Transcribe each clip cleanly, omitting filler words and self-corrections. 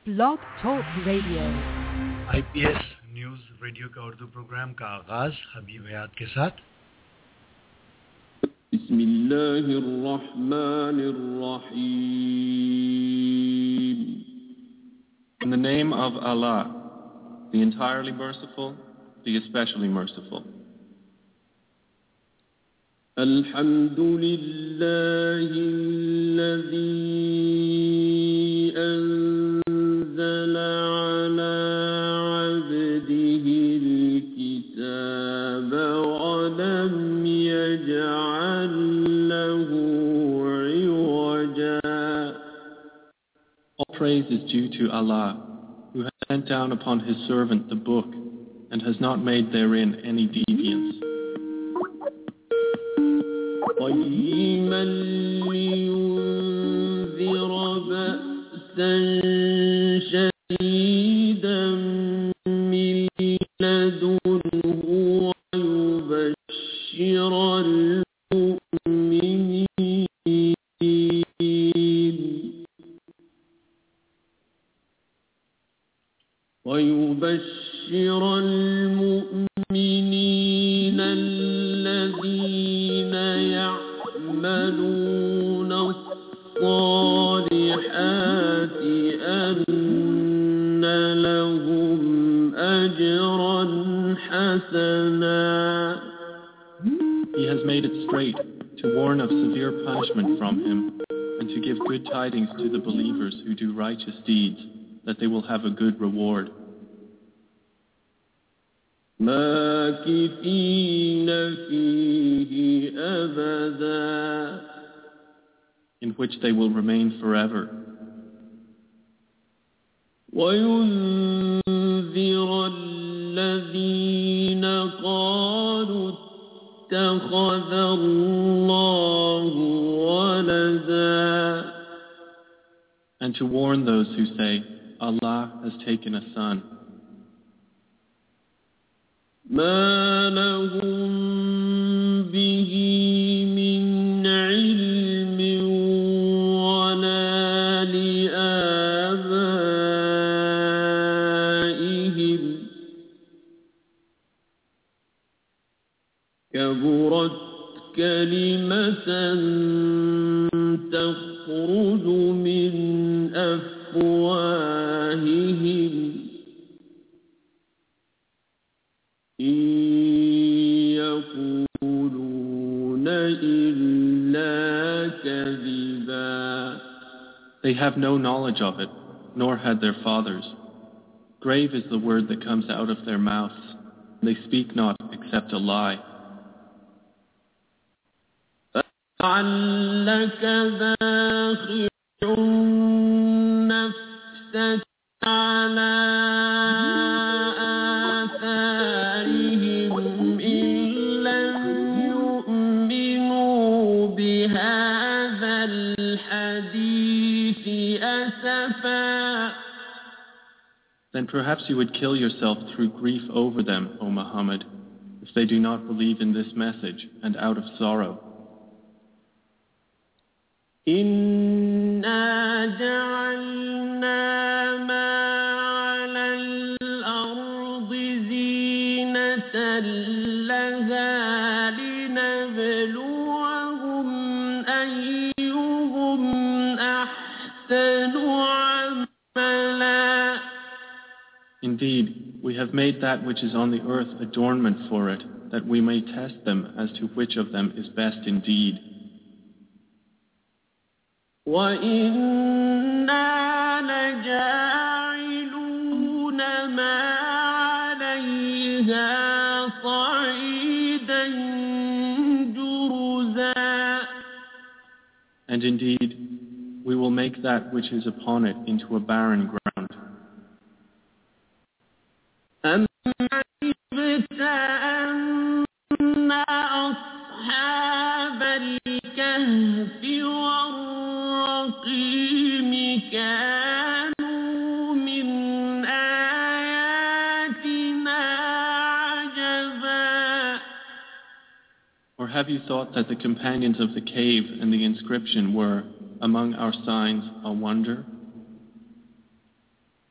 Blog Talk Radio। IPS news radio का Urdu programme का आगाज हबीब हयात के साथ। Bismillahirrahmanirrahim. In the name of Allah, the entirely merciful, the especially merciful. Alhamdulillahi alladhi anzala ala abdihi al-kitaba wa lam yaj'al lahu 'iwaja. All praise is due to Allah, who has sent down upon his servant the book and has not made therein any deviance. قيما لينذر بأسا شديدا من لدنه ويبشر المؤمنين الذين يعملون الصالحات أن لهم أجرا حسنا. He has made it straight to warn of severe punishment from him and to give good tidings to the believers who do righteous deeds, that they will have a good reward. ماكثين فيه أبدا, in which they will remain forever. وينذر الذين قالوا اتخذ الله ولدا, and to warn those who say, Allah has taken a son. ما لهم به من علم ولا لآبائهم كبرت كلمة تخرج من أفواههم إن يقولون إلا كذبا. They have no knowledge of it, nor had their fathers. Grave is the word that comes out of their mouths. They speak not except a lie. لعلك باخع نفسك على آثارهم إن لم يؤمنوا بهذا الحديث أسفا. Then perhaps you would kill yourself through grief over them, O Muhammad, if they do not believe in this message and out of sorrow. إنا جعلنا ما على الأرض زينة لها لنبلوهم أيهم أحسن عملا. Indeed, we have made that which is on the earth adornment for it, that we may test them as to which of them is best indeed. وَإِنَّا لَجَاعِلُونَ مَا عَلَيْهَا صَعِيدًا جُرُزًا. And indeed, we will make that which is upon it into a barren ground. أَمْ حَسِبْتَ أَنَّ أَصْحَابَ الْكَهْفِ والرقيم كانوا من آياتنا عجبا. Or have you thought that the companions of the cave and the inscription were, among our signs, a wonder?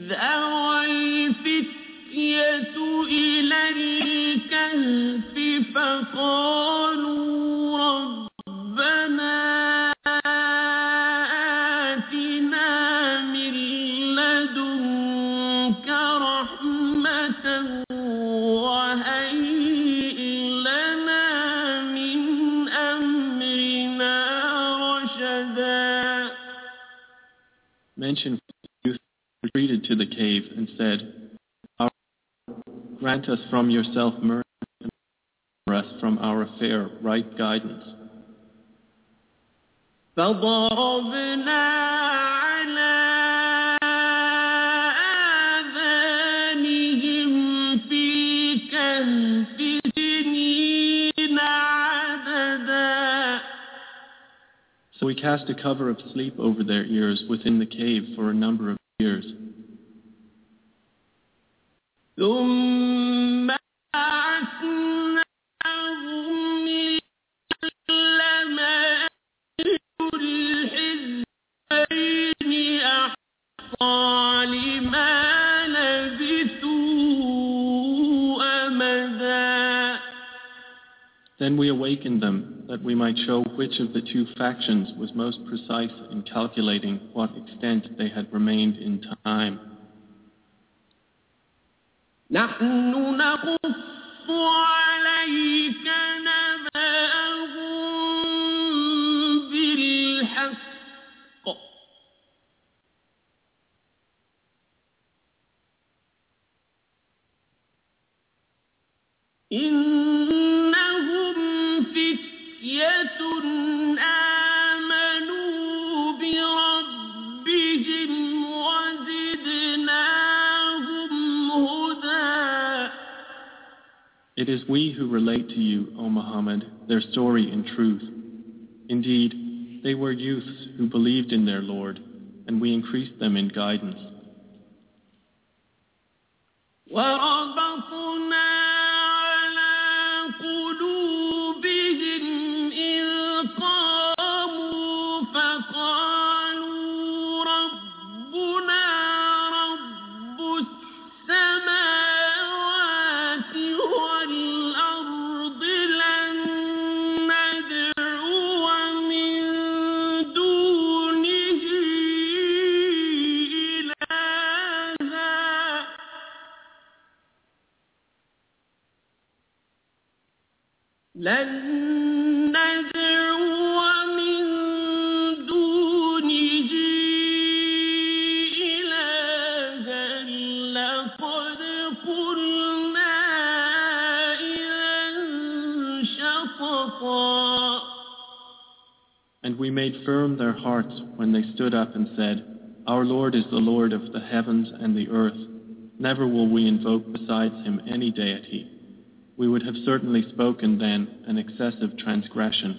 أوى الفتية إلى الكهف فقالوا ربنا آتنا من لدنك رحمة وهيئ لنا من أمرنا رشدا. Mention youth retreated to the cave and said, Our Lord, grant us from yourself mercy and us from our affair right guidance. فضربنا على آذانهم في الكهف سنين عددا. So we cast a cover of sleep over their ears within the cave for a number of years. ثم بعثناهم لنعلم الحزبين أحصى لما لبثوا أمدا. Then we awakened them that we might show which of the two factions was most precise in calculating what extent they had remained in time. نحن نقص عليك نبأهم بالحق إنهم فتية آمنوا بربهم وزدناهم هدى. It is we who relate to you, O Muhammad, their story in truth. Indeed, they were youths who believed in their Lord, and we increased them in guidance. وربطنا على قلوبهم إذ قاموا فقالوا ربنا رب السماوات والأرض لن ندعو من دونه إلها لن ندعو من دونه إلها لقد قلنا إذا شططا. And we made firm their hearts when they stood up and said, Our Lord is the Lord of the heavens and the earth. Never will we invoke besides him any deity. We would have certainly spoken then an excessive transgression.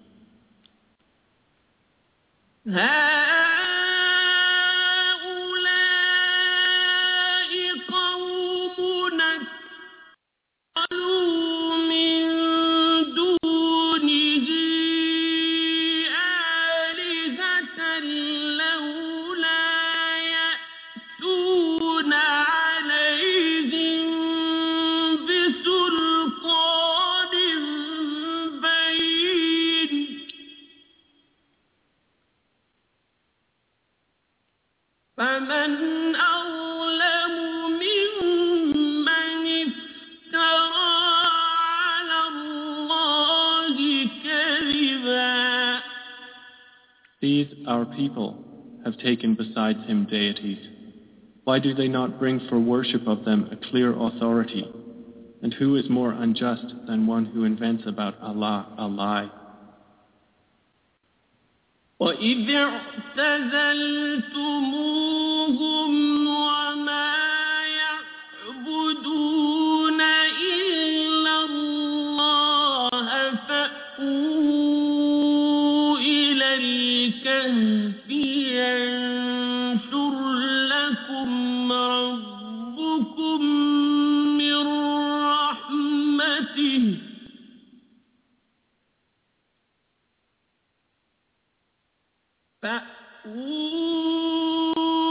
هؤلاء قومنا اتخذوا من دونه آلهة لولا يأتون عليهم بسلطان بين فمن أظلم ممن افترى على الله كذبا. These, our people, have taken besides him deities. Why do they not bring for worship of them a clear authority? And who is more unjust than one who invents about Allah a lie? وإذ اعتزلتموهم وما يعبدون إلا الله فأووا إلى الكهف ينشر لكم ربكم من رحمته فأووا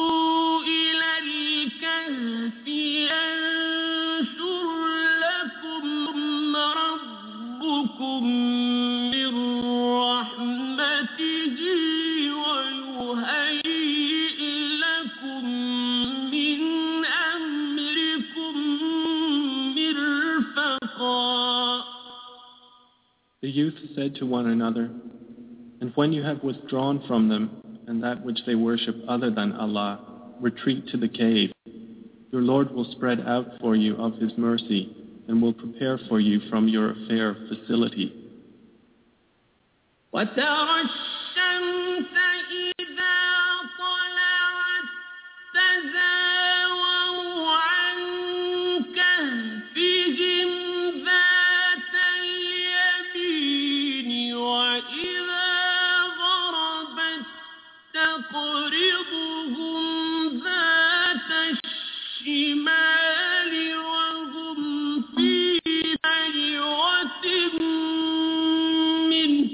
The youth said to one another, "And when you have withdrawn from them and that which they worship other than Allah, retreat to the cave. Your Lord will spread out for you of His mercy and will prepare for you from your affair facility." وترى الشمس إذا طلعت تزاور عن كهفهم ذات اليمين وإذا غربت تقرضهم ذات الشمال وهم في فجوة منه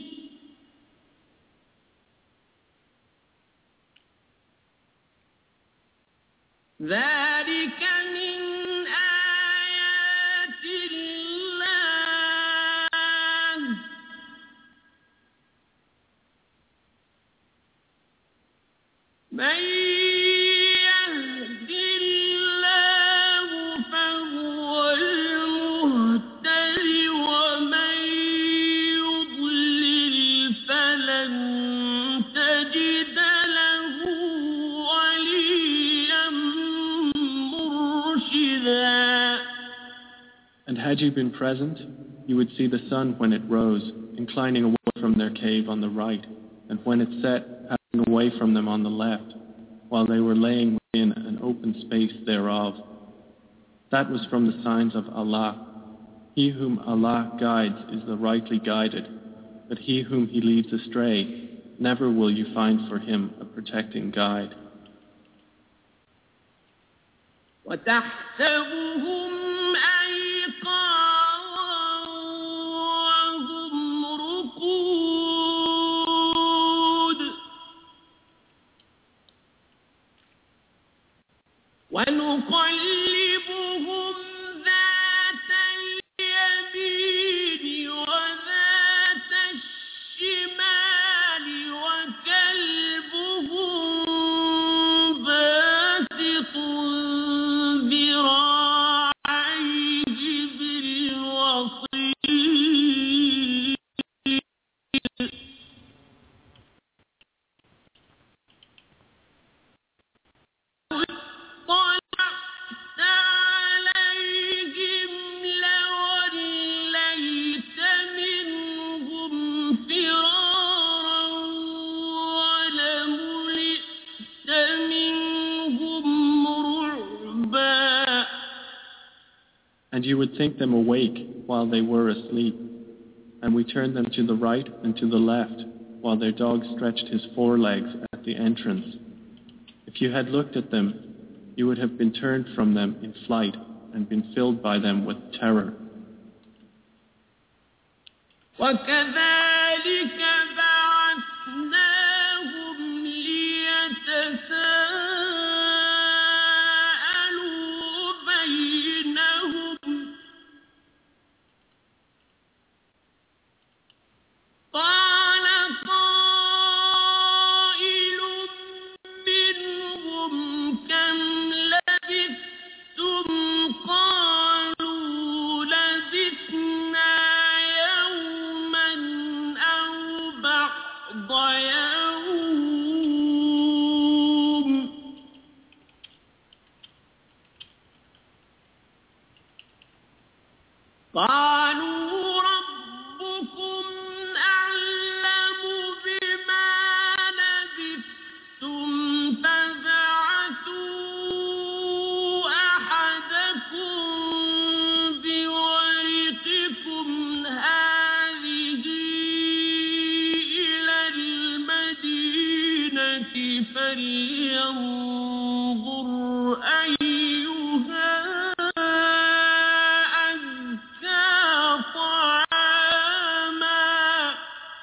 ذلك من آيات الله من يهد الله فهو المهتد ومن يضلل فلن تجد له وليا مرشدا. And had you been present, you would see the sun when it rose, inclining away from their cave on the right, and when it set, passing away from them on the left, while they were laying within an open space thereof. That was from the signs of Allah. He whom Allah guides is the rightly guided, but he whom He leads astray, never will you find for him a protecting guide. وتحسبهم أيقاظا وهم رقود ونقلبهم ذات اليمين وذات الشمال وكلبهم باسط ذراعيه بالوصيد طلعت عليهم لوليت منهم فرارا ولملئت منهم رعبا. And you would think them awake while they were asleep, and we turned them to the right and to the left, while their dog stretched his forelegs at the entrance. If you had looked at them, you would have been turned from them in flight and been filled by them with terror. وكذلك بعثناهم ليتساءلوا بينهم قال قائل منهم كم لبثتم قالوا لبثنا يوما أو بعض يوم قالوا ربكم أعلم بما لبثتم فابعثوا أحدكم بورقكم هذه إلى المدينة فلينظر أيها أزكى طعاما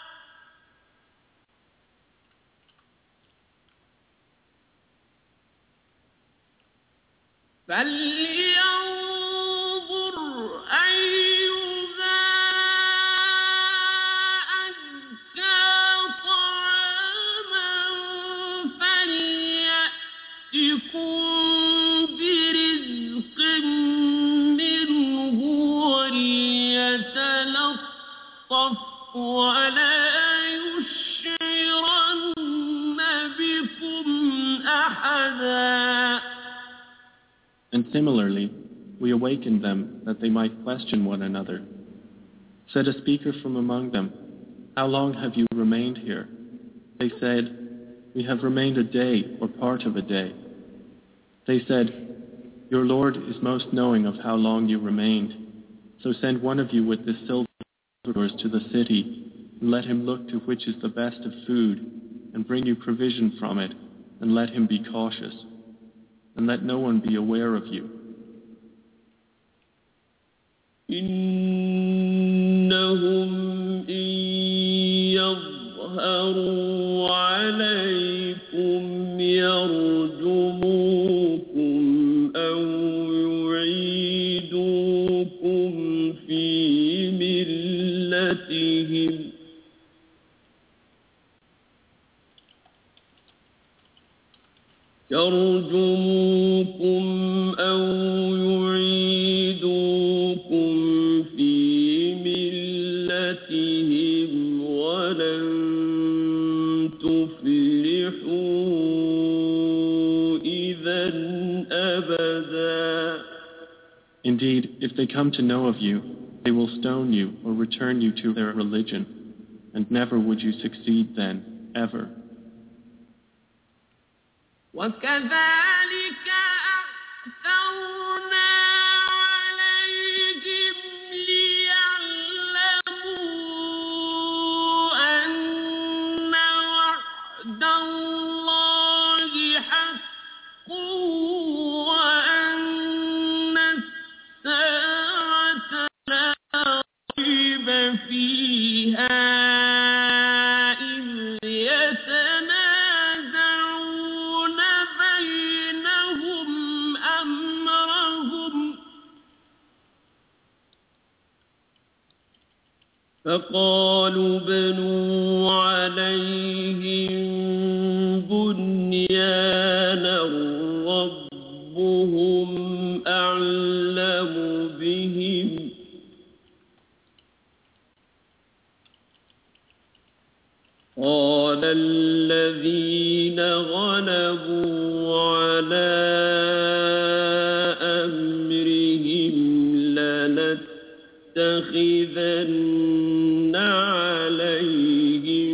فلينظر أيها أزكى طعاما فليأتكم برزق منه وليتلطف أحدا. And similarly, we awakened them that they might question one another. Said a speaker from among them, "How long have you remained here?" They said, "We have remained a day or part of a day." They said, "Your Lord is most knowing of how long you remained. So send one of you with this silver to the city, and let him look to which is the best of food, and bring you provision from it, and let him be cautious, and let no one be aware of you." إنهم إن يظهروا عليكم يرجموكم أو يعيدوكم في ملتهم ولن تفلحوا إذا أبدا. Indeed, if they come to know of you, they will stone you or return you to their religion, and never would you succeed then, ever. وكذلك أعثرنا عليهم ليعلموا أن وعد الله حق وأن الساعة لا ريب فيها إذ يتنازعون بينهم أمرهم فقالوا بنوا عليهم بنيانا ربهم أعلم بهم قال الذين غلبوا على أمرهم لنتخذن عليهم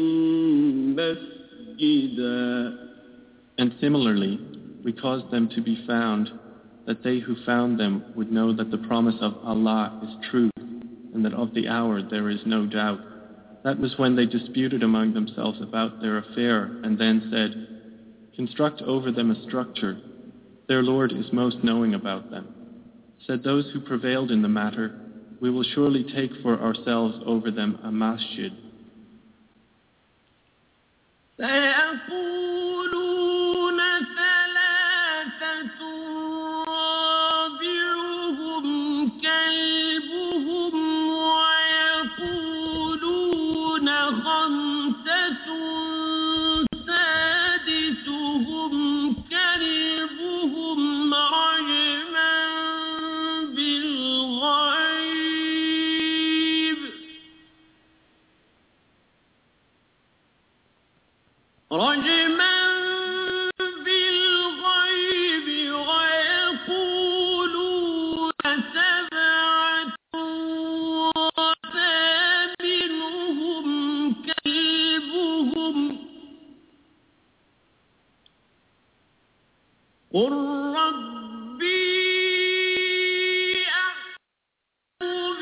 مسجدا. And similarly, we caused them to be found, that they who found them would know that the promise of Allah is truth, and that of the hour there is no doubt. That was when they disputed among themselves about their affair, and then said, "Construct over them a structure. Their Lord is most knowing about them." Said those who prevailed in the matter, "We will surely take for ourselves over them a masjid." سيقولون ثلاثة رابعهم كلبهم ويقولون خمسة سادسهم كلبهم رجما بالغيب ويقولون سبعة وثامنهم كلبهم قل ربي أعلم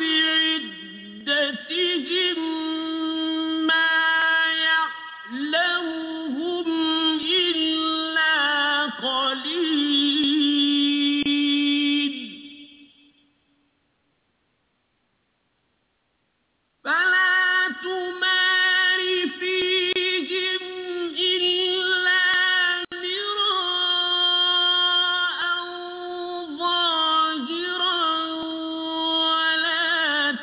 بعدتهم ما يعلمهم إلا قليل فلا تمار فيهم إلا مراء ظاهرا ولا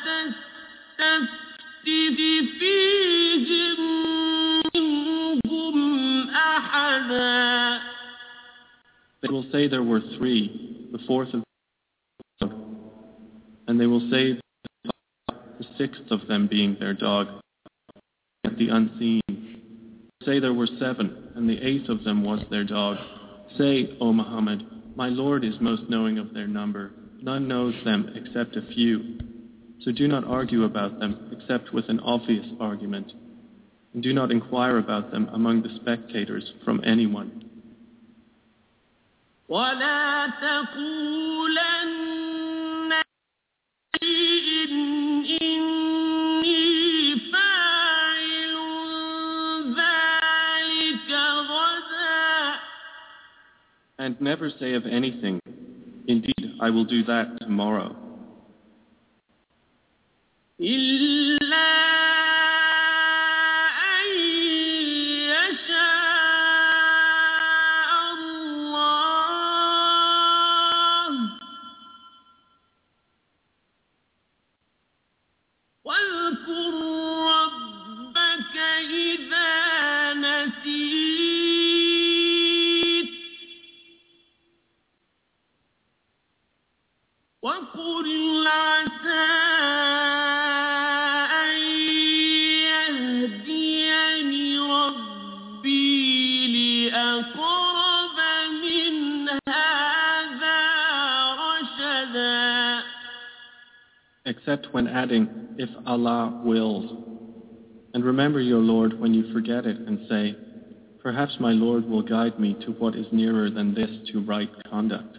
تستفت فيهم منهم أحدا. They will say there were three, the fourth of them, and they will say the sixth of them being their dog, at the unseen. Say there were seven, and the eighth of them was their dog, Say, O Muhammad, my Lord is most knowing of their number. None knows them except a few. So do not argue about them except with an obvious argument. And do not inquire about them among the spectators from anyone. ولا تقولن إني فاعل ذلك غدا. And never say of anything, indeed, I will do that tomorrow. إلا وقل عسى أن يهديني ربي لأقرب من هذا رشدا. Except when adding, if Allah wills. And remember your Lord when you forget it and say, perhaps my Lord will guide me to what is nearer than this to right conduct.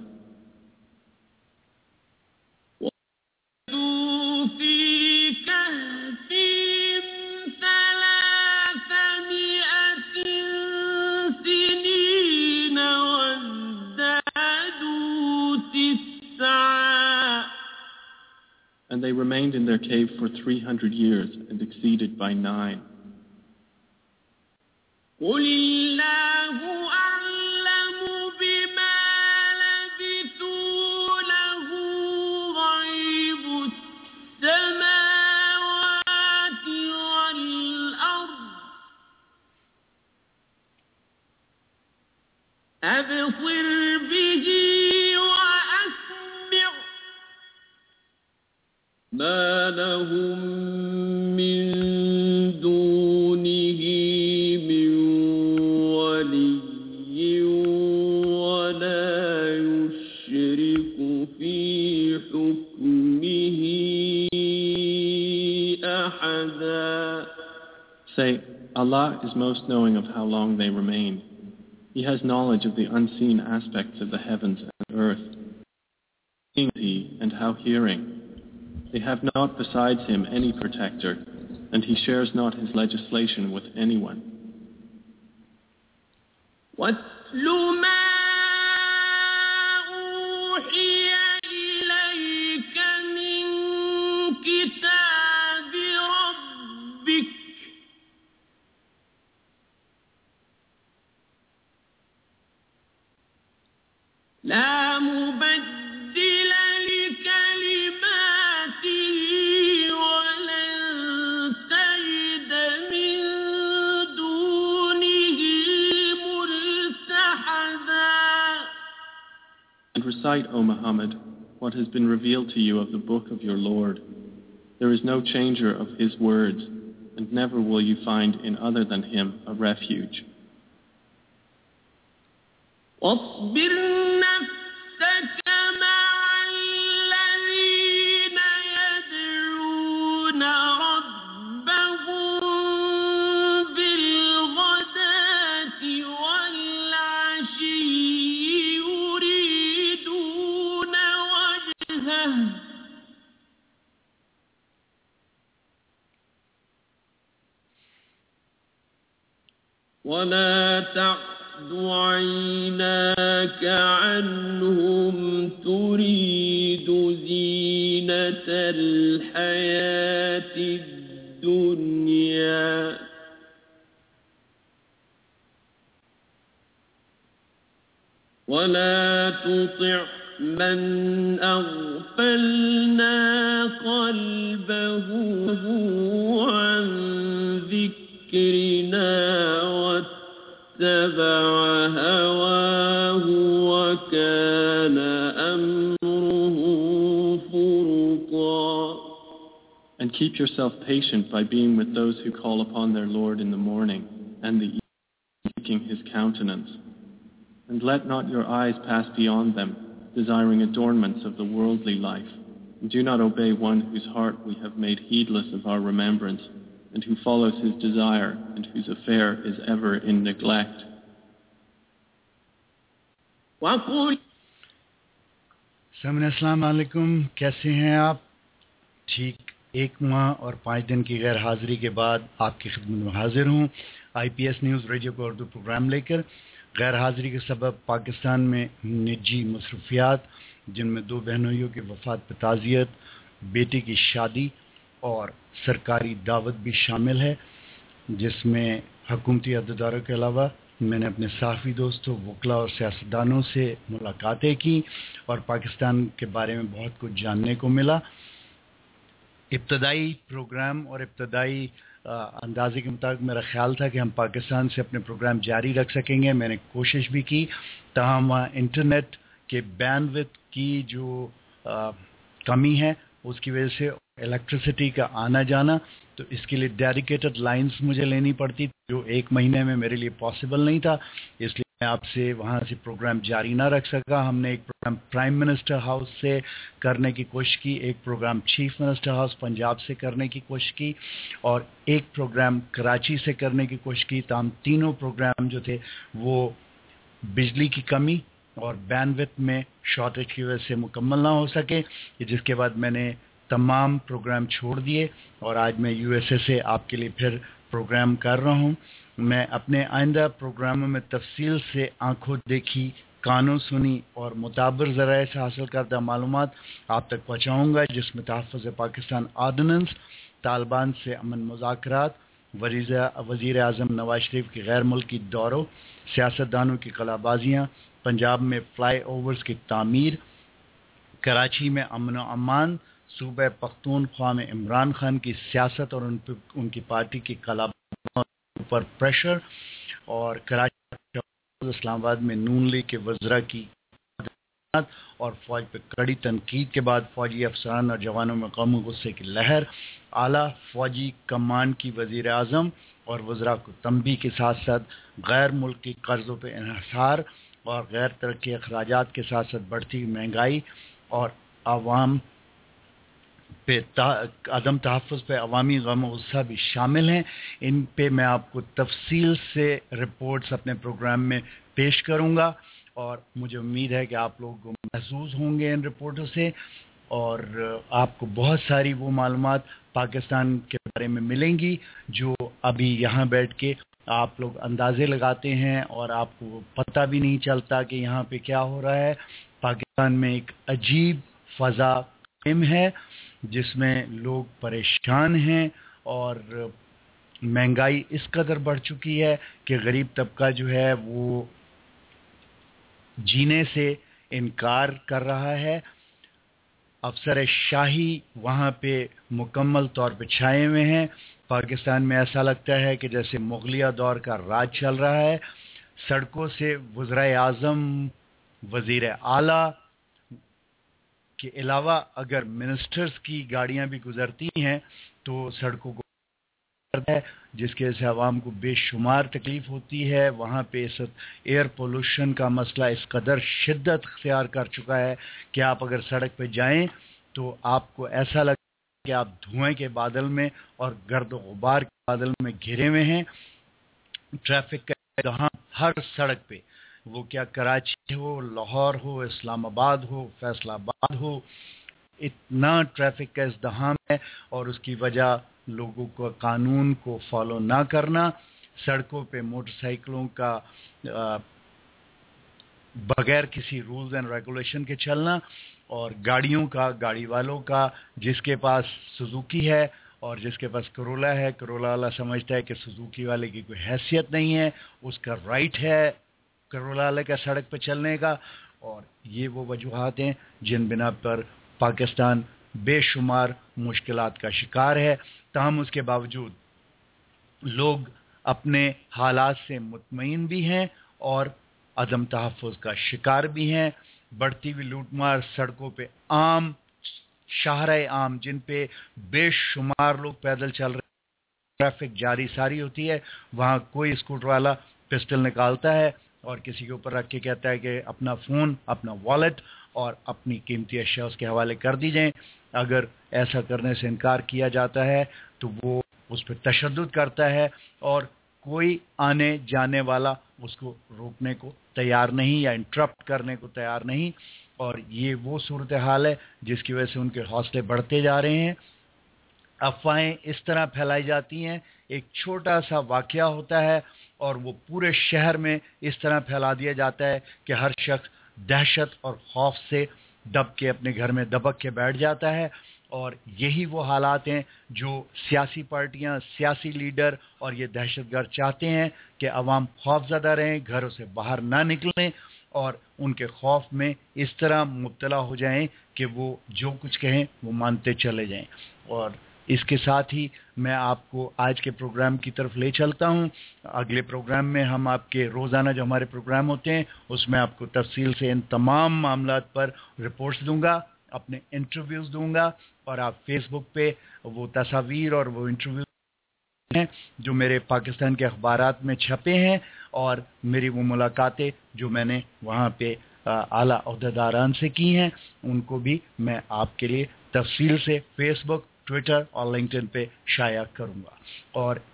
And they remained in their cave for 300 years and exceeded by 9. قل الله أعلم بما لبثوا له غيب السماوات والأرض أبصر به وأسمع ما لهم من دونه من ولي ولا يشرك في حكمه أحدا. Say, Allah is most knowing of how long they remain. He has knowledge of the unseen aspects of the heavens and earth. Seeing He and how hearing. They have not besides Him any protector, and He shares not His legislation with anyone. وَاتْلُ مَا أُوحِيَ إِلَيْكَ مِنْ كِتَابِ رَبِّكَ لَا مُبَدِّلَ لِكَلِمَاتِهِ وَلَنْ تَجِدَ مِنْ دُونِهِ مُلْتَحَدًا. And recite, O Muhammad, what has been revealed to you of the book of your Lord. There is no changer of His words, and never will you find in other than Him a refuge. واصبر نفسك مع الذين يدعون ربهم بالغداة والعشي يريدون وجهه ولا تعد عيناك عنهم تريد زينة الحياة الدنيا ولا تطع من أغفلنا قلبه عن ذكرنا اتبع هواه وكان أمره فرطا. And keep yourself patient by being with those who call upon their Lord in the morning and the evening, seeking His countenance. And let not your eyes pass beyond them, desiring adornments of the worldly life. And do not obey one whose heart we have made heedless of our remembrance, and who follows his desire, and whose affair is ever in neglect. सामने अस्सलाम वालेकुम, कैसे हैं आप? ठीक 1 माह और 5 दिन की गैर हाजिरी के बाद आपकी खिदमत में हाजिर हूँ IPS न्यूज़ रेडियो का उर्दू प्रोग्राम लेकर। गैर हाजिरी के सबब पाकिस्तान में निजी मसरूफियात, जिनमें 2 बहनोइयों की वफ़ात पर ताज़ियत, बेटी की शादी और सरकारी दावत भी शामिल है, जिसमें हुकूमती अहदेदारों के अलावा मैंने अपने साफ़ी दोस्तों, वकला और सियासतदानों से मुलाकातें की और पाकिस्तान के बारे में बहुत कुछ जानने को मिला। इब्तदाई प्रोग्राम और इब्तदाई अंदाजे के मुताबिक मेरा ख्याल था कि हम पाकिस्तान से अपने प्रोग्राम जारी रख सकेंगे। मैंने कोशिश भी की, ताहम वहाँ इंटरनेट के बैंडविड्थ की जो कमी है उसकी वजह से इलेक्ट्रिसिटी का आना जाना, तो इसके लिए डेडिकेटेड लाइंस मुझे लेनी पड़ती, जो 1 महीने में मेरे लिए पॉसिबल नहीं था, इसलिए मैं आपसे वहाँ से प्रोग्राम जारी ना रख सका। हमने एक प्रोग्राम प्राइम मिनिस्टर हाउस से करने की कोशिश की, एक program chief minister house Punjab से करने की कोशिश की और एक प्रोग्राम कराची से करने की कोशिश की। ताहम तीनों प्रोग्राम जो थे वो बिजली की कमी और बैंडविड्थ में शॉर्टेज की वजह से मुकम्मल ना हो सके, जिसके बाद मैंने तमाम प्रोग्राम छोड़ दिए और आज मैं USA से आपके लिए फिर प्रोग्राम कर रहा हूँ। मैं अपने आइंदा प्रोग्रामों में तफसील से आंखों देखी, कानों सुनी और मुताबिर ज़राए से हासिल करदा मालूमात आप तक पहुँचाऊँगा, जिसमें तहफ़्फ़ुज़ पाकिस्तान आर्डिनेंस, तालिबान से अमन मुज़ाकरात, वज़ीर आज़म नवाज शरीफ की गैर मुल्की दौरों, सियासतदानों की कलाबाजियाँ, पंजाब में फ्लाई ओवर्स की तामीर, कराची में अमन व अमान, सूबे पख्तूनख्वा में इमरान खान की सियासत और उनकी पार्टी की कलाबाजियों पर प्रेशर, और कराची इस्लामाबाद में नून लीग के वज़रा की और फौज पर कड़ी तनकीद के बाद फौजी अफसरान और जवानों में कौमी गुस्से की लहर, आला फौजी कमान की वज़ीर आज़म और वज़रा को तंबीह के साथ साथ गैर मुल्की कर्ज़ों पर इन्हिसार और गैर तरक्की अखराजात के साथ साथ बढ़ती महंगाई और आवाम पे अदम तहफ़्फ़ुज़ पे अवामी गम गुस्सा भी शामिल हैं। इन पे मैं आपको तफसील से रिपोर्ट्स अपने प्रोग्राम में पेश करूंगा और मुझे उम्मीद है कि आप लोग महसूस होंगे इन रिपोर्टों से और आपको बहुत सारी वो मालूमात पाकिस्तान के बारे में मिलेंगी जो अभी यहाँ बैठ के आप लोग अंदाजे लगाते हैं और आपको पता भी नहीं चलता कि यहाँ पे क्या हो रहा है। पाकिस्तान में एक अजीब फ़ज़ा कायम है जिसमें लोग परेशान हैं और महंगाई इस कदर बढ़ चुकी है कि गरीब तबका जो है वो जीने से इनकार कर रहा है। अफसर शाही वहाँ पे मुकम्मल तौर पे छाए हुए हैं। पाकिस्तान में ऐसा लगता है कि जैसे मुगलिया दौर का राज चल रहा है। सड़कों से वज़ीर आज़म, वज़ीर आला के अलावा अगर मिनिस्टर्स की गाड़ियां भी गुजरती हैं तो सड़कों को है, जिसके वजह से आवाम को बेशुमार तकलीफ होती है। वहाँ पे इस एयर पोल्यूशन का मसला इस कदर शिद्दत इख्तियार कर चुका है कि आप अगर सड़क पे जाएं तो आपको ऐसा लगता है कि आप धुएं के बादल में और गर्द गुबार के बादल में घिरे हुए हैं। ट्रैफिक का जहाँ हर सड़क पे, वो क्या कराची हो, लाहौर हो, इस्लामाबाद हो, फैसलाबाद हो, इतना ट्रैफिक का इज़्दिहाम है और उसकी वजह लोगों को कानून को फॉलो ना करना, सड़कों पे मोटरसाइकिलों का बगैर किसी रूल्स एंड रेगुलेशन के चलना और गाड़ियों का, गाड़ी वालों का, जिसके पास सुजुकी है और जिसके पास करोला है, करोला वाला समझता है कि सुजुकी वाले की कोई हैसियत नहीं है, उसका राइट है करोला वाले का सड़क पर चलने का। और ये वो वजूहात हैं जिन बिना पर पाकिस्तान बेशुमार मुश्किलात का शिकार है। ताहम उसके बावजूद लोग अपने हालात से मुतमईन भी हैं और अदम तहफ़्फ़ुज़ का शिकार भी हैं। बढ़ती हुई लूटमार सड़कों पे आम शाहराए आम जिन पे बेशुमार लोग पैदल चल रहे, ट्रैफिक जारी सारी होती है, वहाँ कोई स्कूटर वाला पिस्टल निकालता है और किसी के ऊपर रख के कहता है कि अपना फ़ोन, अपना वॉलेट और अपनी कीमती अशिया उसके हवाले कर दी जाएं। अगर ऐसा करने से इनकार किया जाता है तो वो उस पर तशद्दुद करता है और कोई आने जाने वाला उसको रोकने को तैयार नहीं या इंटरप्ट करने को तैयार नहीं। और ये वो सूरत हाल है जिसकी वजह से उनके हौसले बढ़ते जा रहे हैं। अफवाहें इस तरह फैलाई जाती हैं, एक छोटा सा वाकया होता है और वो पूरे शहर में इस तरह फैला दिया जाता है कि हर शख्स दहशत और खौफ से दब के अपने घर में दबक के बैठ जाता है। और यही वो हालात हैं जो सियासी पार्टियां, सियासी लीडर और ये दहशतगर्द चाहते हैं कि अवाम खौफज़दा रहें, घरों से बाहर ना निकलें और उनके खौफ में इस तरह मुब्तला हो जाएं कि वो जो कुछ कहें वो मानते चले जाएं। और इसके साथ ही मैं आपको आज के प्रोग्राम की तरफ ले चलता हूं। अगले प्रोग्राम में हम आपके रोज़ाना जो हमारे प्रोग्राम होते हैं उसमें आपको तफसील से इन तमाम मामलात पर रिपोर्ट्स दूंगा, अपने इंटरव्यूज़ दूंगा और आप फेसबुक पे वो तस्वीर और वो इंटरव्यू हैं जो मेरे पाकिस्तान के अखबारात में छपे हैं और मेरी वो मुलाकातें जो मैंने वहाँ पे आला ओहदेदारान से की हैं उनको भी मैं आपके लिए तफसील से फेसबुक, ट्विटर और लिंक्डइन पे शाया करूँगा। और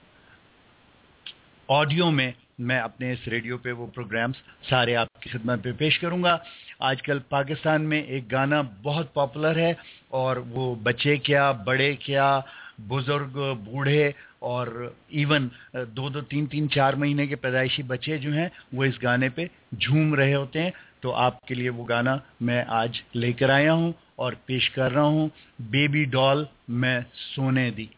ऑडियो में मैं अपने इस रेडियो पे वो प्रोग्राम्स सारे आपकी खिदमत पे पेश करूँगा। आजकल पाकिस्तान में एक गाना बहुत पॉपुलर है और वो बच्चे क्या, बड़े क्या, बुज़ुर्ग, बूढ़े और इवन 2-2, 3-3, 4 महीने के पैदाइशी बच्चे जो हैं वो इस गाने पे झूम रहे होते हैं। तो आपके लिए वो गाना मैं आज लेकर आया हूँ और पेश कर रहा हूँ, बेबी डॉल मैं सोने दी।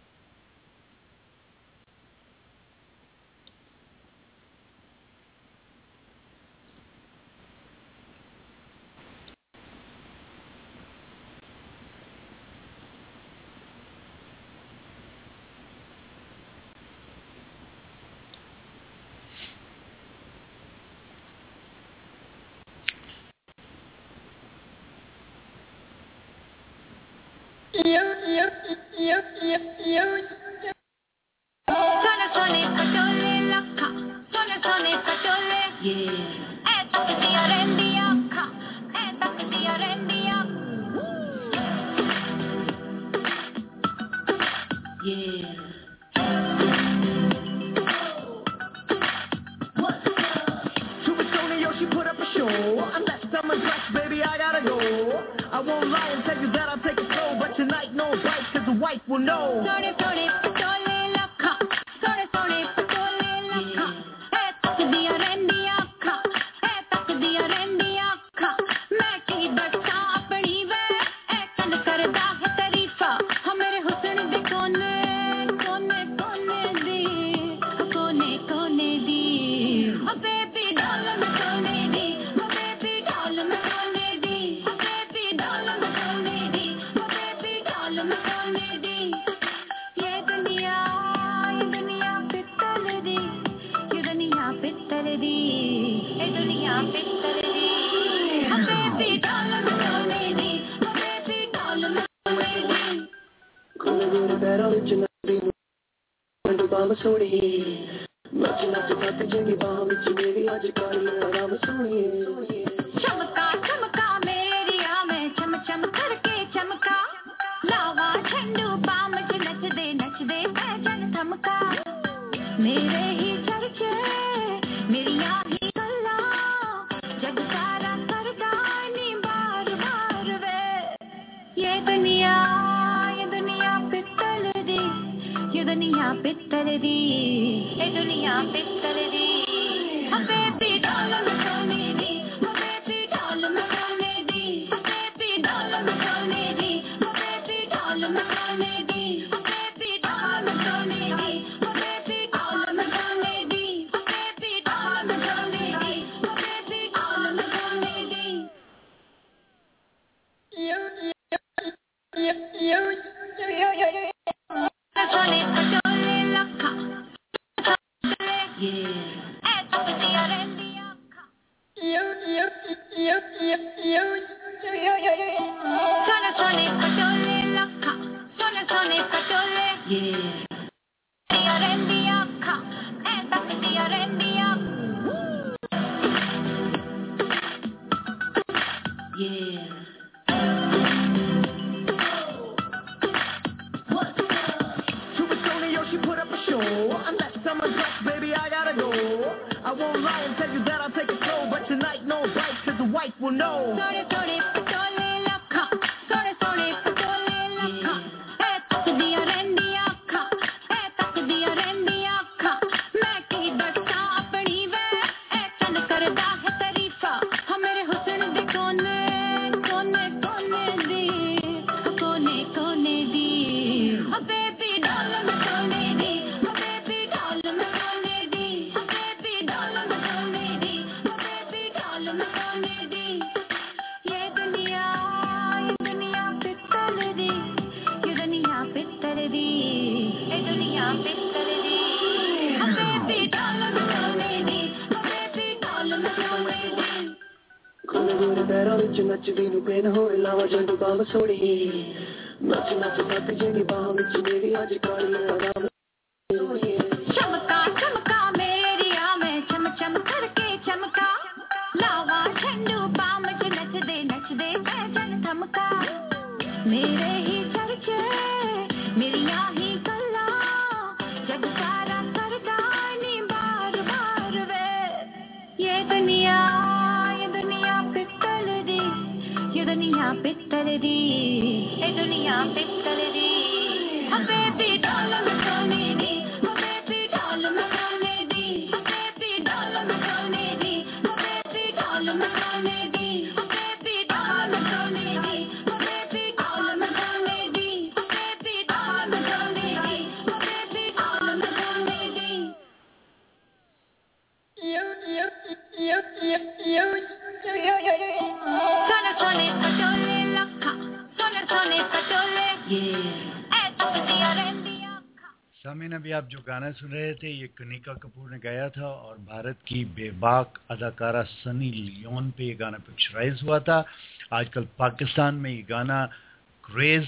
सामीन, अभी आप जो गाना सुन रहे थे ये कनिका कपूर ने गाया था और भारत की बेबाक अदाकारा सनी लियोन पे ये गाना पिक्चराइज हुआ था। आजकल पाकिस्तान में ये गाना क्रेज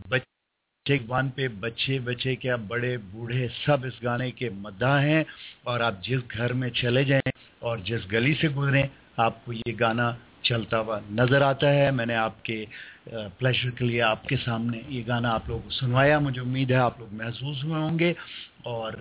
बच्चे वन पे बच्चे क्या बड़े बूढ़े सब इस गाने के मद्दा हैं और आप जिस घर में चले जाएं और जिस गली से गुजरें आपको ये गाना चलता हुआ नज़र आता है। मैंने आपके प्लेजर के लिए आपके सामने ये गाना आप लोगों को सुनवाया। मुझे उम्मीद है आप लोग महसूस हुए होंगे और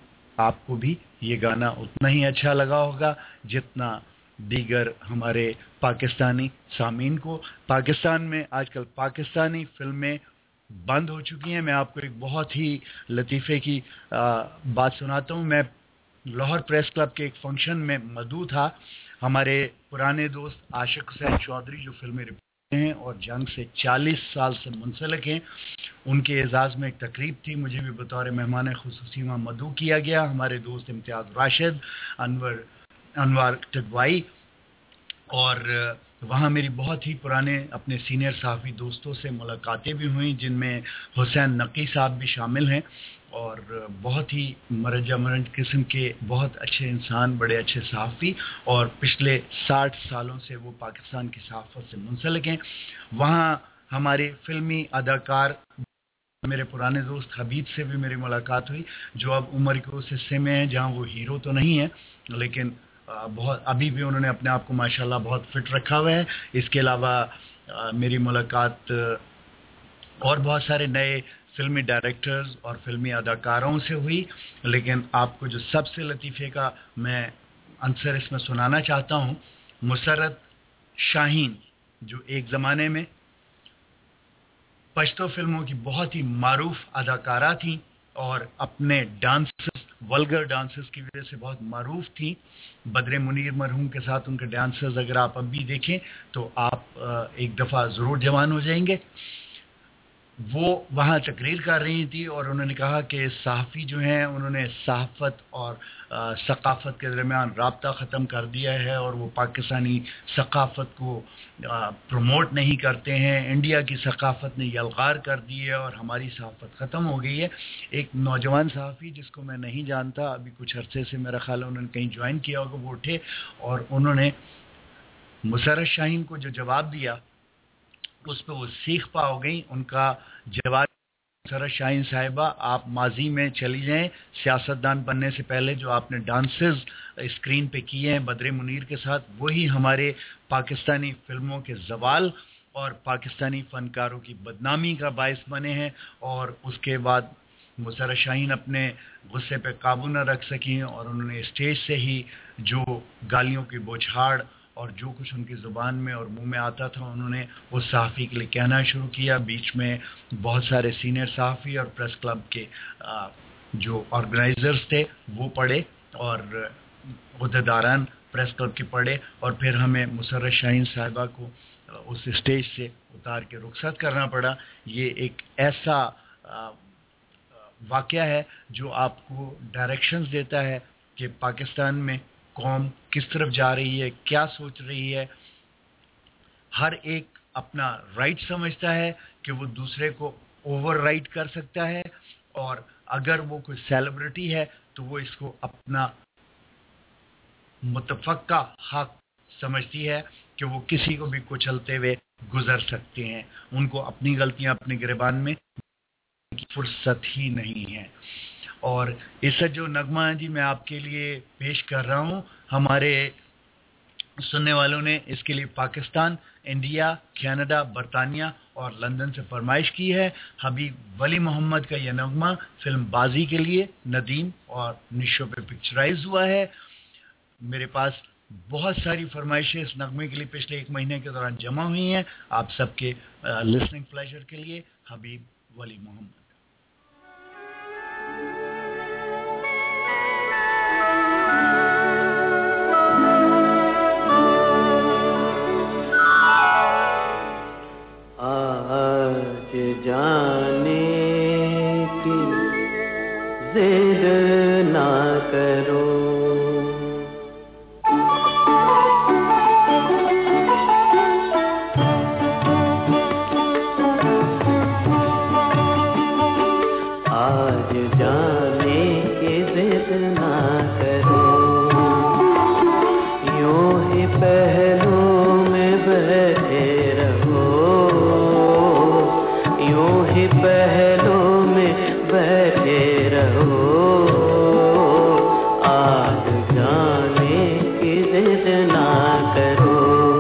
आपको भी ये गाना उतना ही अच्छा लगा होगा जितना दीगर हमारे पाकिस्तानी सामीन को। पाकिस्तान में आजकल पाकिस्तानी फिल्में बंद हो चुकी हैं। मैं आपको एक बहुत ही लतीफ़े की बात सुनाता हूँ। मैं लाहौर प्रेस क्लब के एक फंक्शन में मौजूद था। हमारे पुराने दोस्त आशिक हुसैन चौधरी जो फिल्में हैं और जंग से 40 साल से मुंसलिक हैं, उनके एजाज़ में एक तकरीब थी। मुझे भी बतौर मेहमान खुसूसी वहाँ मदऊ किया गया। हमारे दोस्त इम्तियाज़ राशिद, अनवर टडवाई और वहाँ मेरी बहुत ही पुराने अपने सीनियर सहाफ़ी दोस्तों से मुलाकातें भी हुई जिनमें हुसैन नकी साहब भी शामिल हैं और बहुत ही मरज किस्म के बहुत अच्छे इंसान, बड़े अच्छे सहाफ़ी और पिछले 60 सालों से वो पाकिस्तान की सहाफ़त से मुंसलिक हैं। वहाँ हमारे फ़िल्मी अदाकार मेरे पुराने दोस्त हबीब से भी मेरी मुलाकात हुई जो अब उम्र के उस हिस्से में हैं जहाँ वो हीरो तो नहीं है लेकिन बहुत अभी भी उन्होंने अपने आप को माशाल्लाह बहुत फिट रखा हुआ है। इसके अलावा मेरी मुलाकात और बहुत सारे नए फिल्मी डायरेक्टर्स और फिल्मी अदाकारों से हुई, लेकिन आपको जो सबसे लतीफ़े का मैं आंसर इसमें सुनाना चाहता हूँ, मुसर्रत शाहीन जो एक ज़माने में पश्तो फिल्मों की बहुत ही मारूफ अदाकारा थी और अपने डांसेस, वल्गर डांसेस की वजह से बहुत मारूफ थी। बद्रे मुनीर मरहूम के साथ उनके डांसेस अगर आप अब भी देखें तो आप एक दफ़ा ज़रूर जवान हो जाएंगे। वो वहाँ तकरीर कर रही थी और उन्होंने कहा कि सहाफ़ी जो हैं उन्होंने सहाफ़त और सकाफ़त के दरमियान राब्ता ख़त्म कर दिया है और वो पाकिस्तानी सकाफ़त को प्रमोट नहीं करते हैं। इंडिया की सकाफ़त ने यलगार कर दी है और हमारी सहाफ़त ख़त्म हो गई है। एक नौजवान सहाफ़ी जिसको मैं नहीं जानता, अभी कुछ अरसे से मेरा ख्याल है उन्होंने कहीं ज्वाइन किया होगा, वो उठे और उन्होंने मुसर्रत शाहीन को जो जवाब दिया उस पर वो सीख पा हो गई। उनका जवाब मुसर्रत शाहीन साहिबा, आप माजी में चली जाएं, सियासतदान बनने से पहले जो आपने डांसेस स्क्रीन पे किए हैं बद्र मुनीर के साथ, वही हमारे पाकिस्तानी फिल्मों के जवाल और पाकिस्तानी फनकारों की बदनामी का बायस बने हैं। और उसके बाद मुसर्रत शाहीन अपने गुस्से पे काबू न रख सकी और उन्होंने स्टेज से ही जो गालियों की बौछार और जो कुछ उनकी ज़ुबान में और मुंह में आता था उन्होंने उस सहाफ़ी के लिए कहना शुरू किया। बीच में बहुत सारे सीनियर सहाफ़ी और प्रेस क्लब के जो ऑर्गेनाइजर्स थे वो पढ़े और उहदेदारान प्रेस क्लब के पढ़े और फिर हमें मुसर्रत शाहीन साहिबा को उस स्टेज से उतार के रुखसत करना पड़ा। ये एक ऐसा वाक़या है जो आपको डायरेक्शंस देता है कि पाकिस्तान में कौम किस तरफ जा रही है, क्या सोच रही है। हर एक अपना राइट समझता है कि वो दूसरे को ओवरराइड कर सकता है और अगर वो कोई सेलिब्रिटी है तो वो इसको अपना मुतफक्का हक समझती है कि वो किसी को भी कुचलते हुए गुजर सकते हैं। उनको अपनी गलतियां अपने गिरबान में की फुर्सत ही नहीं है। और इस जो नगमा है जी मैं आपके लिए पेश कर रहा हूँ, हमारे सुनने वालों ने इसके लिए पाकिस्तान, इंडिया, कनाडा, बरतानिया और लंदन से फरमाइश की है। हबीब वली मोहम्मद का यह नगमा फिल्म बाजी के लिए नदीम और निशो पे पिक्चराइज हुआ है। मेरे पास बहुत सारी फरमाइशें इस नगमे के लिए पिछले 1 महीने के दौरान जमा हुई हैं। आप सबके लिसनिंग प्लेजर के लिए हबीब वली मोहम्मद। आज जाने की जिद ना करो, आज जाने की जिद ना करो, यूं ही पहलू में बैठे रहो, यूं ही पहलू में बैठे रहो, आज जाने की जिद ना करो।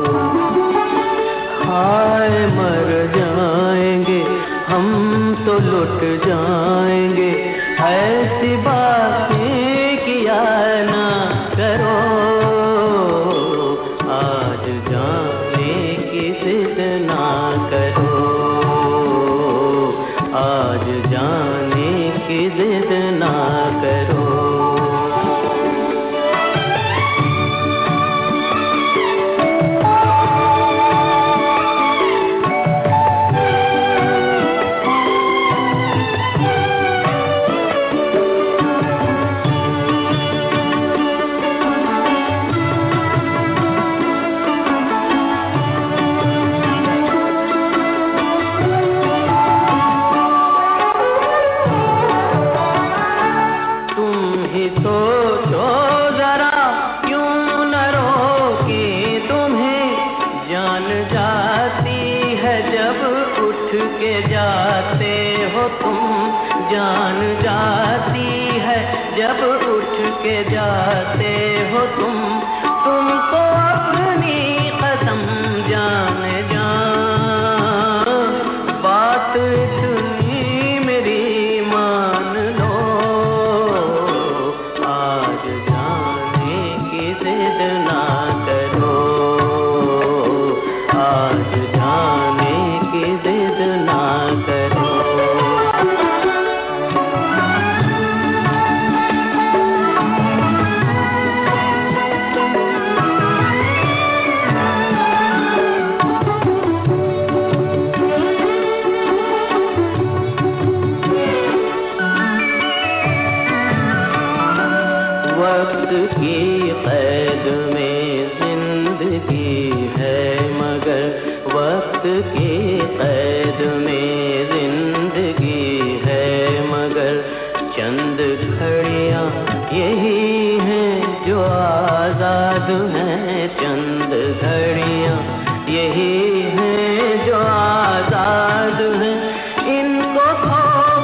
हाय मर जाएंगे हम तो लुट जाएंगे, ऐसी बातें किया ना करो, आज जाने की जिद ना करो, आज जाने की जिद ना करो। जान जाती है जब उठ के जाते हो तुमको अपनी कसम जान जा, बात इतनी मेरी मान लो, आज जाने की जिद ना करो, आज जाने की जिद ना करो। वक्त की कैद में जिंदगी है मगर, वक्त की कैद में जिंदगी है मगर, चंद घड़ियां यही हैं जो आजाद हैं, चंद घड़ियां यही हैं जो आजाद हैं, इनको खो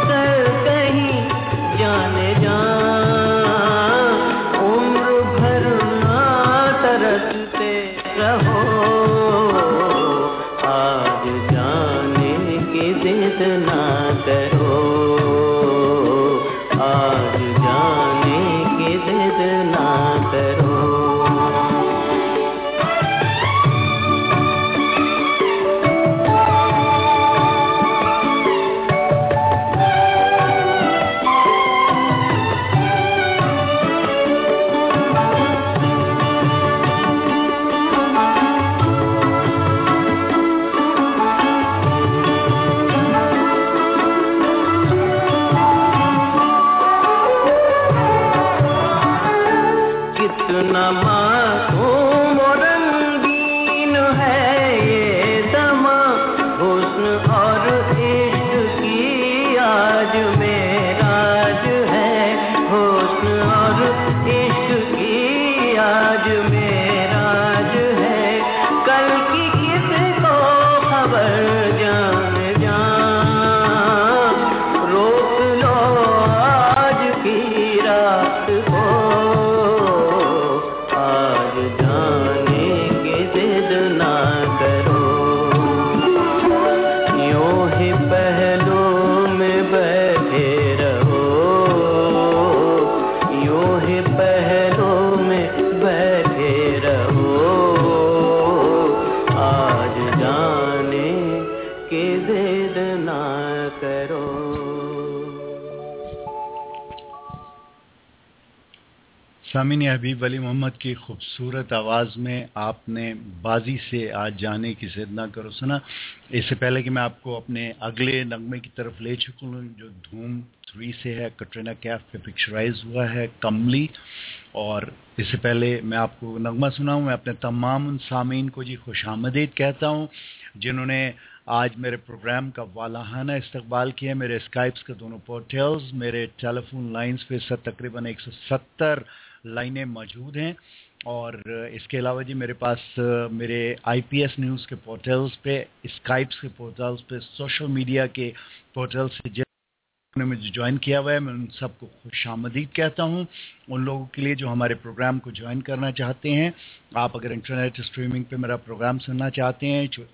सामीन हबीब वली मोहम्मद की खूबसूरत आवाज़ में आपने बाजी से आज जाने की जिद ना करो सुना। इससे पहले कि मैं आपको अपने अगले नगमे की तरफ ले चुका हूँ जो धूम 3 से है, कटरीना कैफ पे पिक्चराइज हुआ है कमली। और इससे पहले मैं आपको नगमा सुनाऊँ, मैं अपने तमाम उन सामीन को जी खुशामदीद कहता हूँ जिन्होंने आज मेरे प्रोग्राम का वालाहाना इस्तकबाल किया। मेरे स्काइप्स के दोनों पोर्टल्स, मेरे टेलीफोन लाइंस पे तकरीबन 170 लाइनें मौजूद हैं। और इसके अलावा जी मेरे पास मेरे IPS न्यूज़ के पोर्टल्स पे, स्काइप्स के पोर्टल्स पे, सोशल मीडिया के पोर्टल्स से जिन्होंने मुझे ज्वाइन किया हुआ है, मैं उन सबको खुशामदीद कहता हूं। उन लोगों के लिए जो हमारे प्रोग्राम को ज्वाइन करना चाहते हैं, आप अगर इंटरनेट स्ट्रीमिंग पे मेरा प्रोग्राम सुनना चाहते हैं जो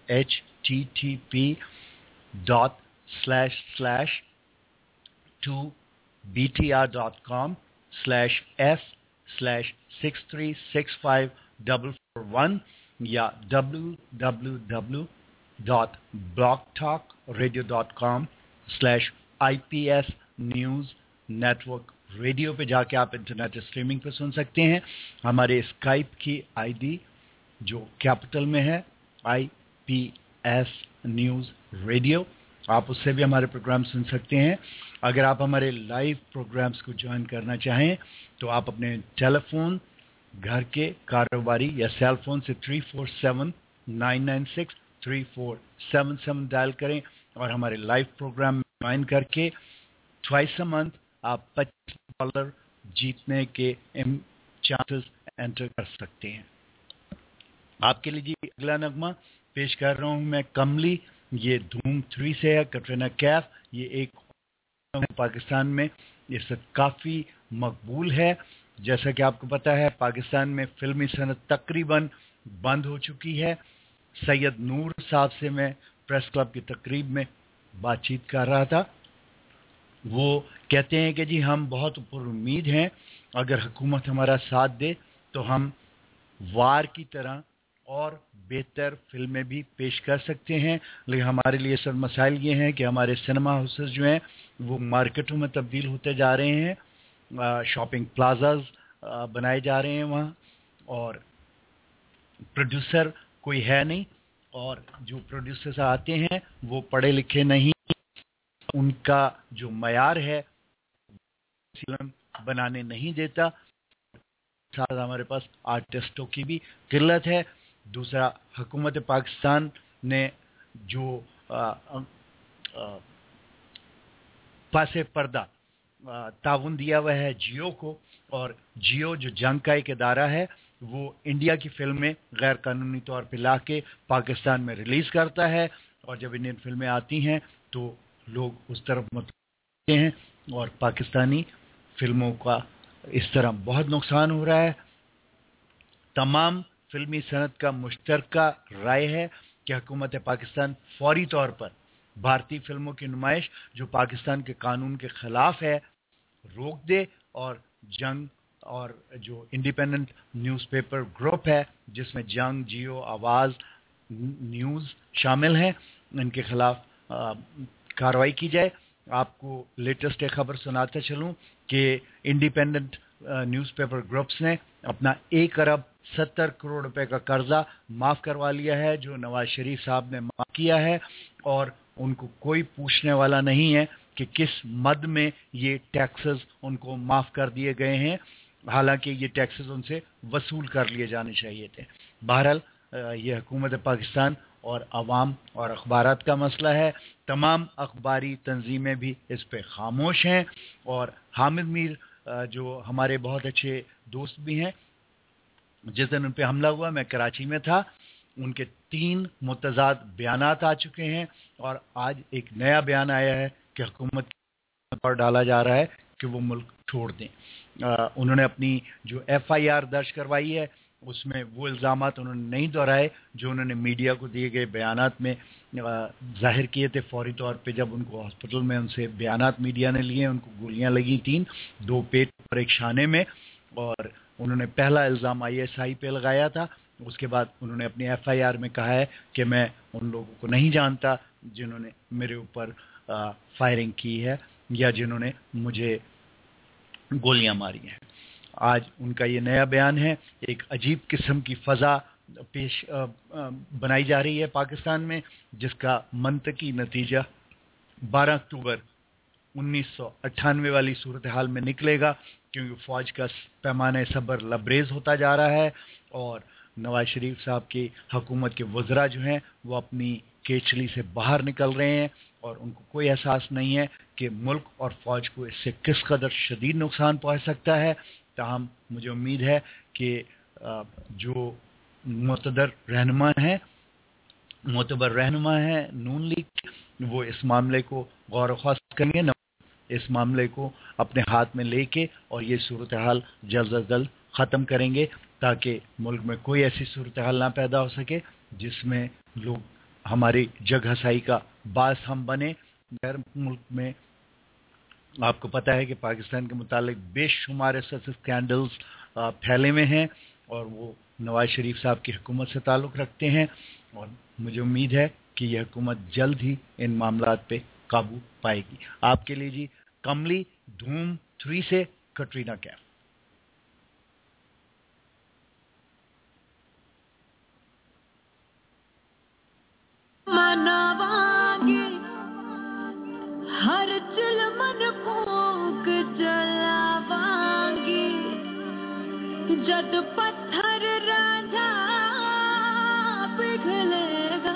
http://2btr.com/f/6365441 या www.blogtalkradio.com/IPS न्यूज़ नेटवर्क रेडियो पे जाके आप इंटरनेट स्ट्रीमिंग पे सुन सकते हैं। हमारे स्काइप की ID जो कैपिटल में है IPS न्यूज़ रेडियो, आप उससे भी हमारे प्रोग्राम सुन सकते हैं। अगर आप हमारे लाइव प्रोग्राम्स को ज्वाइन करना चाहें तो आप अपने टेलीफोन, घर के कारोबारी या सेल फोन से 347-996-3477 डायल करें और हमारे लाइव प्रोग्राम में ज्वाइन करके ट्वाइस अ मंथ आप $25 जीतने के चांसेस एंटर कर सकते हैं। आपके लिए जी अगला नगमा पेश कर रहा हूं मैं कमली। ये धूम 3 से है, कटरीना कैफ। ये एक पाकिस्तान में ये काफ़ी मकबूल है। जैसा कि आपको पता है पाकिस्तान में फिल्मी सनत तकरीबन बंद हो चुकी है। सैयद नूर साहब से मैं प्रेस क्लब की तकरीब में बातचीत कर रहा था। वो कहते हैं कि जी हम बहुत उम्मीद हैं, अगर हुकूमत हमारा साथ दे तो हम वार की तरह और बेहतर फिल्में भी पेश कर सकते हैं। लेकिन हमारे लिए सर मसाइल ये हैं कि हमारे सिनेमा हाउसेस जो हैं वो मार्केटों में तब्दील होते जा रहे हैं, शॉपिंग प्लाजाज बनाए जा रहे हैं वहाँ, और प्रोड्यूसर कोई है नहीं, और जो प्रोड्यूसर्स आते हैं वो पढ़े लिखे नहीं, उनका जो मयार है फिल्म बनाने नहीं देता। साथ हमारे पास आर्टिस्टों की भी किल्लत है। दूसरा, हुकूमत पाकिस्तान ने जो पासे पर्दा ताउन दिया हुआ है जियो को, और जियो जो जंग का एक इदारा है वो इंडिया की फिल्में गैर कानूनी तौर पे लाके पाकिस्तान में रिलीज करता है, और जब इंडियन फिल्में आती हैं तो लोग उस तरफ मुतवज्जह हैं और पाकिस्तानी फिल्मों का इस तरह बहुत नुकसान हो रहा है। तमाम फिल्मी सनत का मुश्तरका राय है कि हुकूमत पाकिस्तान फौरी तौर पर भारतीय फिल्मों की नुमाइश जो पाकिस्तान के कानून के खिलाफ है रोक दे, और जंग और जो इंडिपेंडेंट न्यूज़पेपर ग्रुप है जिसमें जंग, जियो, आवाज़ न्यूज़ शामिल हैं, इनके खिलाफ कार्रवाई की जाए। आपको लेटेस्ट एक खबर सुनाता चलूं कि इंडिपेंडेंट न्यूज़पेपर ग्रुप्स ने अपना 1 अरब 70 करोड़ रुपए का कर्जा माफ करवा लिया है जो नवाज शरीफ साहब ने माफ किया है, और उनको कोई पूछने वाला नहीं है कि किस मद में ये टैक्सेस उनको माफ कर दिए गए हैं, हालांकि ये टैक्सेस उनसे वसूल कर लिए जाने चाहिए थे। बहरहाल ये हुकूमत पाकिस्तान और अवाम और अखबारात का मसला है। तमाम अखबारी तंजीमें भी इस पे खामोश हैं, और हामिद मीर जो हमारे बहुत अच्छे दोस्त भी हैं, जिस दिन उन पे हमला हुआ मैं कराची में था, उनके 3 मुतज़ाद बयानात आ चुके हैं, और आज एक नया बयान आया है कि हुकूमत पर डाला जा रहा है कि वो मुल्क छोड़ दें। उन्होंने अपनी जो FIR दर्ज करवाई है उसमें वो इल्ज़ामात उन्होंने नहीं दोहराए जो उन्होंने मीडिया को दिए गए बयानात में जाहिर किए थे। फौरी तौर पे जब उनको हॉस्पिटल में उनसे बयानात मीडिया ने लिए, उनको गोलियां लगी 3, 2 पेट पर, 1 शाने में, और उन्होंने पहला इल्ज़ाम ISI पे लगाया था। उसके बाद उन्होंने अपनी FIR में कहा है कि मैं उन लोगों को नहीं जानता जिन्होंने मेरे ऊपर फायरिंग की है या जिन्होंने मुझे गोलियां मारी हैं। आज उनका ये नया बयान है। एक अजीब किस्म की फ़ज़ा पेश बनाई जा रही है पाकिस्तान में, जिसका मंतकी नतीजा 12 अक्टूबर 1998 वाली सूरत हाल में निकलेगा, क्योंकि फ़ौज का पैमाना सब्र लबरेज होता जा रहा है और नवाज शरीफ साहब की हुकूमत के वज़रा जो हैं वो अपनी केचली से बाहर निकल रहे हैं और उनको कोई एहसास नहीं है कि मुल्क और फ़ौज को इससे किस कदर शदीद नुकसान पहुंच सकता है। ताहम मुझे उम्मीद है कि जो मुतबर रहनुमा है नून लीग, वो इस मामले को गौर ख्वास करेंगे, इस मामले को अपने हाथ में लेके और ये सूरत हाल जल्द अज जल्द ख़त्म करेंगे, ताकि मुल्क में कोई ऐसी सूरत हाल ना पैदा हो सके जिसमें लोग हमारी जग हसाई का बास हम बने। गैर मुल्क में आपको पता है कि पाकिस्तान के मुतालिक बेशुमार ऐसे स्कैंडल्स फैले हुए हैं और वो नवाज शरीफ साहब की हुकूमत से ताल्लुक़ रखते हैं, और मुझे उम्मीद है कि यह हुकूमत जल्द ही इन मामलात पे काबू पाएगी। आपके लिए जी कमली धूम 3 से कटरीना कैफ। मनावांगे हर चिलमन फूंक जलावांगे, जद पत्थर राजा पिघलेगा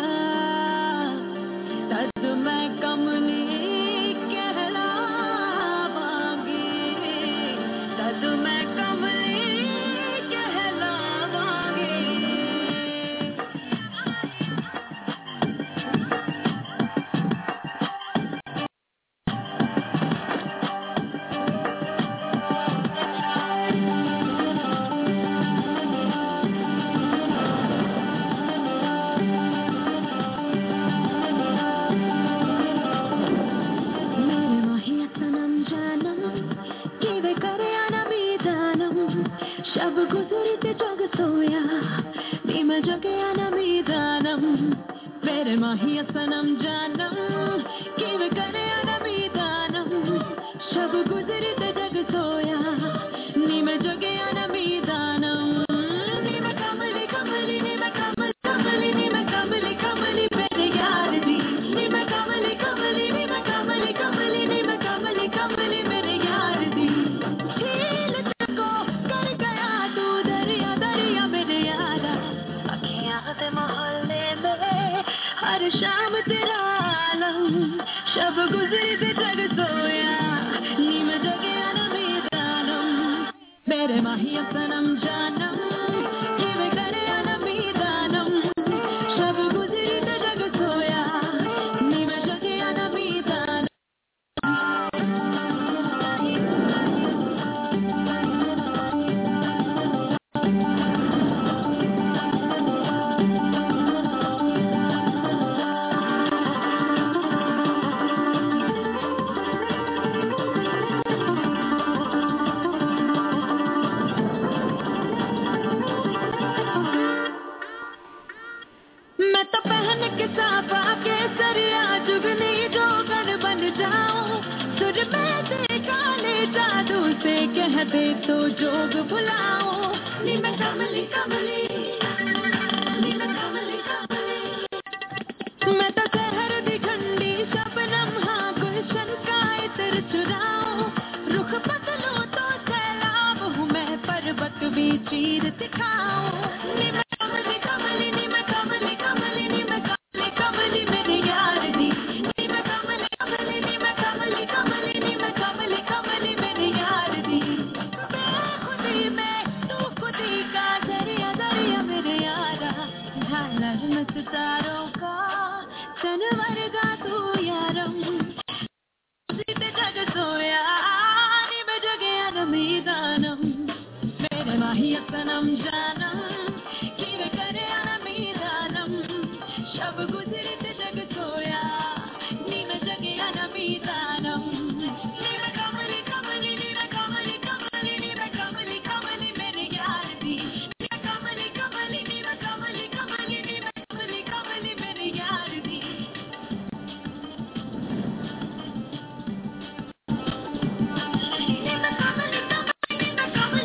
तद मैं कमली कहलावांगी, तद मैं कमली कहलावांगी। शब गुजरते जग सोया नीम जगया न मीदानम, मेरे माहिया सनम जानम किव करे न मीदानम, शब गुजरते जग सोया नीम जगया न मीदानम, नीम कमली कमली नीम कमली कमली नीम कमली कमली मेरे यार दी, नीम कमली कमली नीम कमली कमली नीम कमली कमली मेरे यार दी। हर शाम तेरा आलम, शब गुजरते जग सोया नीम जगया न मीदानम, मेरे माहिया सनम जानम किव करे न मीदानम, शब गुजरते जग सोया नीम जगया न मीदानम। मैं तो पहन के साफा के सरिया जुगनी जोगन बन जाऊं, तुझ में से काले जादू से कह दे तो जोग बुलाऊं, नी मैं कमली कमली नी मैं कमली कमली, मैं तो शहर दी ठंडी शबनम हाँ गुलशन का इतर चुराऊं, रुख बदलूं तो सैलाब हूँ मैं पर्वत भी चीर दिखाऊं, नी मैं कमली कमली नी मैं कमली कमली नी मैं कमली कमली मेरे यार दी, नी मैं कमली कमली नी मैं कमली कमली नी मैं कमली कमली मेरे यार दी। खुदी में तू खुदी का दरिया दरिया मेरे यारा, झालर में सितारों का चनवर गा तू यारम, सीते जग सोया नी मैं जगया न मीदानम, मेरे माहिया सनम जानम किव करे न मीदानम, शब गुजरते जग सोया नी मैं जगया न मीदानम, नी मैं कमली कमली नी मैं कमली कमली नी मैं कमली कमली मेरे यार दी, नी मैं कमली कमली नी मैं कमली कमली नी मैं कमली कमली मेरे यार दी। नी मैं कमली कमली नी मैं कमली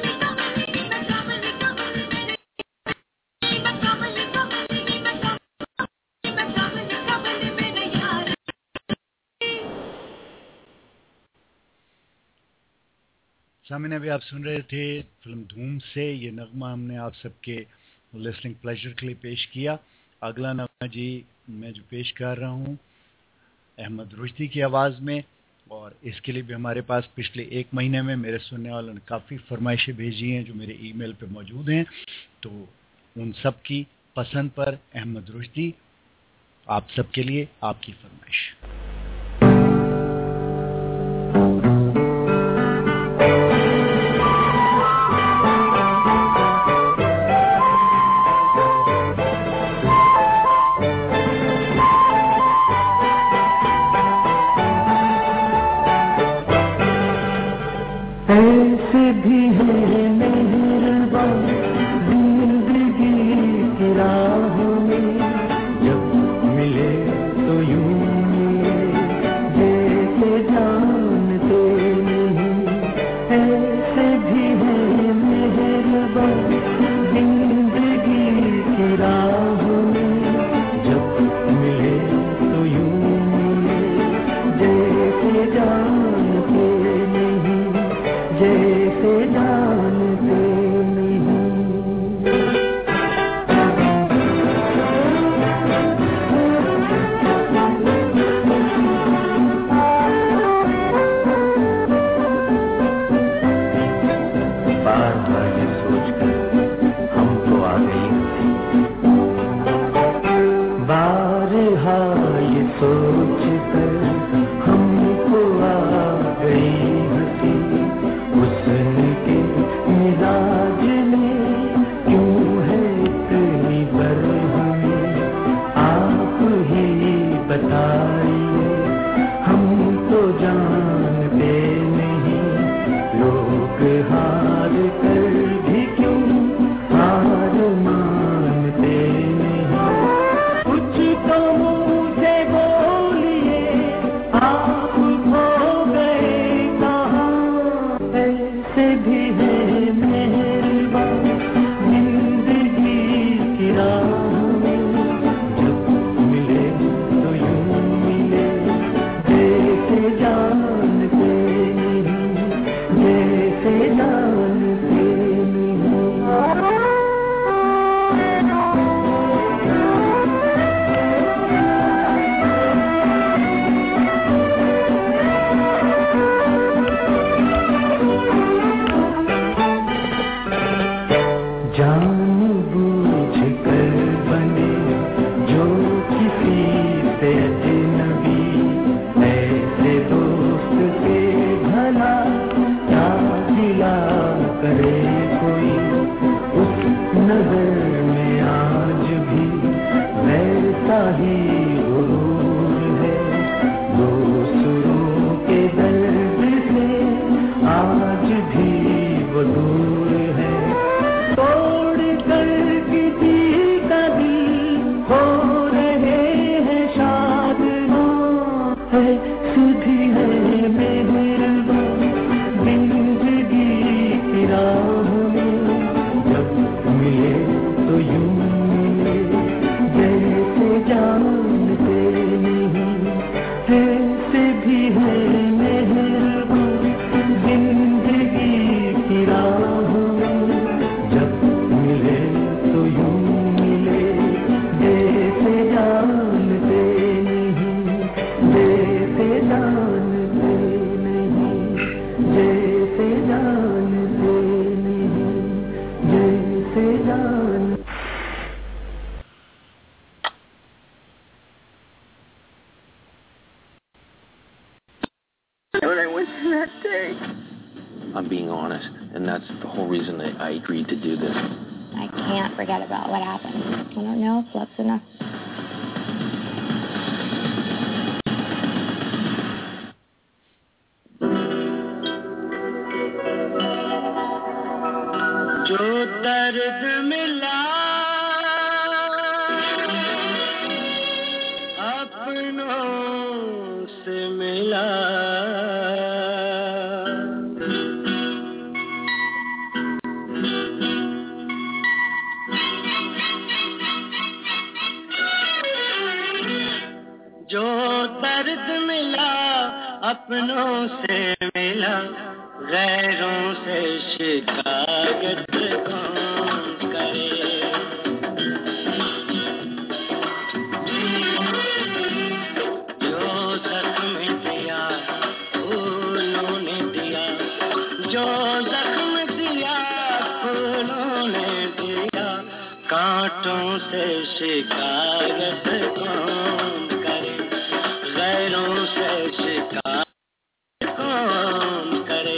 सामने अभी आप सुन रहे थे फिल्म धूम से ये नगमा हमने आप सबके लिसनिंग प्लेजर के लिए पेश किया। अगला नगमा जी मैं जो पेश कर रहा हूँ अहमद रुश्दी की आवाज़ में, और इसके लिए भी हमारे पास पिछले 1 महीने में मेरे सुनने वालों ने काफ़ी फरमाइशें भेजी हैं जो मेरे ईमेल पे मौजूद हैं। तो उन सब की पसंद पर अहमद रुश्दी आप सबके लिए आपकी फरमाइश। I'm being honest, and that's the whole reason that I agreed to do this. I can't forget about what happened. I don't know if that's enough. जो दर्द मिला अपनों से मिला जो दर्द मिला अपनों से मिला गैरों से शिकायत कौन करे। जो जख्म दिया फूलों ने दिया, जो जख्म दिया फूलों ने दिया, कांटों से शिकायत कौन करे। गैरों से शिकायत कौन करे।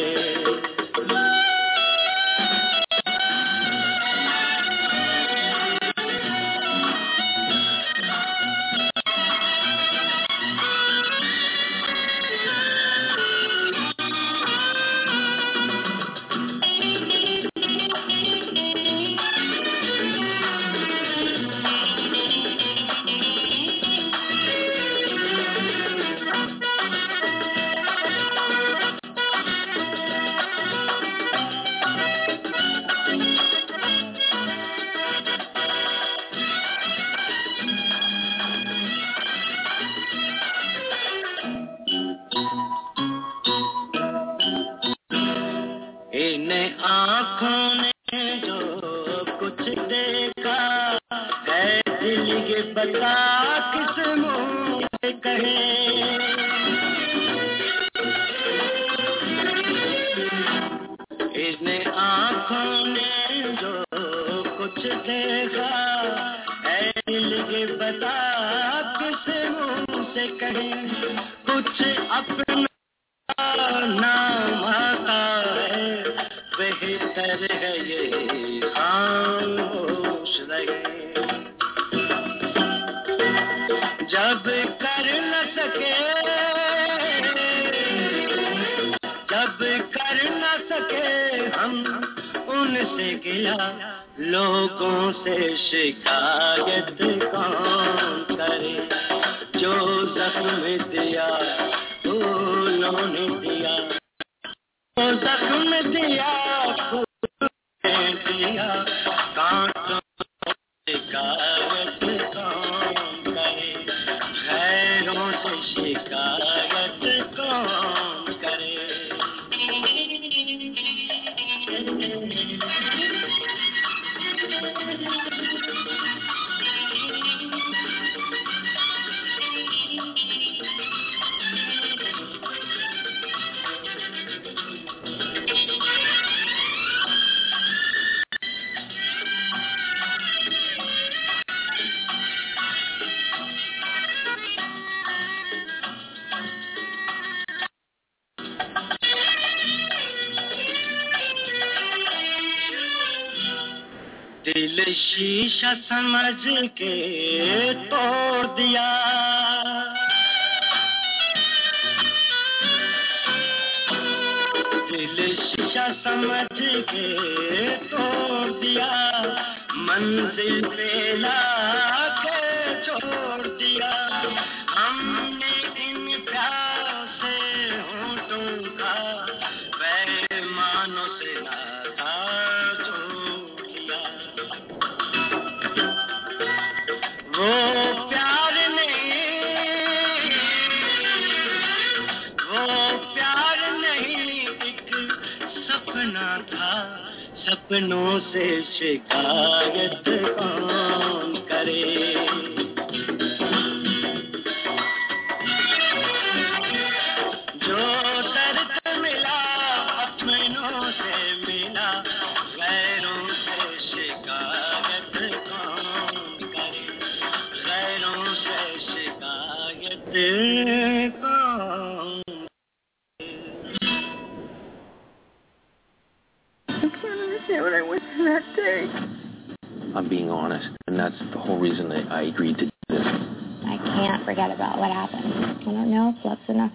इन आँखों ने जो कुछ देखा है, दिल ये बता किस मुँह से कहे। इन आँखों ने जो कुछ देखा है, दिल ये बता किस मुँह से कहे। कुछ अपना नाम आता है, बेहतर है ये खामोश रहे। जब कर न सके, जब कर न सके हम उनसे गिला, लोगों से शिकायत कौन करे। जो जख्म दिया फूलों ने दिया, जो जख्म दिया फूलों ने दिया, कांटों से शिकायत कौन करे। गैरों से शिकायत कौन करे। दिल शीशा समझ के तोड़ दिया, दिल शीशा समझ के तोड़ दिया, मंजिल पे लाके छोड़ दिया। हमने इन प्यासे होठों का बेईमानों से नाता जोड़ लिया। वो प्यार नहीं, वो प्यार नहीं, एक सपना था, सपनों से शिकायत कौन करे। जो दर्द मिला अपनों से मिला, गैरों से शिकायत कौन करे। गैरों से शिकायत कौन। I can't understand what I went through that day. I'm being honest, and that's the whole reason that I agreed to do this. I can't forget about what happened. I don't know if that's enough.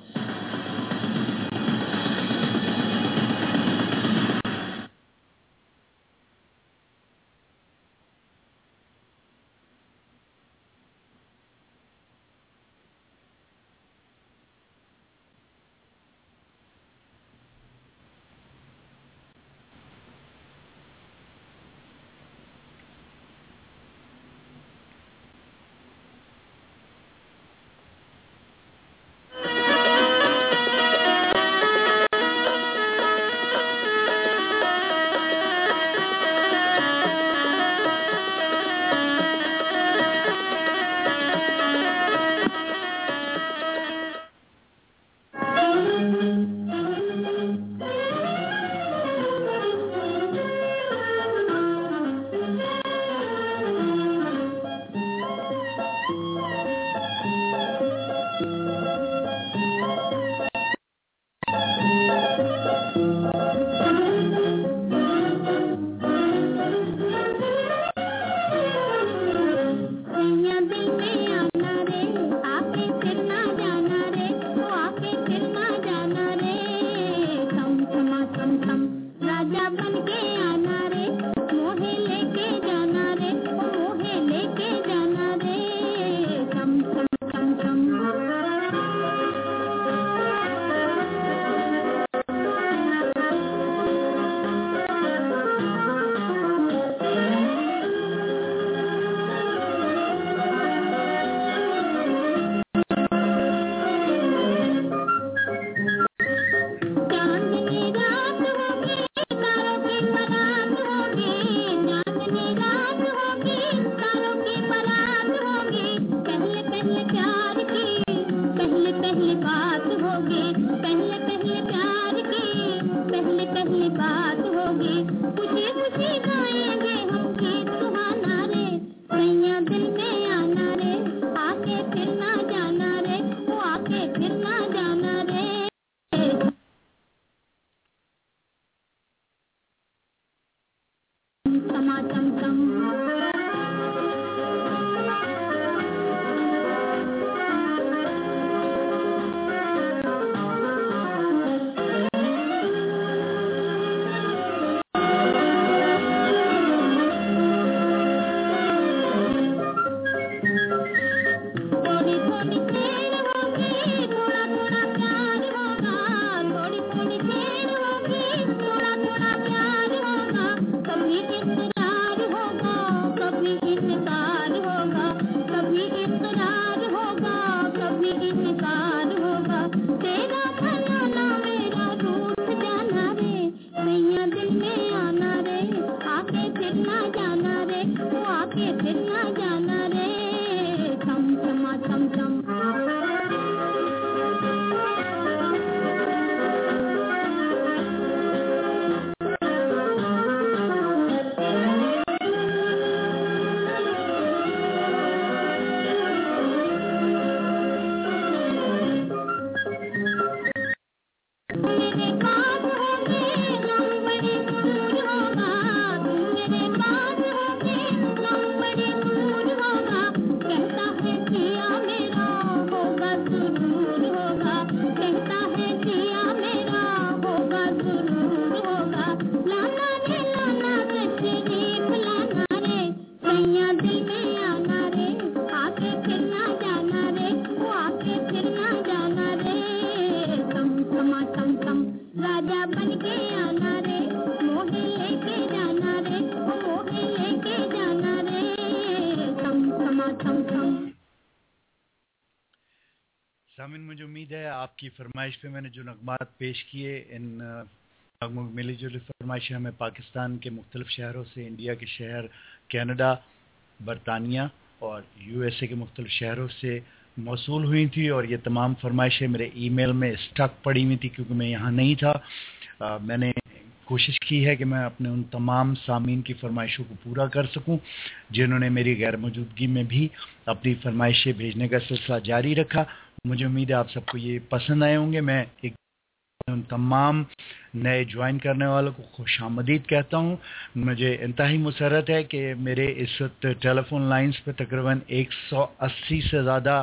सामिन, मुझे उम्मीद है आपकी फरमाइश पे मैंने जो नगमात पेश किए, इन नगमों में मिली जुली फरमाइशें हमें पाकिस्तान के मुख्तलिफ शहरों से, इंडिया के शहर, कनाडा, बरतानिया और यूएसए के मुख्तलिफ शहरों से मौसूल हुई थी, और ये तमाम फरमाइशें मेरे ईमेल में स्टक पड़ी हुई थी क्योंकि मैं यहाँ नहीं था। मैंने कोशिश की है कि मैं अपने उन तमाम सामीन की फरमाइशों को पूरा कर सकूं जिन्होंने मेरी गैर मौजूदगी में भी अपनी फरमाइशें भेजने का सिलसिला जारी रखा। मुझे उम्मीद है आप सबको ये पसंद आए होंगे। मैं एक उन तमाम नए ज्वाइन करने वालों को खुशामदीद कहता हूँ। मुझे इंतहाई मुसरत है कि मेरे इस वक्त टेलीफोन लाइंस पे तकरीबन 180 से ज़्यादा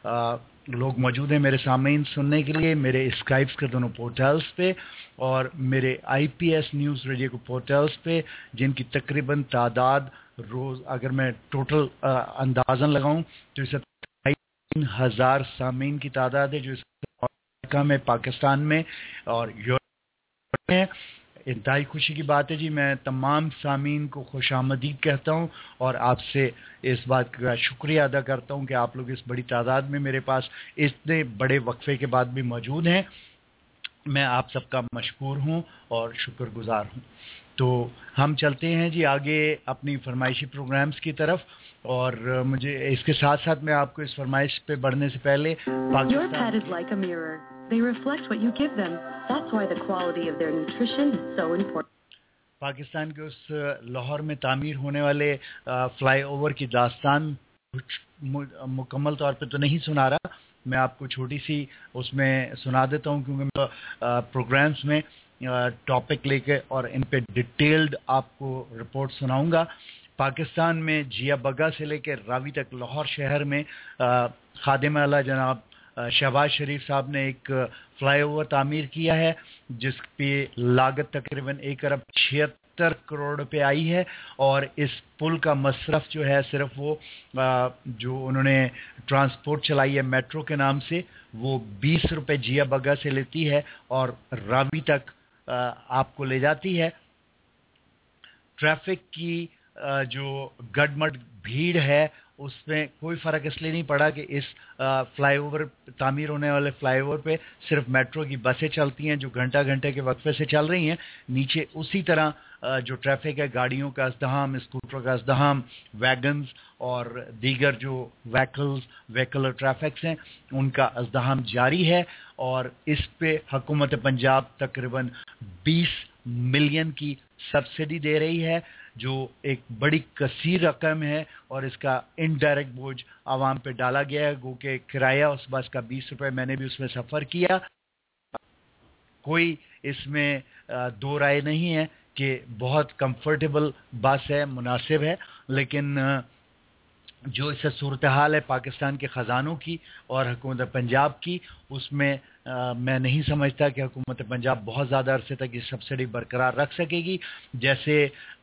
लोग मौजूद हैं मेरे सामीन सुनने के लिए, मेरे स्काइप्स के दोनों पोर्टल्स पे और मेरे IPS न्यूज़ रेडियो के पोर्टल्स पे, जिनकी तकरीबन तादाद रोज़ अगर मैं टोटल अंदाज़न लगाऊं तो इस 3,000 सामीन की तादाद है जो अमेरिका में, पाकिस्तान में और यूरोप में। इंतहाई खुशी की बात है जी। मैं तमाम सामीन को खुशामदीद कहता हूं और आपसे इस बात का शुक्रिया अदा करता हूं कि आप लोग इस बड़ी तादाद में मेरे पास इतने बड़े वक्फे के बाद भी मौजूद हैं। मैं आप सबका मशकूर हूं और शुक्रगुजार हूं। तो हम चलते हैं जी आगे अपनी फरमाइशी प्रोग्राम्स की तरफ, और मुझे इसके साथ साथ मैं आपको इस फरमाइश पे बढ़ने से पहले Your pet is like a mirror. They reflect what you give them. That's why the quality of their nutrition is so important. Pakistan के उस लाहौर में तामीर होने वाले फ्लाईओवर की दास्तान मुकम्मल तौर पे तो नहीं सुना रहा, मैं आपको छोटी सी उसमें सुना देता हूँ क्योंकि मैं प्रोग्राम्स में टॉपिक लेके और इन पे डिटेल्ड आपको रिपोर्ट सुनाऊंगा। पाकिस्तान में जिया बग्गा से लेकर रावी तक लाहौर शहर में खादिम आला जनाब शहबाज शरीफ साहब ने एक फ्लाईओवर तामीर किया है जिस पे लागत तकरीबन 1 अरब 76 करोड़ रुपए आई है, और इस पुल का मसरफ जो है सिर्फ वो जो उन्होंने ट्रांसपोर्ट चलाई है मेट्रो के नाम से, वो 20 रुपए जिया बग्गा से लेती है और रावी तक आपको ले जाती है। ट्रैफिक की जो गडमड भीड़ है उसमें कोई फ़र्क इसलिए नहीं पड़ा कि इस फ्लाईओवर तामीर होने वाले फ्लाईओवर पे सिर्फ मेट्रो की बसें चलती हैं जो घंटे के वक्फे से चल रही हैं। नीचे उसी तरह जो ट्रैफिक है, गाड़ियों का अज़दहाम, स्कूटरों का अज़दहाम, वैगन्स और दीगर जो व्हीकल ट्रैफिक्स हैं उनका अज़दहाम जारी है, और इस पे हुकूमत पंजाब तकरीबन 20 मिलियन की सब्सिडी दे रही है जो एक बड़ी कसीर रकम है, और इसका इनडायरेक्ट बोझ आवाम पे डाला गया है। गो के किराया उस बस का 20 रुपए, मैंने भी उसमें सफ़र किया। कोई इसमें दो राय नहीं है कि बहुत कंफर्टेबल बस है, मुनासिब है, लेकिन जो इससे सूरत हाल है पाकिस्तान के ख़जानों की और हुकूमत पंजाब की, उसमें मैं नहीं समझता कि हुकूमत पंजाब बहुत ज़्यादा अरसे तक ये सब्सिडी बरकरार रख सकेगी। जैसे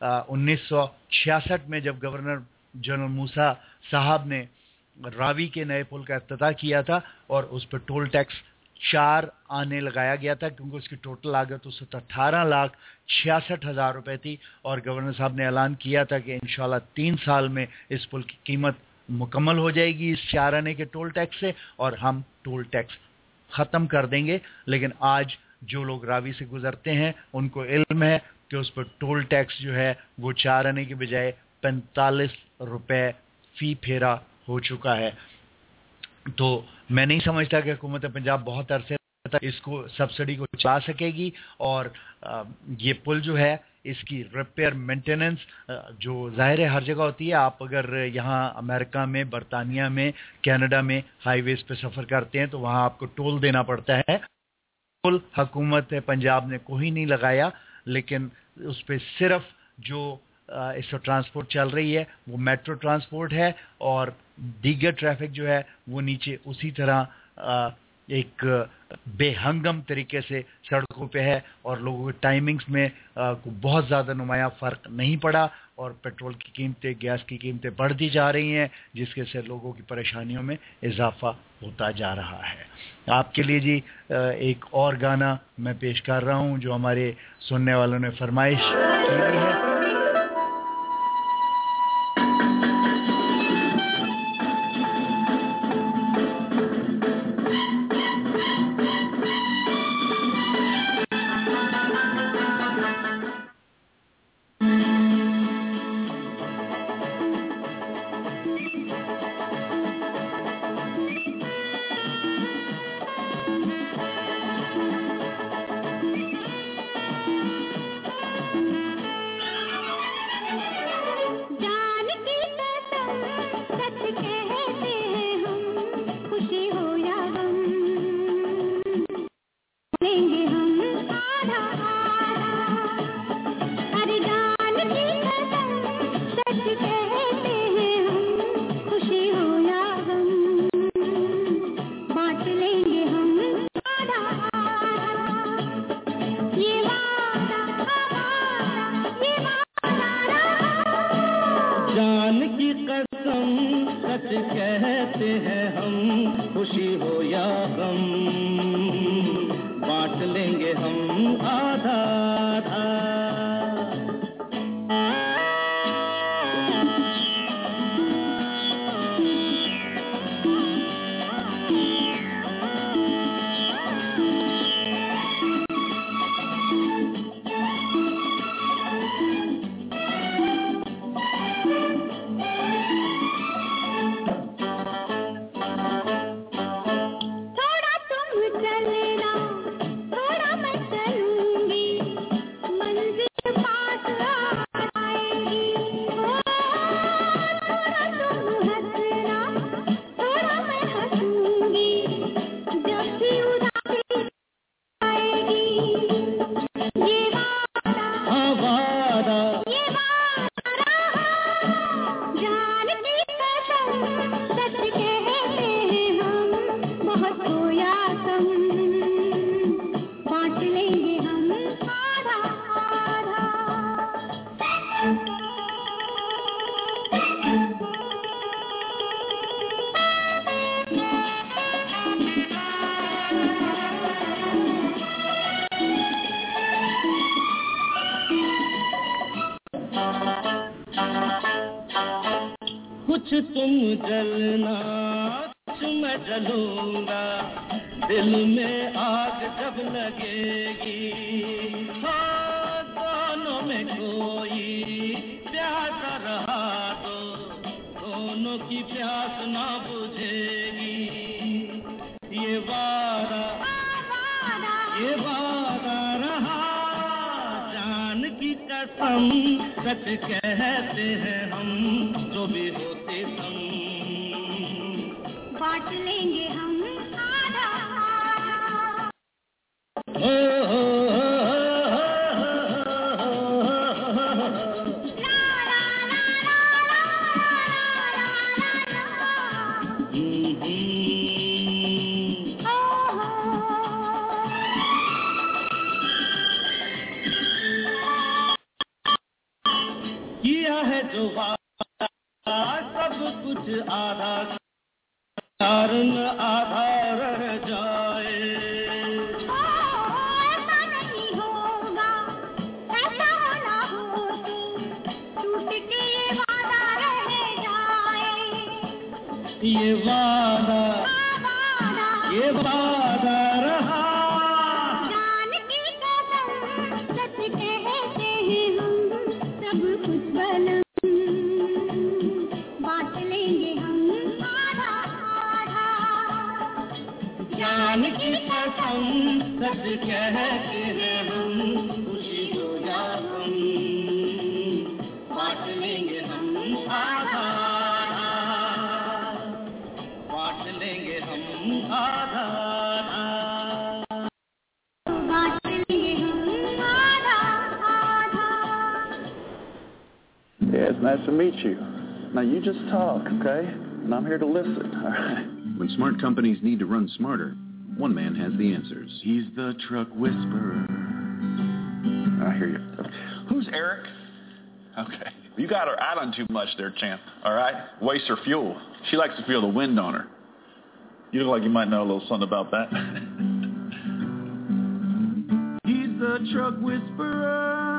1966 में जब गवर्नर जनरल मूसा साहब ने रावी के नए पुल का इफ्तिताह किया था और उस पर टोल टैक्स 4 आने लगाया गया था क्योंकि उसकी टोटल लागत उस वक्त 18,66,000 रुपए थी, और गवर्नर साहब ने ऐलान किया था कि इंशाल्लाह 3 साल में इस पुल की कीमत मुकम्मल हो जाएगी इस 4 आने के टोल टैक्स से, और हम टोल टैक्स ख़त्म कर देंगे। लेकिन आज जो लोग रावी से गुजरते हैं उनको इल्म है कि उस पर टोल टैक्स जो है वो 4 आने के बजाय 45 रुपए फी फेरा हो चुका है। तो मैं नहीं समझता कि हुकूमत पंजाब बहुत अरसे तक इसको सब्सिडी को चला सकेगी, और ये पुल जो है इसकी रिपेयर मेंटेनेंस जो ज़ाहिर है हर जगह होती है। आप अगर यहाँ अमेरिका में, बरतानिया में, कनाडा में हाईवेज पे सफ़र करते हैं तो वहाँ आपको टोल देना पड़ता है। टोल हुकूमत पंजाब ने कोई नहीं लगाया, लेकिन उस पर सिर्फ जो इस ट्रांसपोर्ट चल रही है वो मेट्रो ट्रांसपोर्ट है, और दीगर ट्रैफिक जो है वो नीचे उसी तरह एक बेहंगम तरीके से सड़कों पे है, और लोगों के टाइमिंग्स में बहुत ज़्यादा नुमाया फ़र्क नहीं पड़ा, और पेट्रोल की कीमतें, गैस की कीमतें बढ़ती जा रही हैं जिसके से लोगों की परेशानियों में इजाफा होता जा रहा है। आपके लिए जी एक और गाना मैं पेश कर रहा हूँ जो हमारे सुनने वालों ने फरमाइश की है। हम, खुशी हो या गम, बांट लेंगे हम आधा आधा। कुछ तुम जलना, कुछ मैं जलूंगा, दिल में आग जब लगेगी, हाँ दोनों में कोई प्यासा रहा तो दोनों की प्यास ना बुझेगी। ये वादा रहा, जान की कसम, सच कहते हैं हम, जो भी होते हम, बांट लेंगे हम आधा आधा। किया है जो वादा सब कुछ आधा, कारण आधा रह जाए। ऐसा नहीं होगा, ऐसा ना हो, टूट के ये वादा रह जाए। ये वादा रहा, जान की कसम, सच कहते हैं हम, सब कुछ बलम, बांट लेंगे हम आधा आधा। जान की कसम, सच कहते हैं हम, खुशी हो या गम, बांट लेंगे हम आधा आधा, बांट लेंगे हम आधा आधा, बांट लेंगे हम आधा आधा। Yeah, it's nice to meet you. Now you just talk, okay? And I'm here to listen, all right? When smart companies need to run smarter, one man has the answers. He's the truck whisperer. I hear you. Who's Eric? Okay. You got her out on too much there, champ. All right? Waste her fuel. She likes to feel the wind on her. You look like you might know a little something about that. He's the truck whisperer.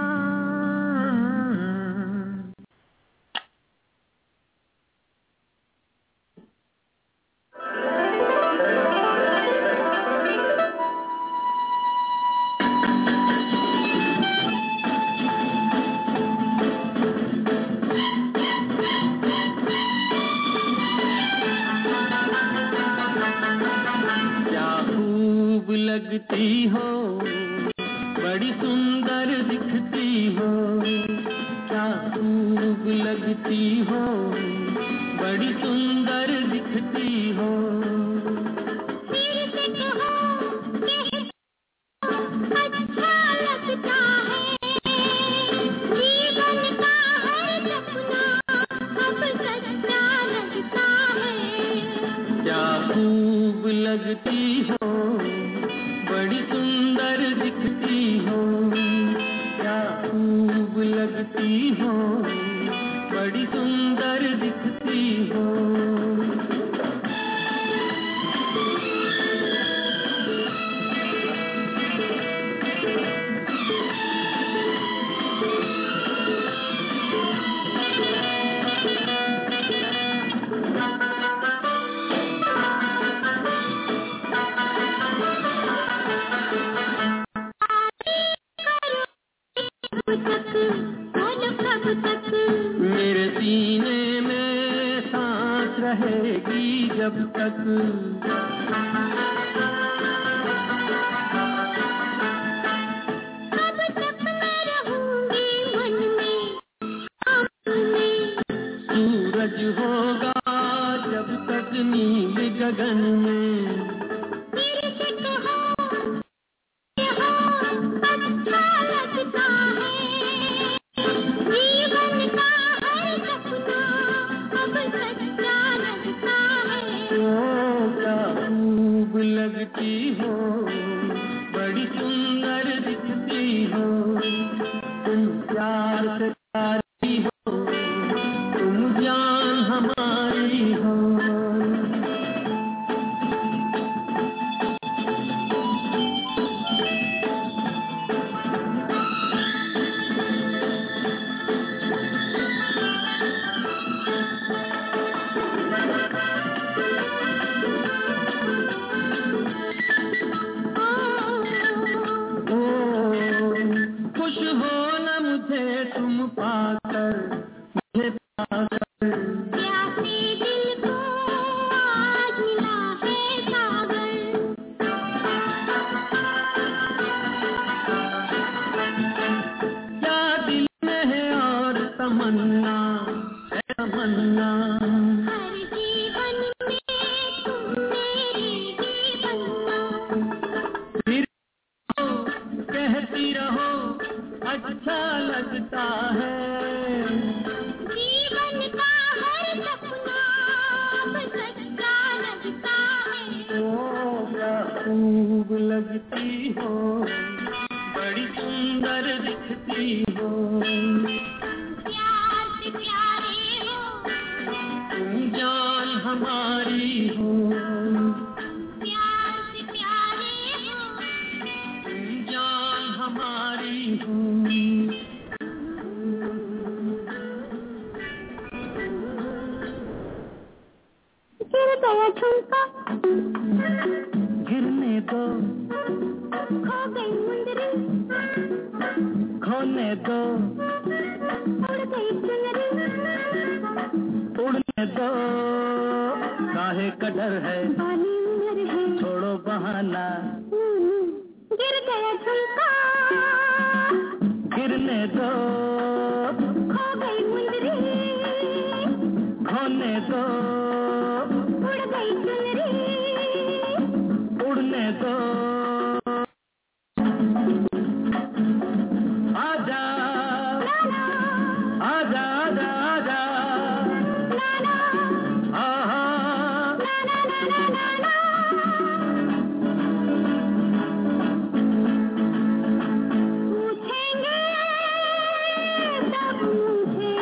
लगती हो, बड़ी सुंदर दिखती हो, क्या खूब लगती हो, बड़ी सुंदर दिखती हो। मेरे से कहो कि अच्छा लगता है, जीवन का हर सपना अब सच्चा लगता है। क्या खूब लगती हो, बड़ी सुंदर दिखती हो, क्या खूब लगती हो, बड़ी सुंदर दिखती हो। जब तक सूरज होगा जब तक नील गगन में अच्छा लगता है जीवन का हर सपना अब सच्चा लगता है ओ क्या खूब लगती हो बड़ी सुंदर दिखती हो तुम प्यार से प्यारी हो तुम जान हमारी हो खुश हो न मुझे तुम पाकर मुझे पाकर प्यासे दिल को आज मिला है सागर क्या दिल में है और तमन्ना है तमन्ना हर जीवन में तुम मेरी ही बनना फिर कहती रहो अच्छा लगता है जीवन का हर सपना अब सच्चा लगता है ओ क्या खूब लगती हो बड़ी सुंदर दिखती हो प्यार से प्यारे हो तुम जान हमारी हो प्यार से प्यारे हो तुम जान हमारी हो गिर गया झुमका गिरने दो खो गई मुंदरी खोने दो उड़ गई चुनरी उड़ने दो काहे का डर है छोड़ो बहाना गिर गया झुमका गिरने दो खो गई मुंदरी खोने दो उड़ गई चुनरी उड़ने दो आजा आजा आजा आजा आहा पूछेंगे तब मुझे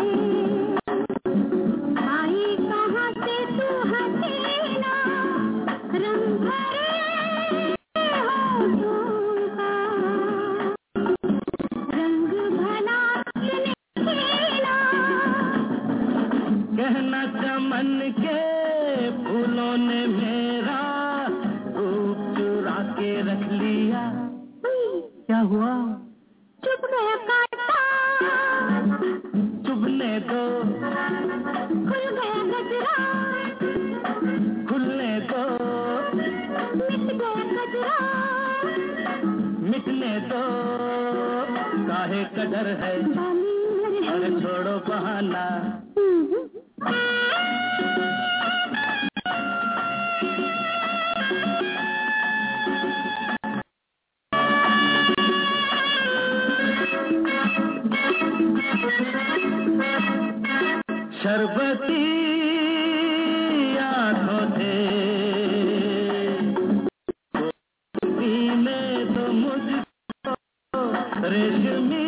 आई कहाँ से तू हसीना रंग भरे होठों का रंग भला खिला कहना चमन के फूलों ने मेरा रूप चुरा के रख लिया क्या हुआ चुप गया कांटा चुभने दो खुल गया गजरा खुलने दो मिट गया गजरा मिटने दो काहे का डर है अरे छोड़ो बहाना शरबती आंखों से पीने दो मुझको रेशमी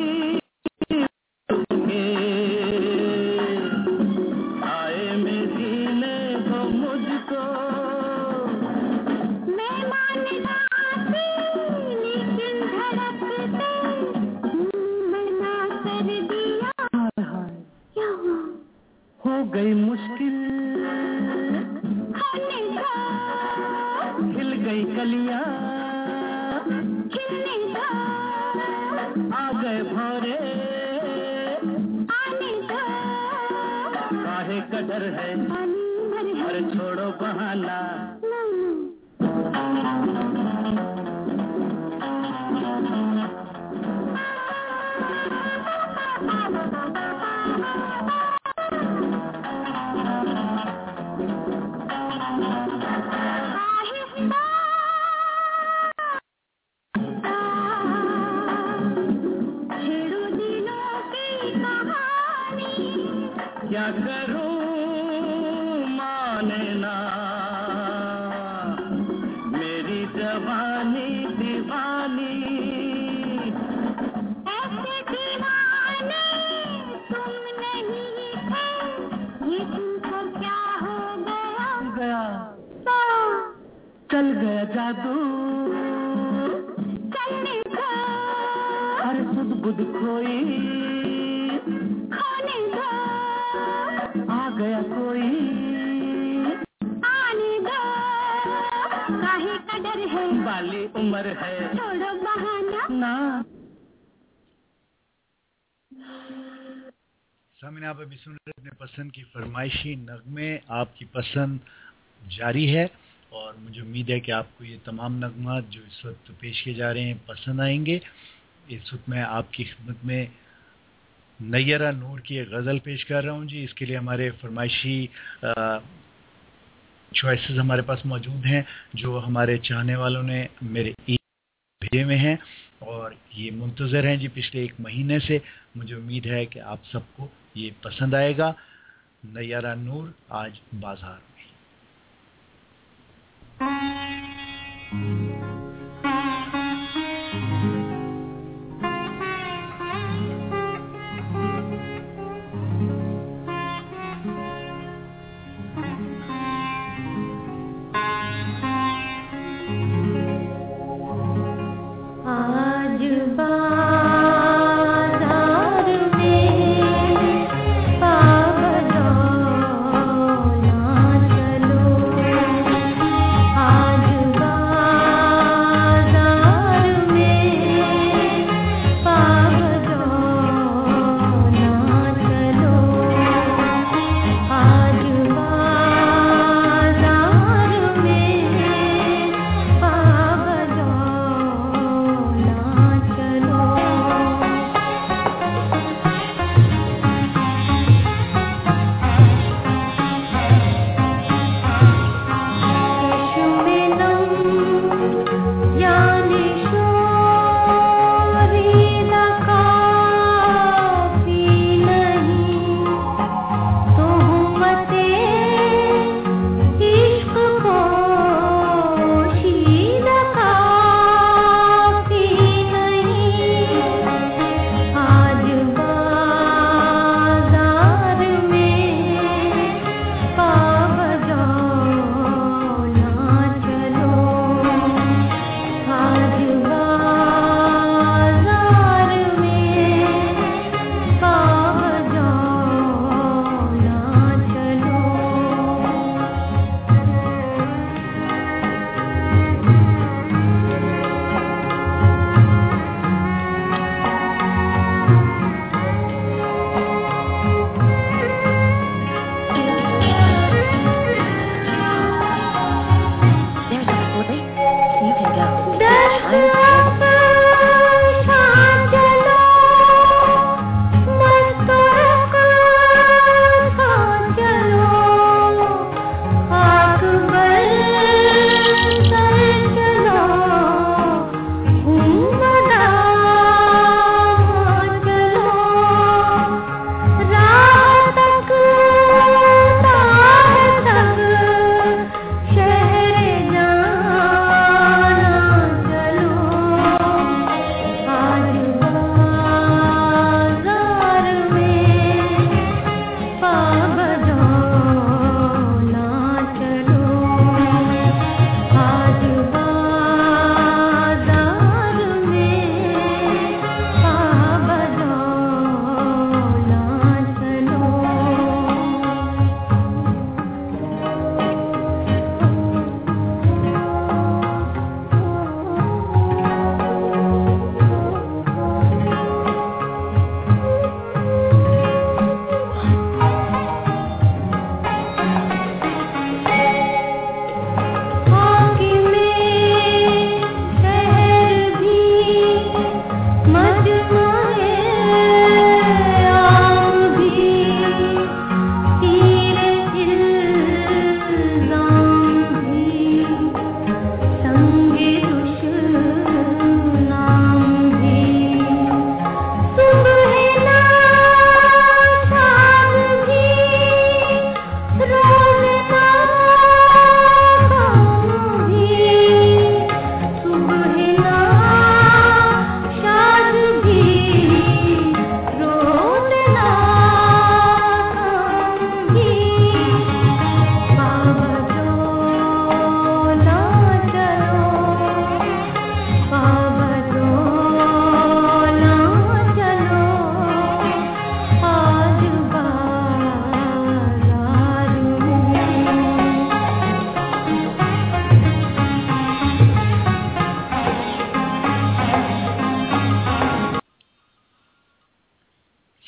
आए में जीने दो मुझको मैं मानना थी लेकिन धड़कते मना कर दिया क्या हुआ हो गई मुश्किल खिल गई कलियां खिलने दो आ गए भौरे आने दो काहे का डर है अरे छोड़ो बहाना क्या करूं माने ना मेरी जवानी दीवानी ऐसे दीवाने तुम नहीं थे ये तुमको क्या हो गया चल गया जादू चलने का हर सुध बुध खोई खोने का आ गया कोई आने दो काहे का डर है वाली उम्र है छोड़ो बहाना ना सामने आप अभी सुन रहे अपने पसंद की फरमाइशी नगमे आपकी पसंद जारी है और मुझे उम्मीद है कि आपको ये तमाम नगमात जो इस वक्त पेश किए जा रहे हैं पसंद आएंगे। इस वक्त मैं आपकी खिदमत में नैयरा नूर की एक गज़ल पेश कर रहा हूँ जी। इसके लिए हमारे फरमाइशी चॉइसेस हमारे पास मौजूद हैं जो हमारे चाहने वालों ने मेरे भेजे हुए हैं और ये मुंतज़र हैं जी पिछले 1 महीने से। मुझे उम्मीद है कि आप सबको ये पसंद आएगा। नैयरा नूर आज बाजार में। बाजार में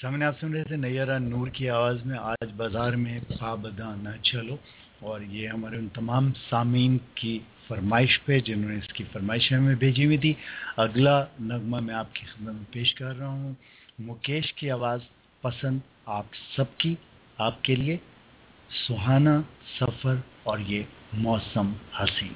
सामने आप सुन रहे थे नैयरा नूर की आवाज़ में आज बाज़ार में पाबदा न चलो, और ये हमारे उन तमाम सामीन की फरमाइश पे जिन्होंने इसकी फरमाइश हमें भेजी हुई थी। अगला नगमा मैं आपकी खिदमत में पेश कर रहा हूँ, मुकेश की आवाज़ पसंद आप सबकी, आपके लिए सुहाना सफ़र और ये मौसम हसी।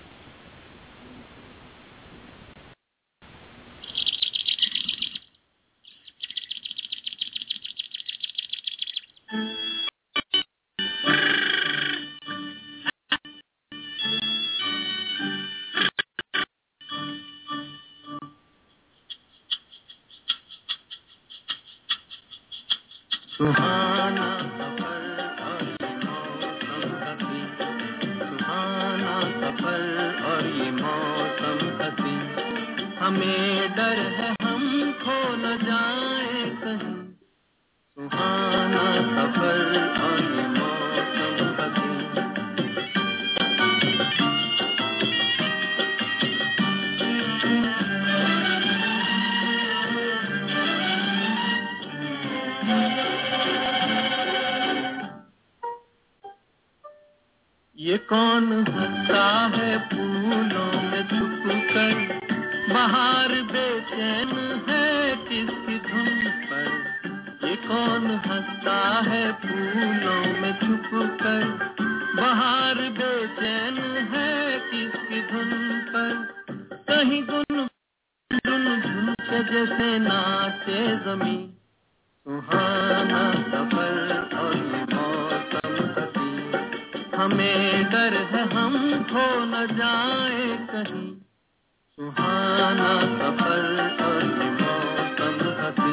सुहाना सफर और ये मौसम हसी, हमें डर है हम खो न जाए कहीं। सुहाना सफर और ये मौसम हसी। ये कौन हंसता है फूलों में छुप कर, बाहर बेचैन है किसकी धुन पर। ये कौन हंसता है फूलों में छुप कर, बाहर बेचैन है किसकी धुन पर। कहीं गुन गुन झुन के जैसे नाचे जमीन। सुहाना सफर और ये मौसम हसी, हमें डर है हम खो न जाए कहीं। सुहाना सफर और ये मौसम हसी।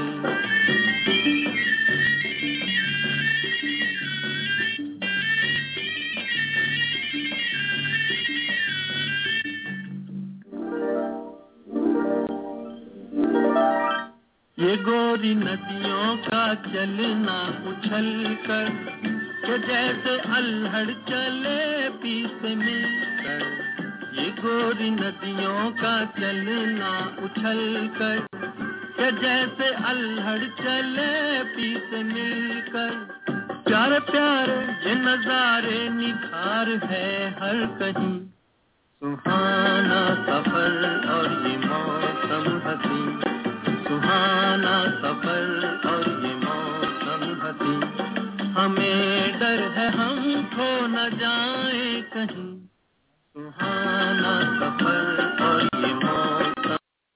ये गोरी नदियों का चलना उछल कर, के जैसे अल्हड़ चले पीस मिलकर। ये गोरी नदियों का चलना उछल कर, के जैसे अल्हड़ चले पीस मिलकर। प्यारे प्यारे ये नजारे निखार है हर कहीं। सुहाना सफर और ये मौसम हसी, सुहाना सफर और ये मौसम हसी। हमें डर है हम खो न जाए कहीं। सुहाना सफर और ये मौसम।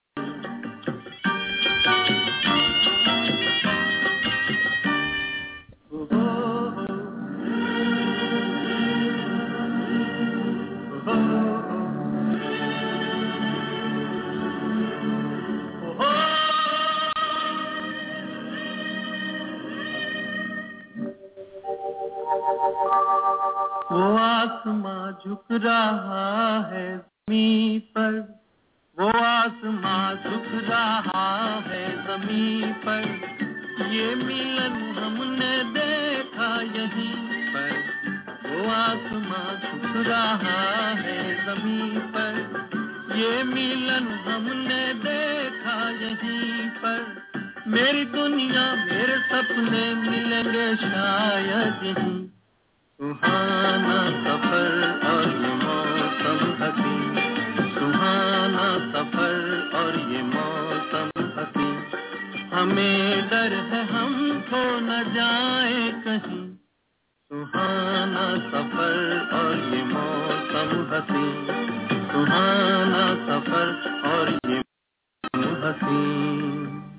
वो आसमां झुक रहा है ज़मीं पर, वो आसमां झुक रहा है ज़मीं पर। ये मिलन हमने देखा यहीं पर। वो आसमां झुक रहा है ज़मीं पर, ये मिलन हमने देखा यहीं पर। मेरी दुनिया मेरे सपने मिलेंगे शायद यहीं। सुहाना सफर और ये मौसम हसी, सुहाना सफर और ये मौसम हसी। हमें डर है हम खो न जाए कहीं। सुहाना सफर और ये मौसम हसी, सुहाना सफर और ये मौसम हसी।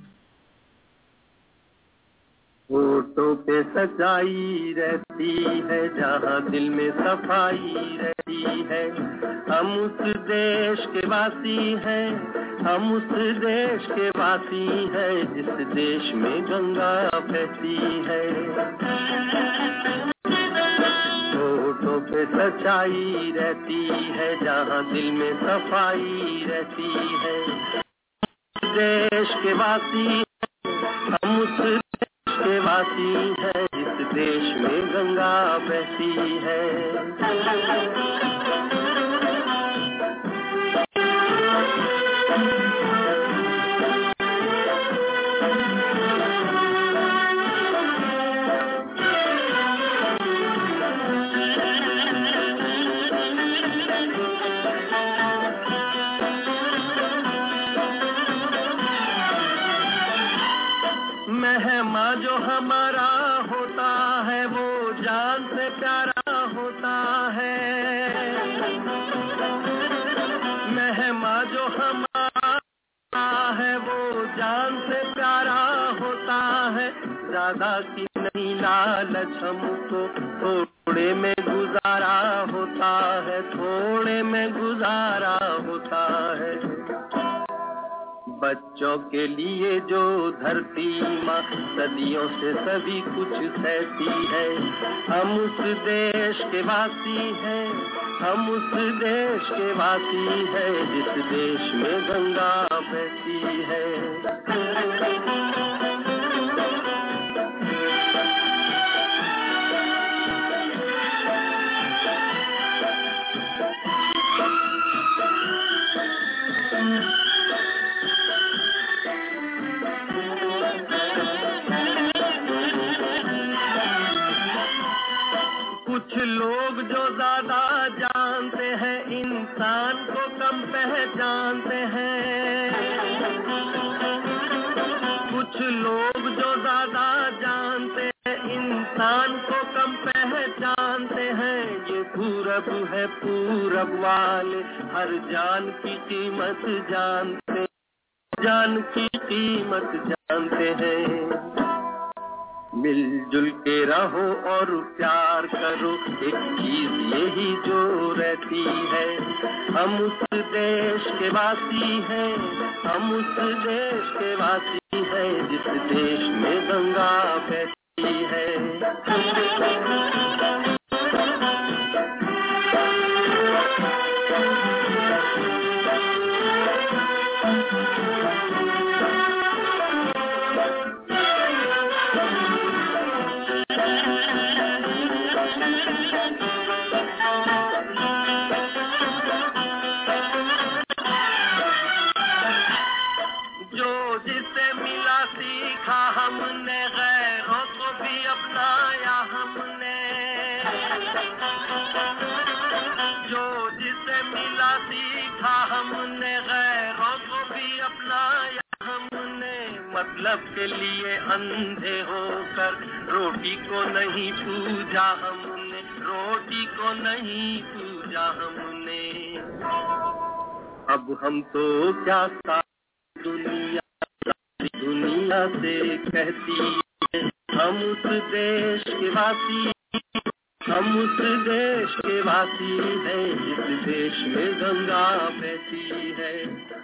होठों पे सच्चाई रहती है जहाँ दिल में सफाई रहती है। हम उस देश के वासी हैं, हम उस देश के वासी हैं जिस देश में गंगा बहती है। होठों पे सच्चाई रहती है जहाँ दिल में सफाई रहती है। देश के वासी हम उस के वासी है जिस देश में गंगा बहती है। हमारा होता है वो जान से प्यारा होता है, मेहमा जो हमारा है वो जान से प्यारा होता है, ज्यादा की नहीं लालच हमको थोड़े में गुजारा होता है, थोड़े में गुजारा होता है। बच्चों के लिए जो धरती माँ सदियों से सभी कुछ सहती है, हम उस देश के वासी हैं, हम उस देश के वासी हैं जिस देश में गंगा बहती है। कुछ लोग जो ज्यादा जानते हैं इंसान को कम पहचानते हैं, कुछ लोग जो ज्यादा जानते हैं इंसान को कम पहचानते हैं। ये पूरब है पूरब वाले हर जान की कीमत जानते, जान की कीमत जानते हैं। मिलजुल के रहो और प्यार करो, एक चीज यही जो रहती है, हम उस देश के वासी हैं, हम उस देश के वासी हैं जिस देश में गंगा बहती है। हमने गैरों को भी अपनाया हमने, जो जिसे मिला सीखा हमने गैरों को भी अपनाया हमने। मतलब के लिए अंधे होकर रोटी को नहीं पूजा हमने, रोटी को नहीं पूजा हमने। अब हम तो क्या दुनिया से कहती है, हम उस देश के वासी, हम उस देश के वासी हैं जिस देश में गंगा बहती है।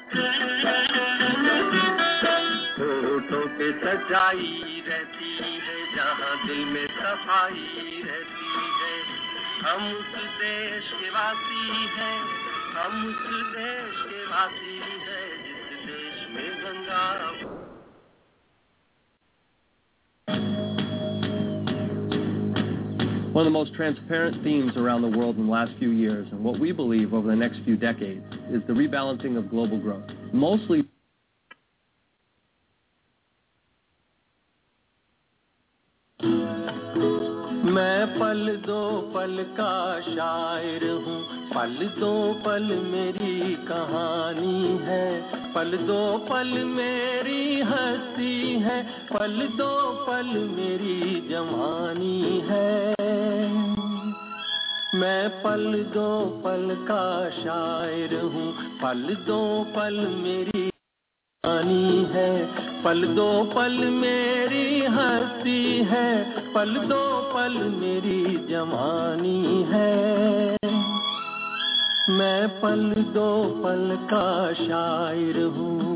होठों पे सच्चाई रहती है, जहाँ दिल में सफाई रहती है, हम उस देश के वासी हैं, हम उस देश के वासी हैं जिस देश में Ganga. One of the most transparent themes around the world in the last few years, and what we believe over the next few decades, is the rebalancing of global growth. Mostly मैं पल दो पल का शायर हूँ, पल दो पल मेरी कहानी है, पल दो पल मेरी हंसी है, पल दो पल मेरी जवानी है। मैं पल दो पल का शायर हूँ, पल दो पल मेरी कहानी है, पल दो पल मेरी हंसी है, पल दो पल मेरी जवानी है। मैं पल दो पल का शायर हूँ।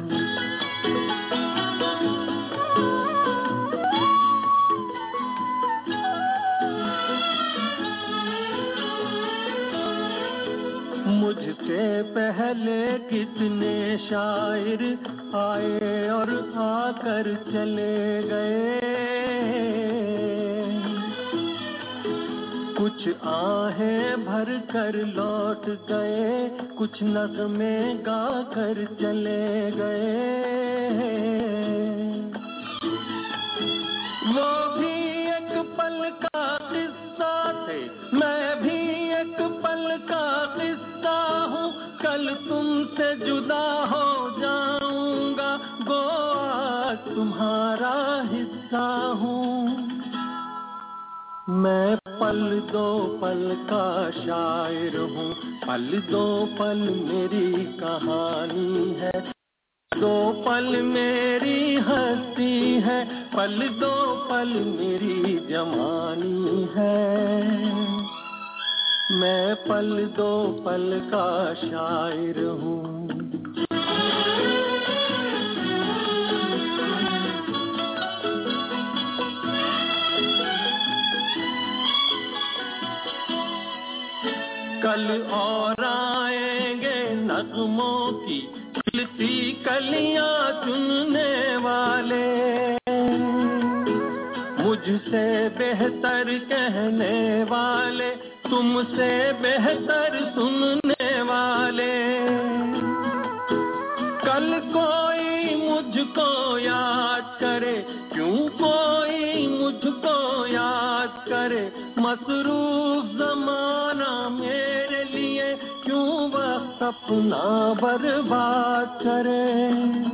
मुझसे पहले कितने शायर आए और आकर चले गए, कुछ आहें भर कर लौट गए, कुछ नग़्मे गा कर चले गए। वो भी एक पल का किस्सा थे, मैं भी एक पल का किस्सा हूँ, कल तुमसे जुदा हो जाऊंगा, वो आज तुम्हारा हिस्सा सा हूँ, मैं पल दो पल का शायर हूँ, पल दो पल मेरी कहानी है, दो पल मेरी हस्ती है, पल दो पल मेरी जवानी है, मैं पल दो पल का शायर हूँ। कल और आएंगे नगमों की खिलती कलियां चुनने वाले, मुझसे बेहतर कहने वाले, तुमसे बेहतर सुनने वाले। कल कोई मुझको याद करे, क्यों कोई मुझको याद करे, मसरूफ जमाना मेरे लिए क्यों वक्त अपना बर्बाद करे।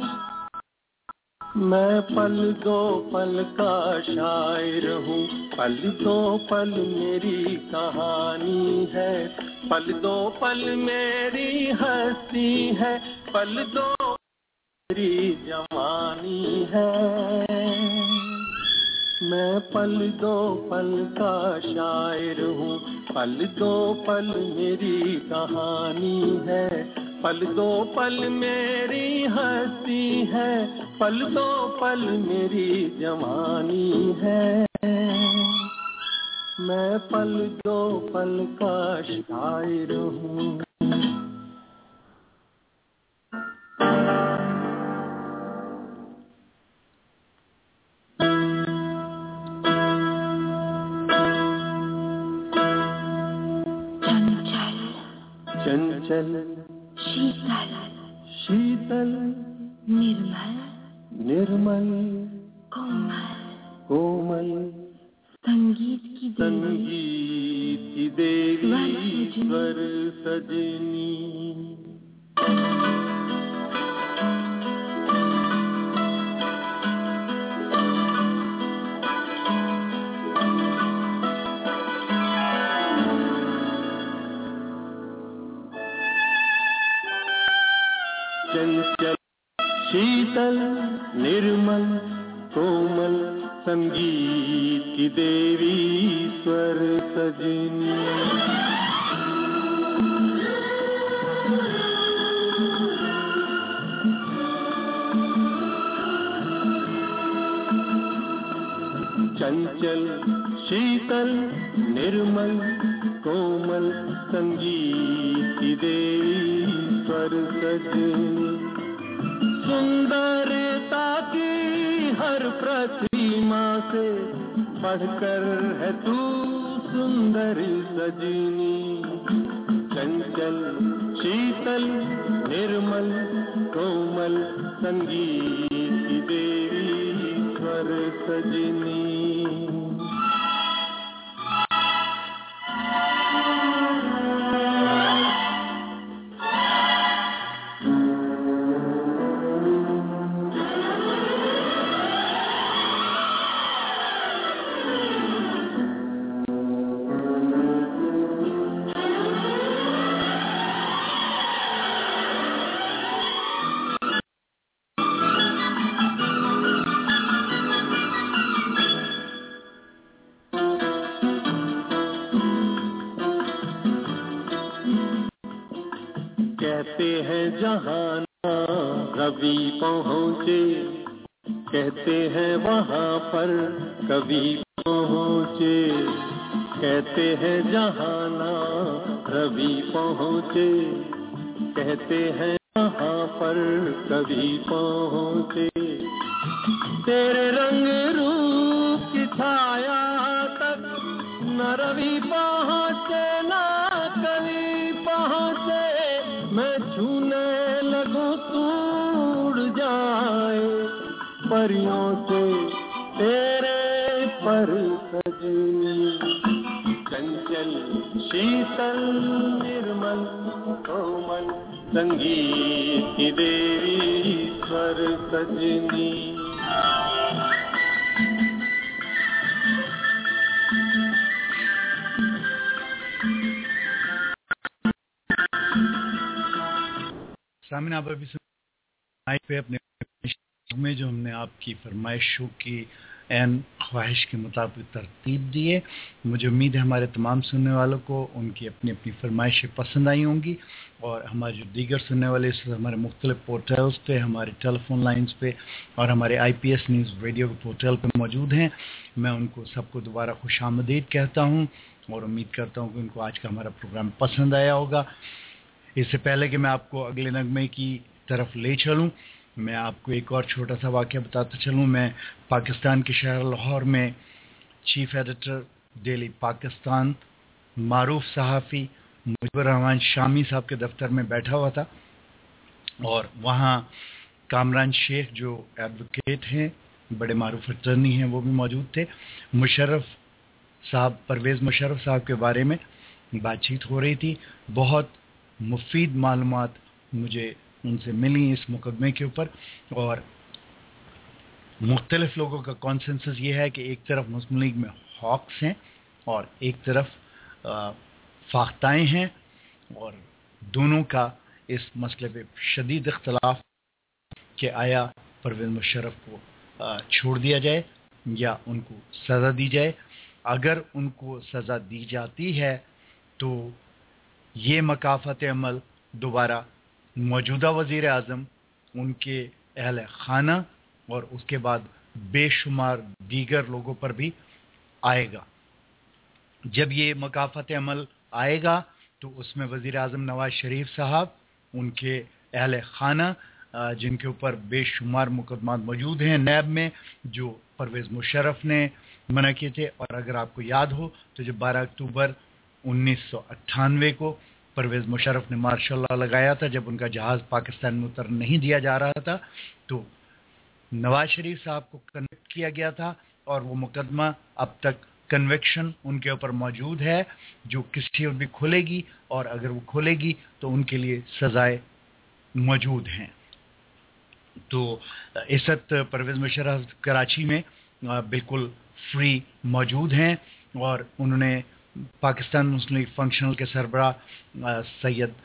मैं पल दो पल का शायर हूँ, पल दो पल मेरी कहानी है, पल दो पल मेरी हस्ती है, पल दो मेरी जवानी है, मैं पल दो पल का शायर हूँ, पल दो पल मेरी कहानी है, पल दो पल मेरी हस्ती है, पल दो पल मेरी जवानी है, मैं पल दो पल का शायर हूँ। चंचल शीतल शीतल निर्मल निर्मल कोमल कोमल संगीत की देवी स्वर सजनी। चंचल शीतल निर्मल कोमल संगीत की देवी स्वर सजनी। चंचल शीतल निर्मल कोमल संगीत की देवी स्वर सजनी। सुंदरता की हर प्रतिमा से बढ़कर है तू सुंदर सजनी। चंचल शीतल निर्मल कोमल संगीत की देवी स्वर सजनी। कहते हैं जहां रवि पहुँचे, कहते हैं वहाँ पर कवि पहुँचे। कहते हैं जहां रवि पहुँचे, कहते हैं वहाँ पर कवि पहुँचे। तेरे रंग रूप की छाया तक न रवि पहुँचे न कवि पहुँचे। मैं छूने लगूं तू उड़ जाए परियों से तेरे पर सजनी। चंचल शीतल निर्मल कोमल संगीत की देवी स्वर सजनी। सामने आप अभी सुनाई पे अपने में जो हमने आपकी फरमाइशों की एन ख्वाहिश के मुताबिक तरतीब दी है। मुझे उम्मीद है हमारे तमाम सुनने वालों को उनकी अपनी अपनी फरमाइशें पसंद आई होंगी और हमारे जो दीगर सुनने वाले हमारे मुख्तलिफ पोर्टल्स पे, हमारे टेलीफोन लाइंस पे और हमारे IPS न्यूज़ रेडियो के पोर्टल पे मौजूद हैं, मैं उनको सबको दोबारा खुशामदीद कहता हूँ और उम्मीद करता हूँ कि उनको आज का हमारा प्रोग्राम पसंद आया होगा। इससे पहले कि मैं आपको अगले नगमे की तरफ ले चलूँ, मैं आपको एक और छोटा सा वाक़या बताता चलूँ। मैं पाकिस्तान के शहर लाहौर में चीफ एडिटर डेली पाकिस्तान मारूफ सहाफ़ी मुजीबुर रहमान शामी साहब के दफ्तर में बैठा हुआ था और वहाँ कामरान शेख जो एडवोकेट हैं, बड़े मारूफ अटर्नी हैं, वो भी मौजूद थे। मुशर्रफ साहब, परवेज़ मुशर्रफ साहब के बारे में बातचीत हो रही थी। बहुत मुफीद मालूमात मुझे उनसे मिली इस मुकदमे के ऊपर और मुख्तलिफ लोगों का कॉन्सेंसस ये है कि एक तरफ मुस्लिम लीग में हॉक्स हैं और एक तरफ फाख्ताएँ हैं और दोनों का इस मसले पे शदीद इख्तलाफ कि आया परवेज़ मुशर्रफ को छोड़ दिया जाए या उनको सज़ा दी जाए। अगर उनको सज़ा दी जाती है तो ये मकाफ़त अमल दोबारा मौजूदा वज़ीर आज़म, उनके अहल खाना और उसके बाद बेशुमार दीगर लोगों पर भी आएगा। जब ये मकाफ़त अमल आएगा तो उसमें वज़ीर आज़म नवाज शरीफ साहब, उनके अहल खाना जिनके ऊपर बेशुमार मुकदमात मौजूद हैं नैब में, जो परवेज़ मुशर्रफ ने मना किए थे। और अगर आपको याद हो तो जब 12 अक्टूबर 1998 को परवेज़ मुशर्रफ ने मार्शल लॉ लगाया था, जब उनका जहाज़ पाकिस्तान में उतर नहीं दिया जा रहा था, तो नवाज शरीफ साहब को कन्विक्ट किया गया था और वो मुकदमा अब तक कन्विक्शन उनके ऊपर मौजूद है, जो किसी और भी खुलेगी और अगर वो खुलेगी तो उनके लिए सज़ाएं मौजूद हैं। तो इस वक्त परवेज़ मुशर्रफ कराची में बिल्कुल फ्री मौजूद हैं और उन्होंने पाकिस्तान मुस्लिम लीग फंक्शनल के सरबराह सैयद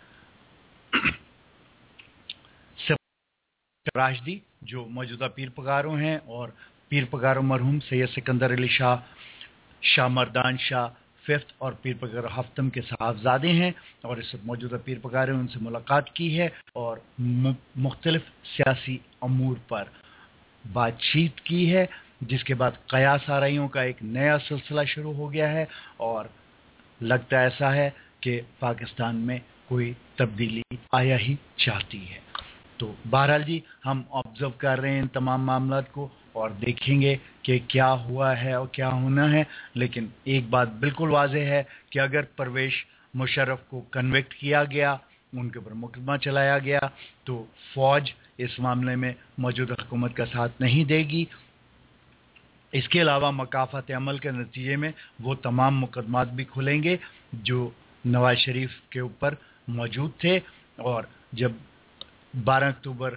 राशदी, जो मौजूदा पीर पगारों हैं, और पीर पगारों मरहूम सैयद सिकंदर अली शाह, शाह मर्दान शाह फिफ्थ और पीर पगार हफ्तम के साहबजादे हैं और इस मौजूदा पीर पगारों ने उनसे मुलाकात की है और मुख्तलिफ सियासी अमूर पर बातचीत की है, जिसके बाद क़यास आराइयों का एक नया सिलसिला शुरू हो गया है और लगता ऐसा है कि पाकिस्तान में कोई तब्दीली आया ही चाहती है। तो बहरहाल जी, हम ऑब्ज़र्व कर रहे हैं इन तमाम मामलात को और देखेंगे कि क्या हुआ है और क्या होना है। लेकिन एक बात बिल्कुल वाज़ेह है कि अगर परवेज़ मुशर्रफ को कन्विक्ट किया गया, उनके ऊपर मुकदमा चलाया गया, तो फ़ौज इस मामले में मौजूदा हुकूमत का साथ नहीं देगी। इसके अलावा मकाफ़त अमल के नतीजे में वो तमाम मुकदमात भी खुलेंगे जो नवाज शरीफ के ऊपर मौजूद थे। और जब 12 अक्टूबर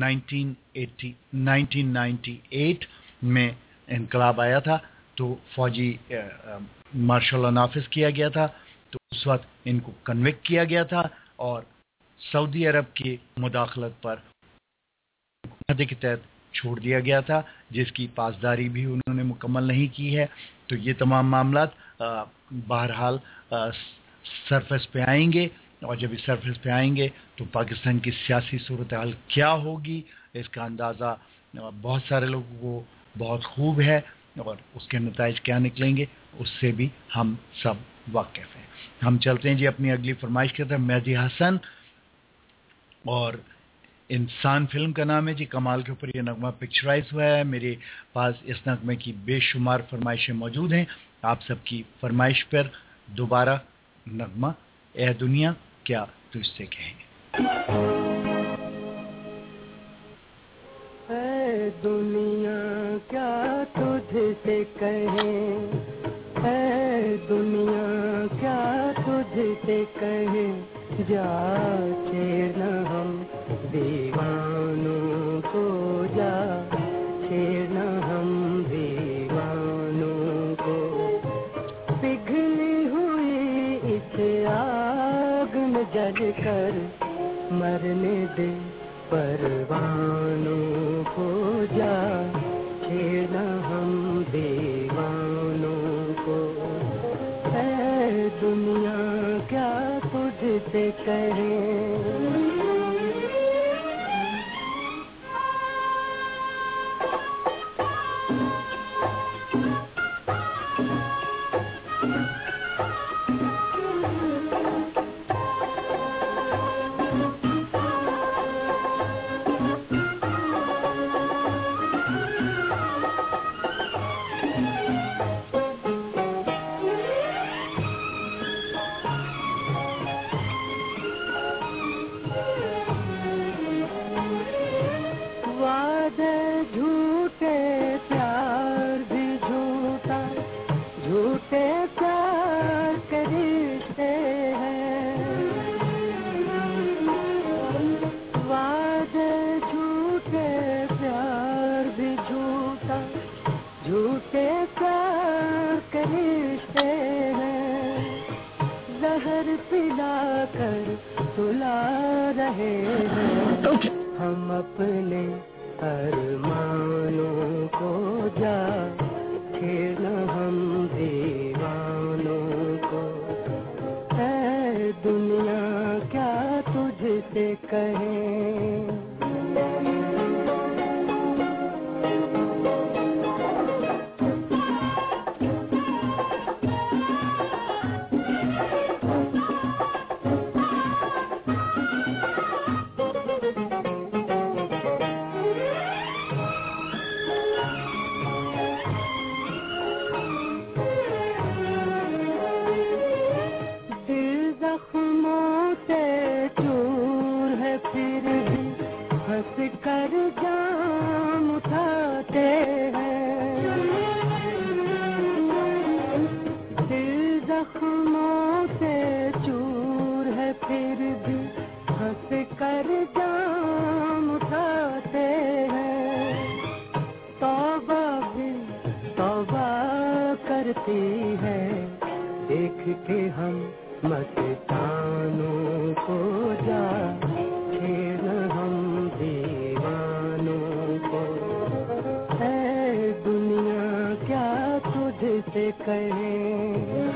1998 में इनकलाब आया था तो फौजी मार्शल लॉ नाफिज किया गया था, तो उस वक्त इनको कन्विक्ट किया गया था और सऊदी अरब की मुदाखलत पर के तहत छोड़ दिया गया था, जिसकी पासदारी भी उन्होंने मुकम्मल नहीं की है। तो ये तमाम मामलात बहरहाल सरफेस पे आएंगे और जब इस सरफेस पे आएंगे तो पाकिस्तान की सियासी सूरत हाल क्या होगी, इसका अंदाज़ा बहुत सारे लोगों को बहुत खूब है और उसके नताइज क्या निकलेंगे उससे भी हम सब वाकिफ़ हैं। हम चलते हैं जी अपनी अगली फरमाइश की तरफ। मेहदी हसन और इंसान फिल्म का नाम है जी, कमाल के ऊपर ये नगमा पिक्चराइज हुआ है। मेरे पास इस नगमे की बेशुमार फरमाइशें मौजूद हैं। आप सबकी फरमाइश पर दोबारा नगमा ए दुनिया क्या तुझसे कहेंगे। ऐ दुनिया क्या तुझसे कहें, ऐ दुनिया क्या तुझसे कहें, जा छेड़ना हम दीवानों को, जा छेड़ना हम दीवानों को, पिघली हुई इस आग में जल कर मरने दे परवानों को जा छेड़ना हम दीवानों को ऐ दुनिया क्या तुझसे कहें हम अपने अरमानों को जा छेड़ना हम दीवानों को ऐ दुनिया क्या तुझसे कहें कर जाम उठाते हैं दिल जख्मों से चूर है फिर भी हंस कर जाम उठाते हैं तौबा भी तौबा करती है देख के हम मस्तानों को जा छेड़ना हम तुझसे कहें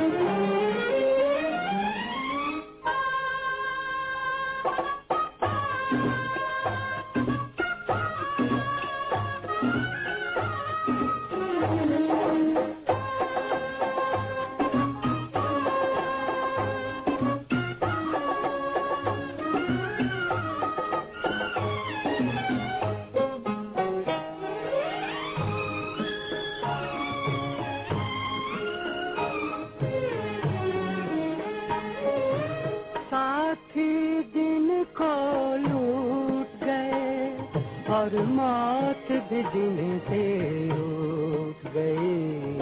और मौत भी दिन से उठ गई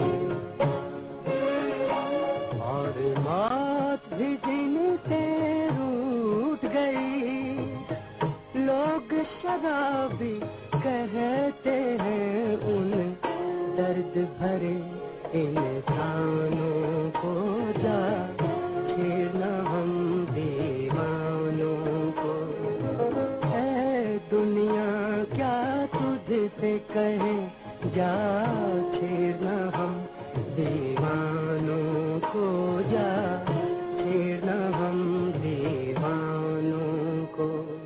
और मौत भी दिन से उठ गई लोग शराबी कहते हैं उन दर्द भरे इंसानों को जा छेड़ना हम दीवानों को ऐ दुनिया क्या तुझसे कहे जा छेड़ना हम दीवानों को जा छेड़ना हम दीवानों को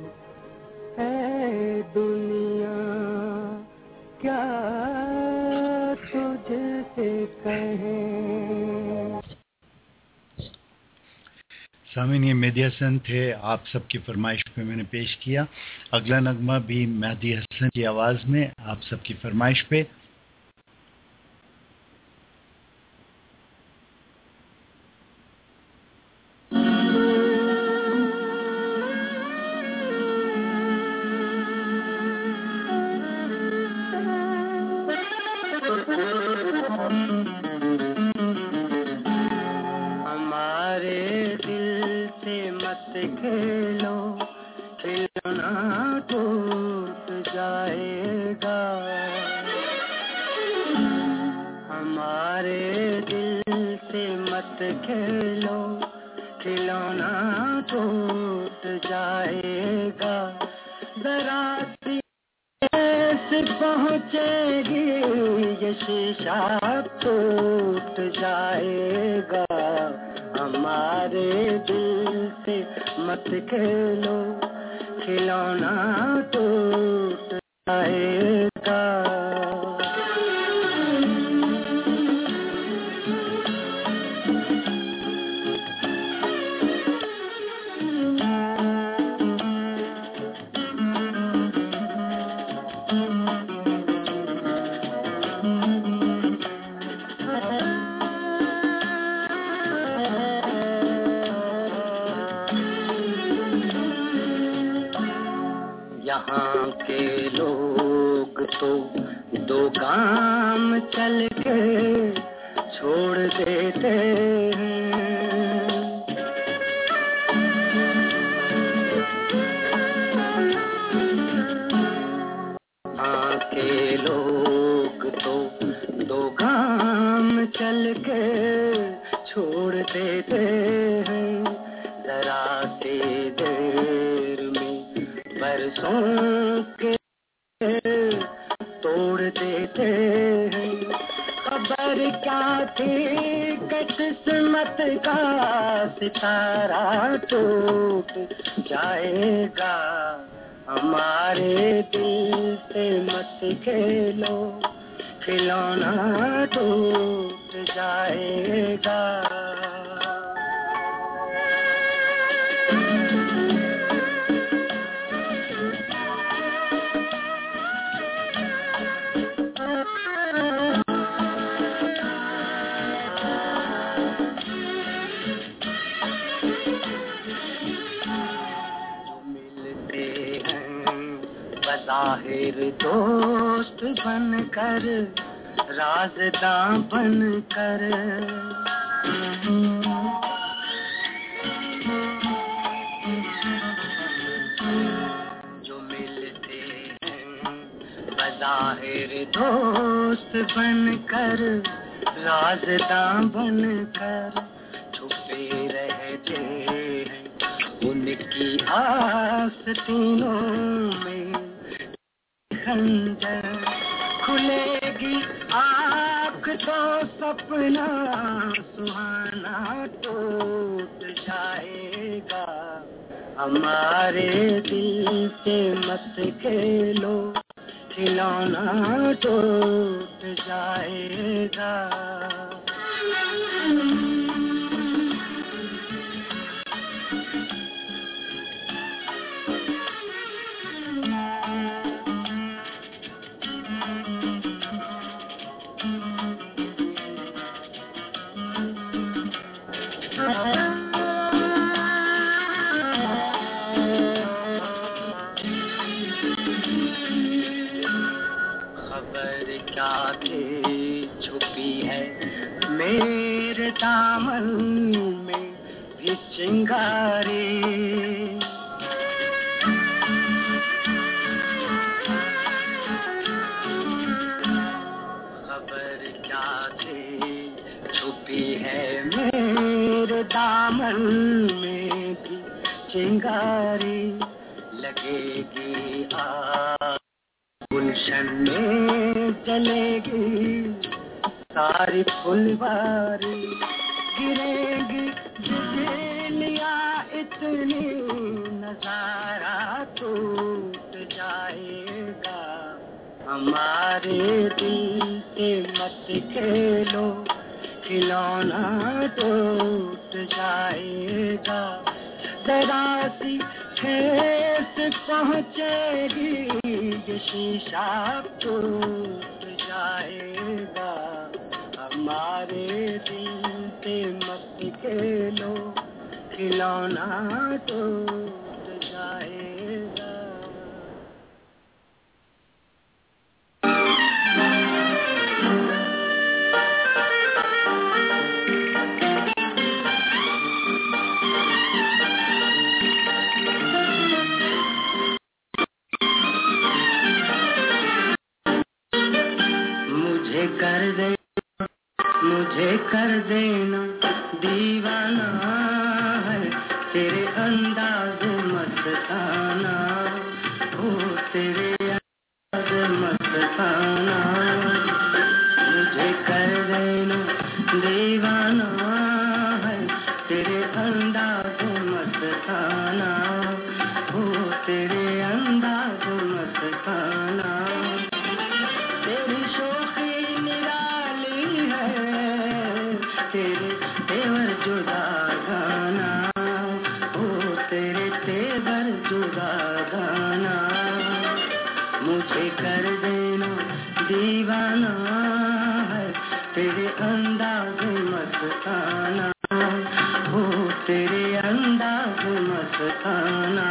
ऐ दुनिया क्या तुझसे कहे। सामीन ये मेहदी हसन थे, आप सबकी फरमाइश पे मैंने पेश किया। अगला नगमा भी मेहदी हसन की आवाज़ में आप सबकी फरमाइश पे। खेलो खिलौना टूट जाए जाएगा, जरा सी कैसे पहुँचेगी ये शीशा टूट जाएगा, हमारे दिल से मत खेलो, खिलौना टूट जाएगा। यहाँ के लोग तो दो काम चल के छोड़ देते हैं, यहाँ के लोग तो दो काम चल के छोड़ देते हैं, जरा सी देर में बरसों के तोड़ देते हैं, खबर क्या थी किस्मत का सितारा टूट जाएगा, हमारे दिल से मत खेलो, खिलौना टूट जाएगा। जाहिर दोस्त बनकर, राज़दां बनकर, जो मिलते हैं बज़ाहिर दोस्त बनकर, राज़दां बनकर, छुपे रहते हैं उनकी आस्तीनों में, खंजर खुलेगी आँख तो सपना सुहाना टूट जाएगा, हमारे दिल से मत खेलो, खिलौना टूट जाएगा। खबर क्या थी छुपी है मेरे दामन में भी चिंगारी, खबर क्या थी छुपी है मेरे दामन में भी चिंगारी, लगेगी आग गुलशन में जलेगी सारी फुलवारी, गिरेगी बिजलियाँ इतनी नजारा टूट जाएगा, हमारे दिल से मत खेलो, खिलौना टूट जाएगा, जरा सी ठेस पहुँचेगी ये शीशा टूट जाएगा, हमारे दिल से मत खेलो, खिलौना टूट जाएगा। मुझे कर देना दीवाना है तेरे अंदाज़ मस्त मस्ताना ओ तेरे अंदाज मस्ताना मुझे कर देना दीवाना है तेरे अंदाज मस्ताना ओ तेरे अंदाज मस्ताना तेरी शोखी निराली है तेरे तेवर जुदा गाना ओ तेरे तेवर जुदा गाना मुझे कर देना दीवाना है तेरे अंदाज मस्ताना ओ तेरे अंदाज मस्ताना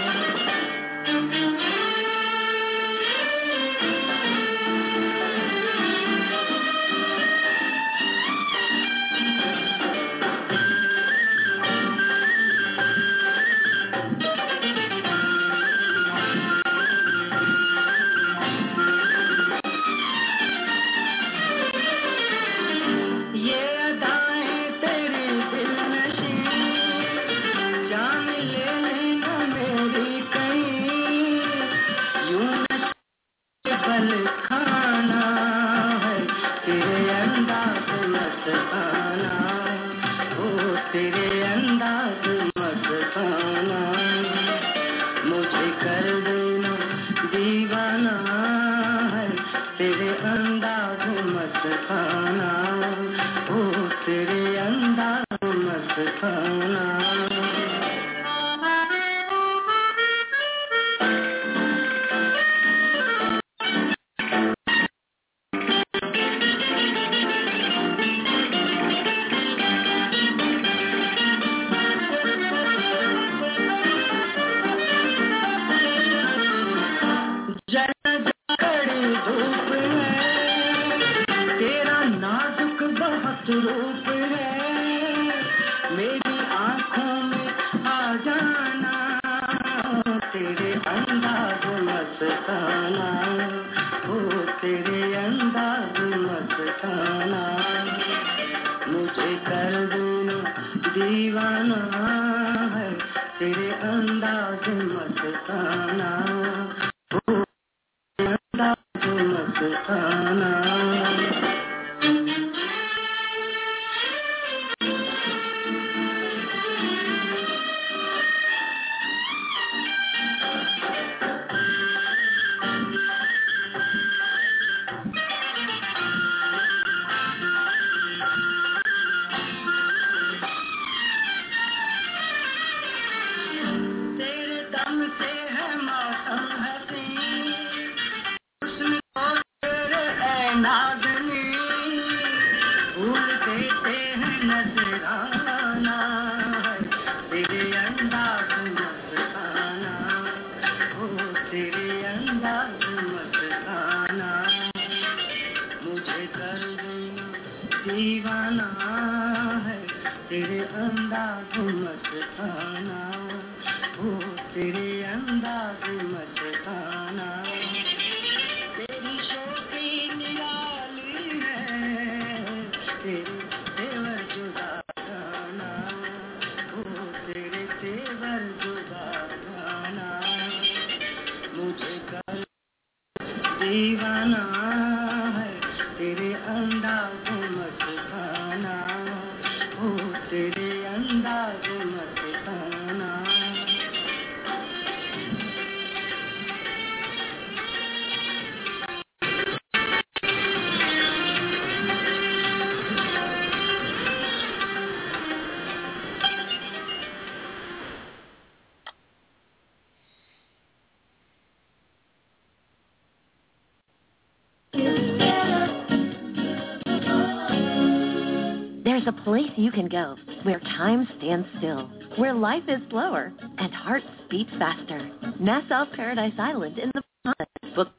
There's a place you can go where time stands still, where life is slower and hearts beat faster. Nassau Paradise Island in the Bahamas. Book.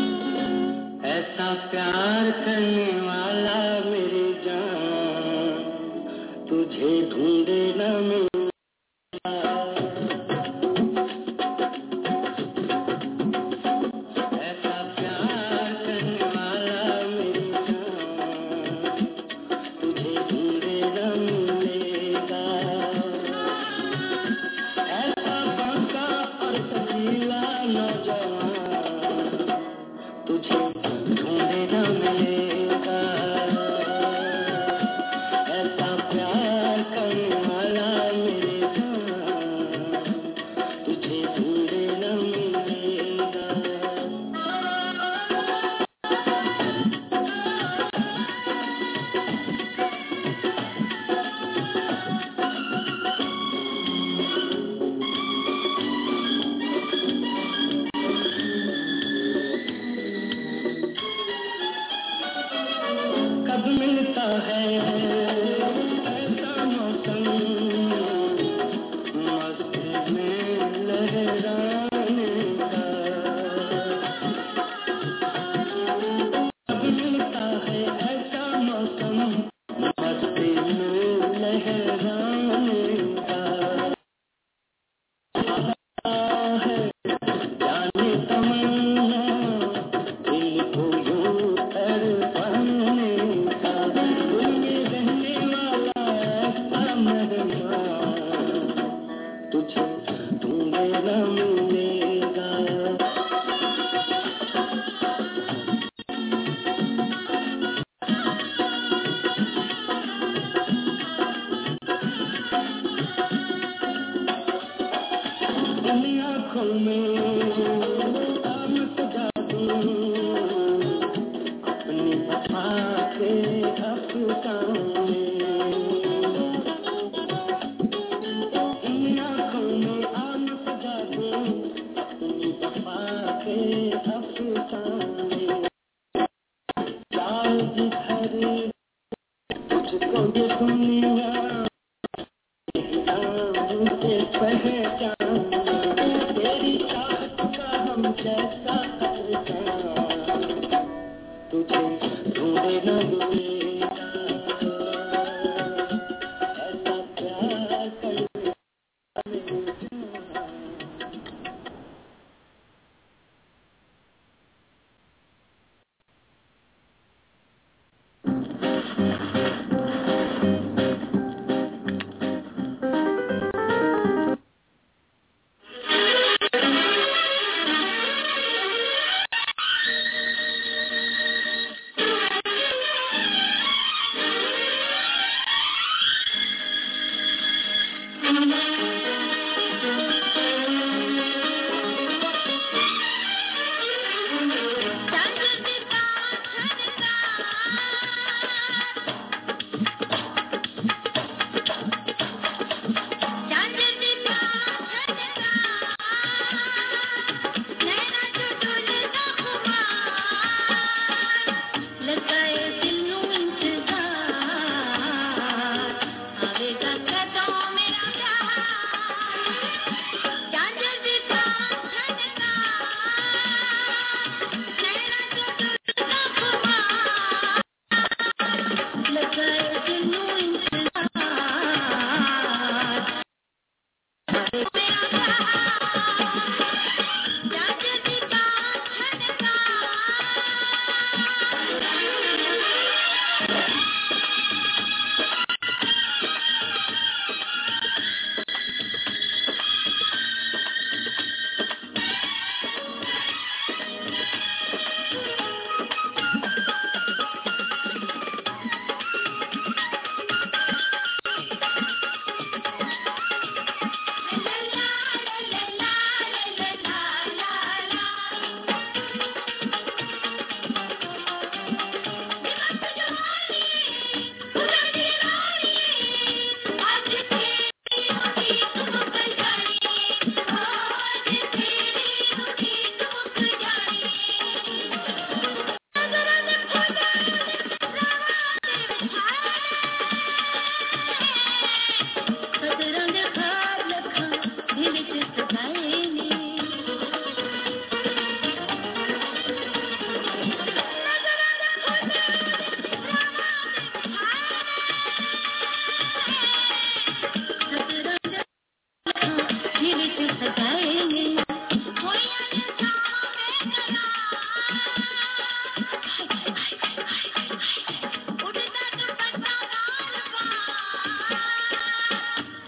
प्यार करने वाला मेरी जान तुझे ढूंढे न मिलेगा ऐसा प्यार करने वाला मेरी जान तुझे ढूंढे न मिलेगा ऐसा बांका और सजीला नौजवान तुझे ढूंढे न मिलेगा ऐसा प्यार करने वाला मेरे जान तुझे ढूंढे न मिलेगा कब मिलता है ऐसा मौसम मस्ती में लहराने का कब मिलता है ऐसा मौसम मस्ती में लहराने का है जाने तमन्ना दिल को यूं तड़पाने का दिल में रहने वाला ऐसा मेहमान तुझे ढूंढे न मिलेगा इन आँखों में आम सजा दूं अपनी वफा के अफसाने इन आँखों में आम सजा दूं अपनी वफा के अफसाने चाल जिधर तुझको ये दुनिया नाम से पहचान तेरी चाहत का हम जैसा अहसान तुझे ढूंढे न मिलेगा ऐसा प्यार करने वाले जान मेरा प्यार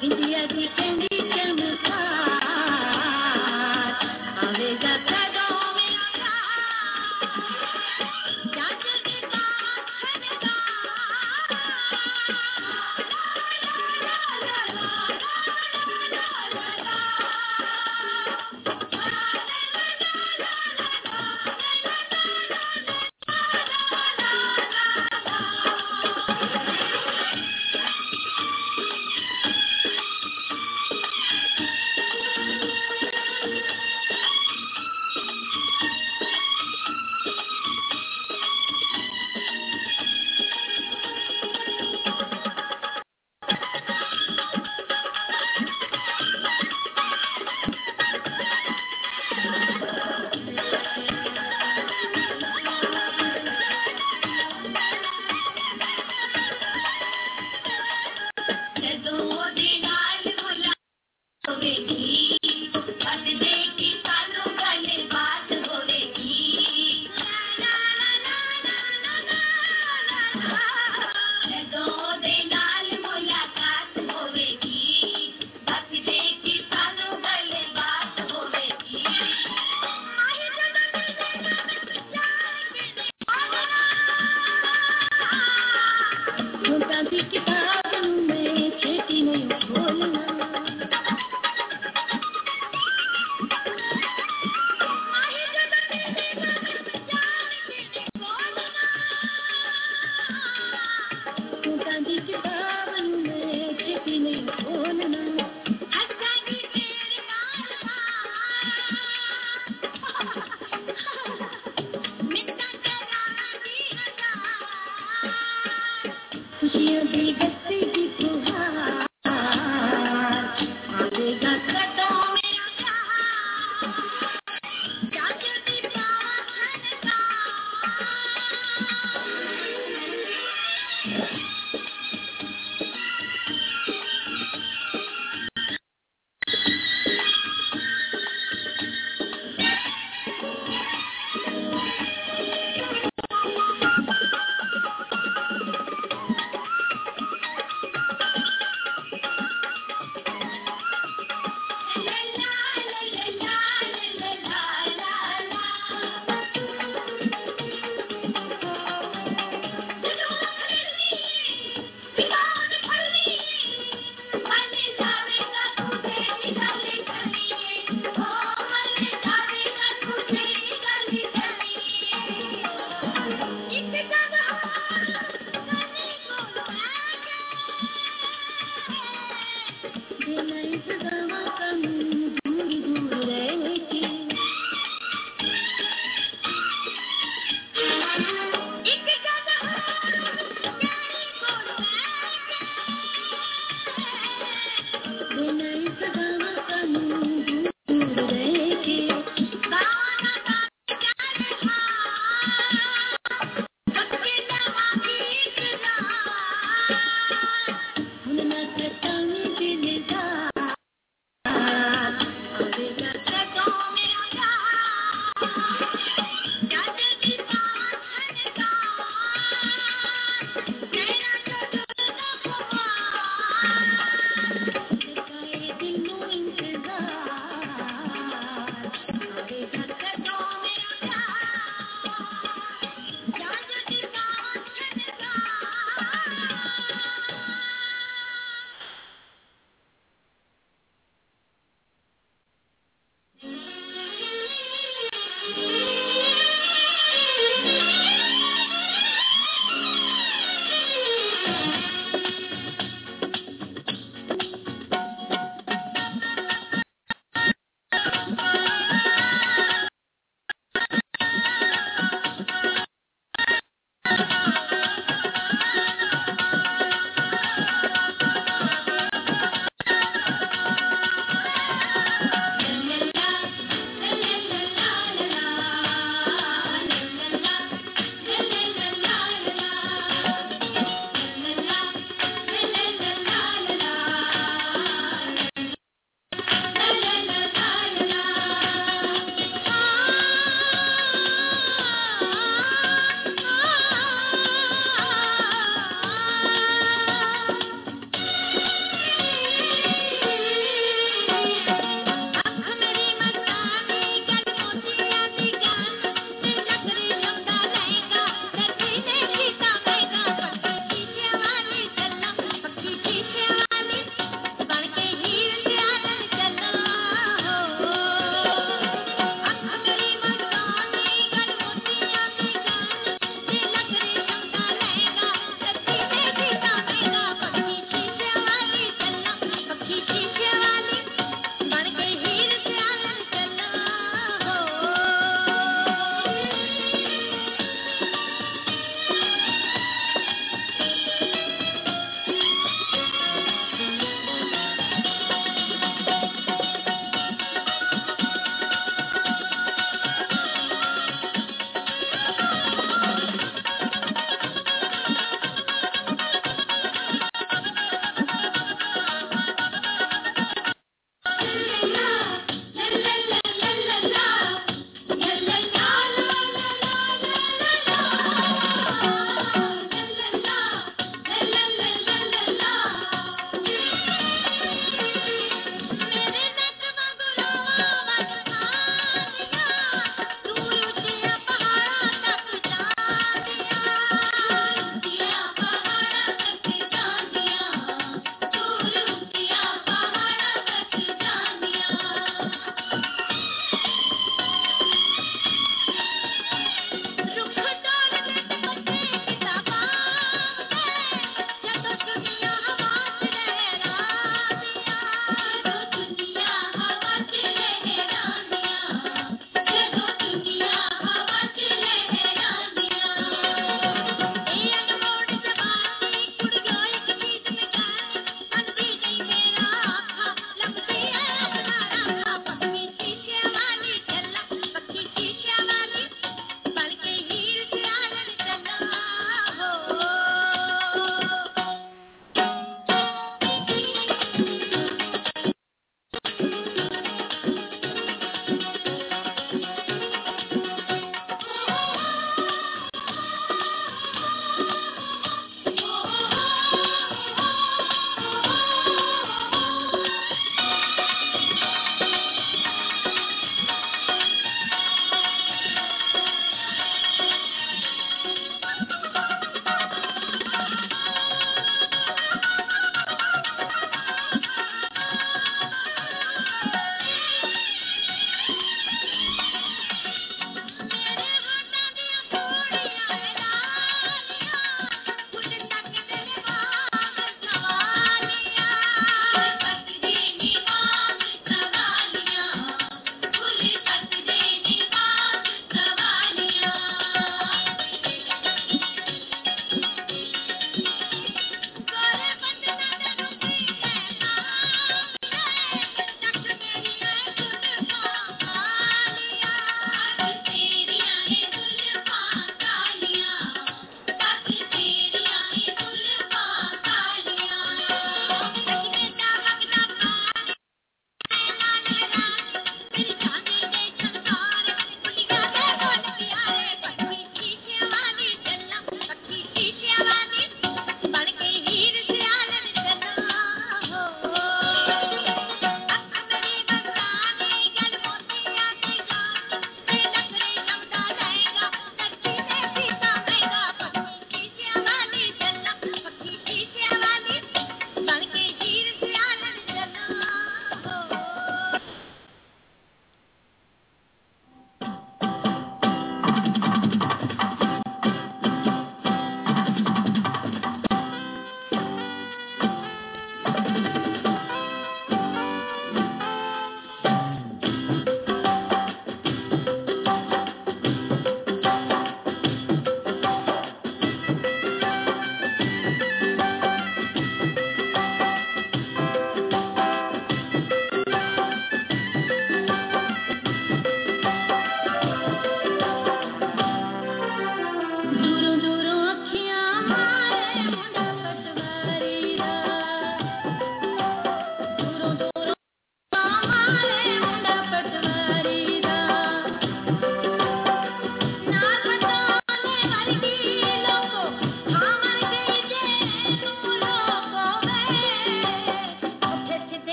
इंडिया की कैंडी चमकार आवेगा कदों में चाचा की बात सुनता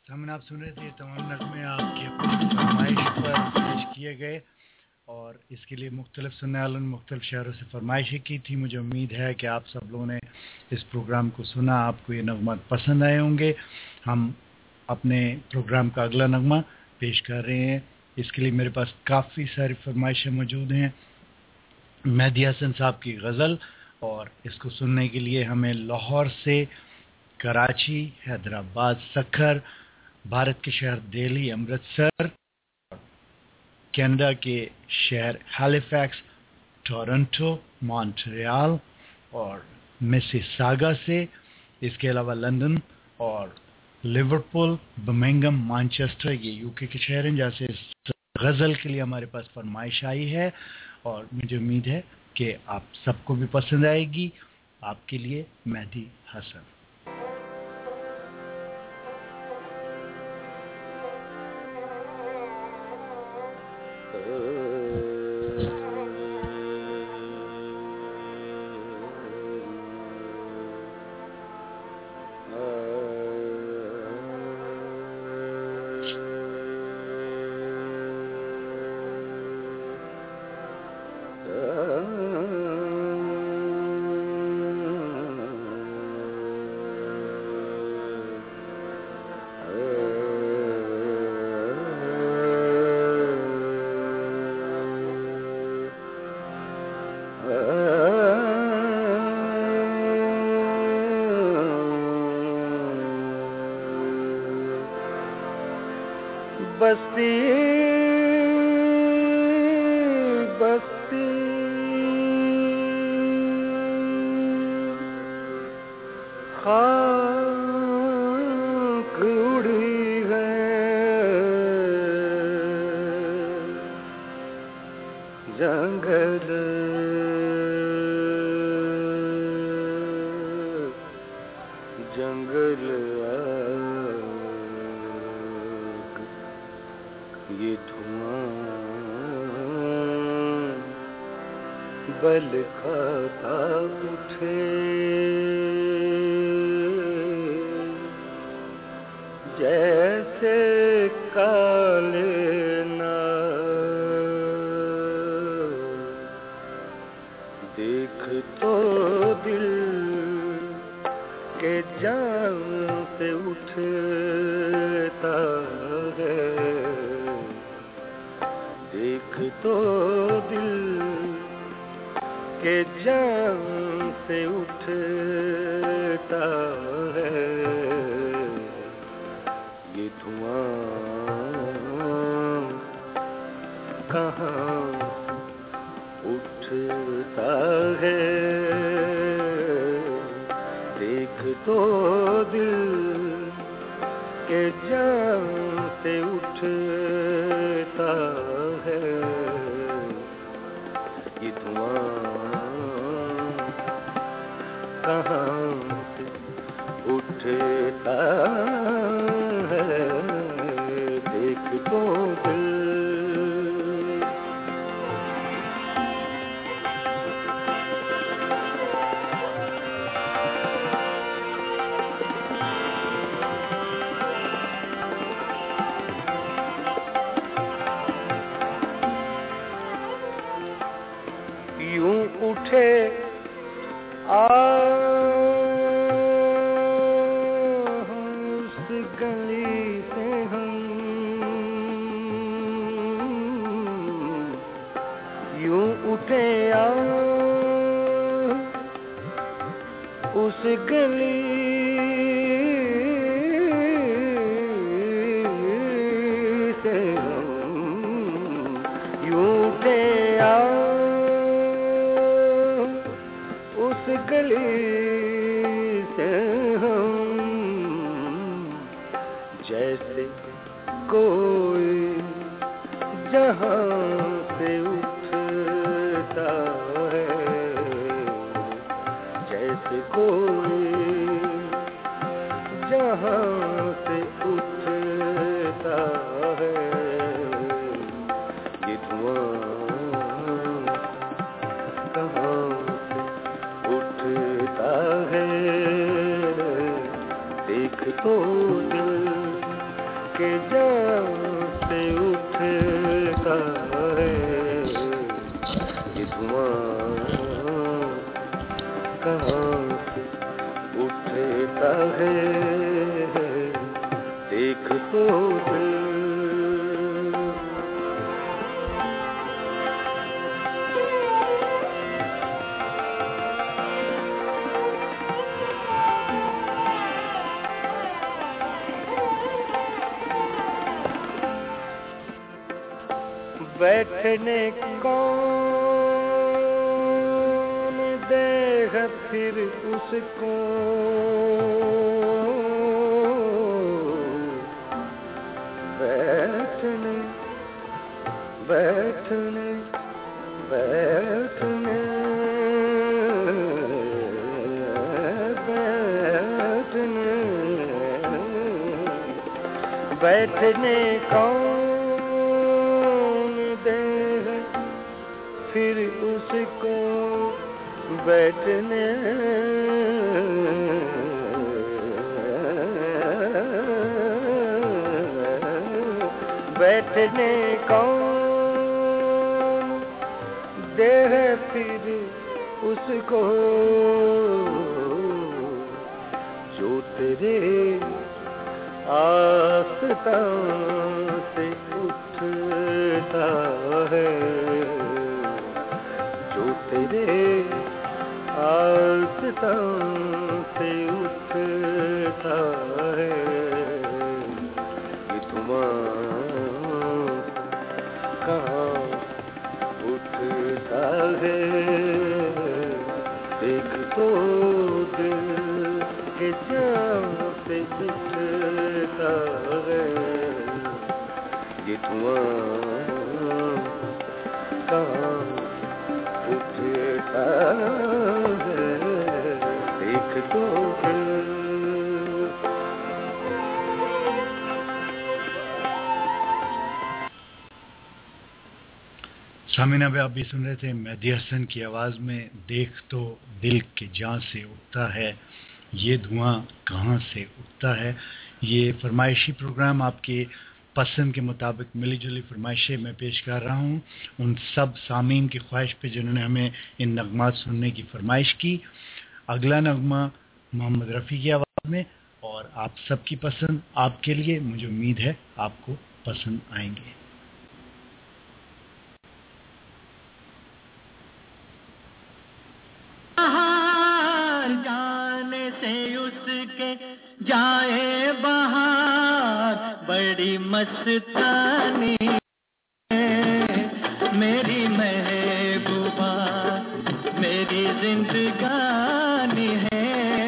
सामने आप सुन रहे थे तमाम नगमे आपकी अपनी फरमाइश पर पेश किए गए और इसके लिए मुख्तलिफ सुनने वालों ने मुख्तलिफ शहरों से फरमाइशें की थी। मुझे उम्मीद है कि आप सब लोगों ने इस प्रोग्राम को सुना, आपको ये नगमात पसंद आए होंगे। हम अपने प्रोग्राम का अगला नगमा पेश कर रहे हैं। इसके लिए मेरे पास काफ़ी सारी फरमाइशें मौजूद हैं। मेहदी हसन साहब की गज़ल, और इसको सुनने के लिए हमें लाहौर से कराची, हैदराबाद, सक्खर, भारत के शहर दिल्ली, अमृतसर, कनाडा के शहर हैलिफैक्स, टोरंटो, मॉन्ट्रियल और मिसिसागा से, इसके अलावा लंदन और लिवरपूल, बर्मिंघम, मैनचेस्टर, ये यूके के शहर हैं जहाँ से इस गज़ल के लिए हमारे पास फरमाइश आई है और मुझे उम्मीद है कि आप सबको भी पसंद आएगी। आपके लिए मेहदी हसन। बस्ती बस्ती खाक उड़ी है, जंगल जंगल ये धुआं बल खाता उठे, जैसे काले नाग। देख तो दिल के जान से उठता है, देख तो दिल के जान से उठता है, ये धुआं कहाँ उठता है। देख तो दिल के जान से उठता है, ये धुआं कहाँ से उठता है। देख तो दिल यूं उठे उस गली से हम, यूं उठे उस गली से हम, यूं उठे उस गली से हम, जैसे कोई जहां से उठता है, जैसे कोई जहां से उठता है, ये धुआं कहाँ उठता है। देख तो दिल के जहाँ से उठता है ये धुआं, कहाँ से उठता है देख तो दिल। बैठने कौन देगा फिर उसको, बैठने बैठने बैठने बैठने बैठने कौन फिर उसको, बैठने बैठने कौन दे है फिर उसको, जो तेरे आस्तां से उठता है, तेरे आस्तां से उठता है ये धुआं, कहाँ उठता है देख तो दिल के जहाँ से उठता है ये धुआं, कहाँ उठता है देख तो दिल। सामीना में आप भी सुन रहे थे मेहदी हसन की आवाज़ में देख तो दिल के जहाँ से उठता है ये धुआं, कहाँ से उठता है। ये फरमाइशी प्रोग्राम आपके पसंद के मुताबिक मिली जुली फरमाइशें मैं पेश कर रहा हूँ उन सब सामीन की ख्वाहिश पे जिन्होंने हमें इन नगमात सुनने की फरमाइश की। अगला नगमा मोहम्मद रफ़ी की आवाज़ में और आप सबकी पसंद आपके लिए, मुझे उम्मीद है आपको पसंद आएंगे। जाने से उसके जाए बहार बड़ी मस्तानी मेरी महबूबा मेरी जिंदगानी है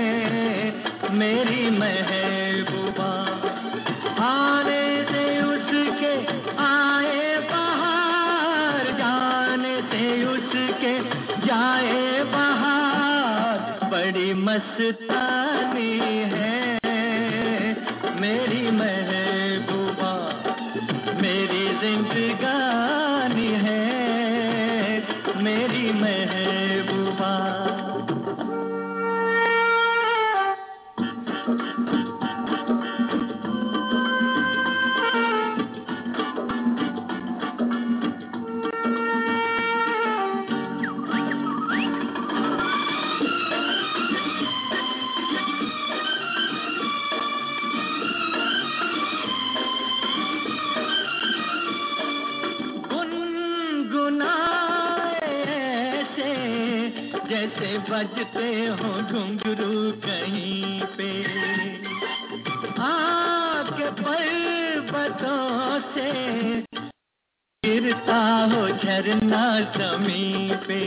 मेरी महबूबा। आने से उसके आए बहार जाने से उसके जाए बहार बड़ी मस्तानी है मेरी महबूबा मेरी जिंदगानी है मेरी महबूबा। जैसे बजते हो घुंघरू कहीं पे आपके पर्वतों से गिरता हो झरना ज़मीं पे।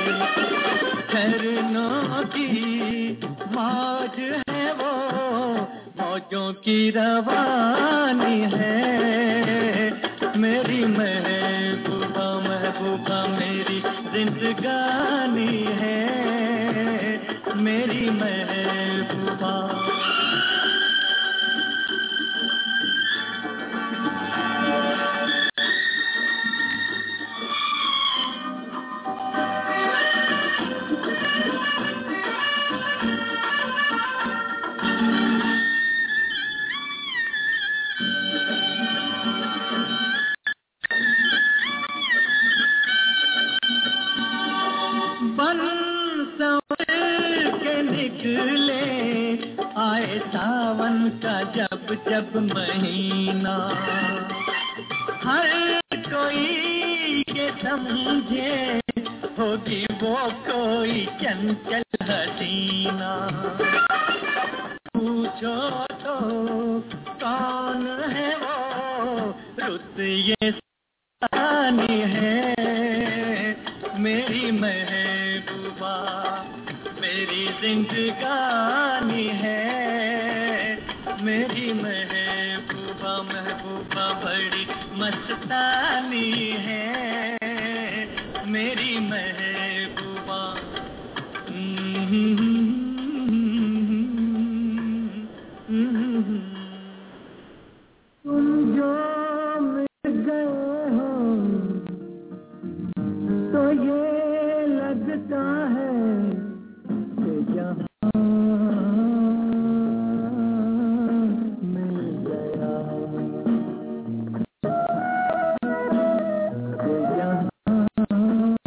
झरनों की मौज है वो मौजों की रवानी है मेरी महबूबा महबूबा मेरी जिंदगानी है मेरी महबूबा। जब महीना हर कोई के समझे होगी वो कोई चंचल हसीना पूछो तो कौन है वो रुत ये सानी है मेरी महबूबा मेरी जिंदगानी है मेरी महबूबा महबूबा बड़ी मस्तानी है मेरी महबूबा तुम जो मिल गए हो तो ये लगता है कि जहाँ मिल गया कि जहाँ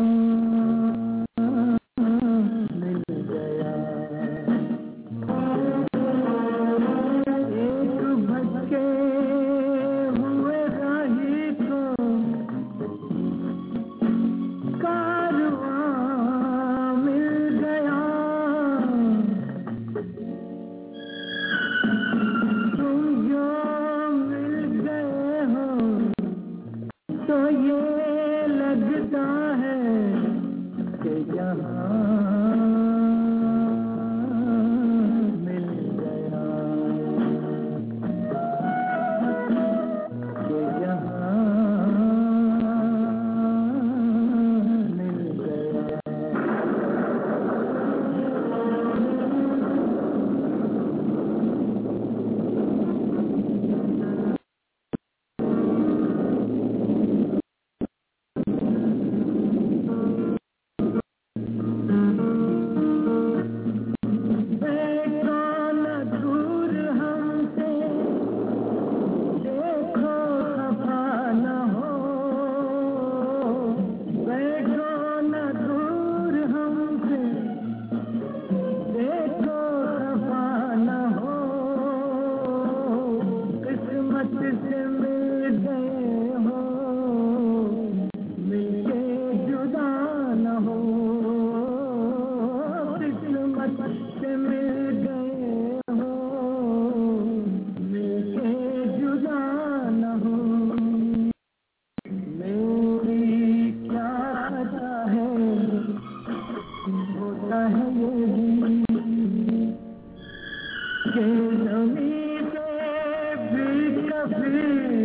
मिल गया एक भटके हुए राही को कारवां मिल गया तुम जो मिल गए हो तो ये लगता है कि यहाँ मिल गया कि यहाँ मिल गया देखो न दूर हमसे देखो खफा न हो देखो न दूर हमसे देखो खफा न हो किस्मत से मिल गए हो मिलके जुदा न हो किस्मत से मिल गए हो मिलके जुदा न हो मेरी क्या खता है होता है ये भी कि ज़मीं से भी कभी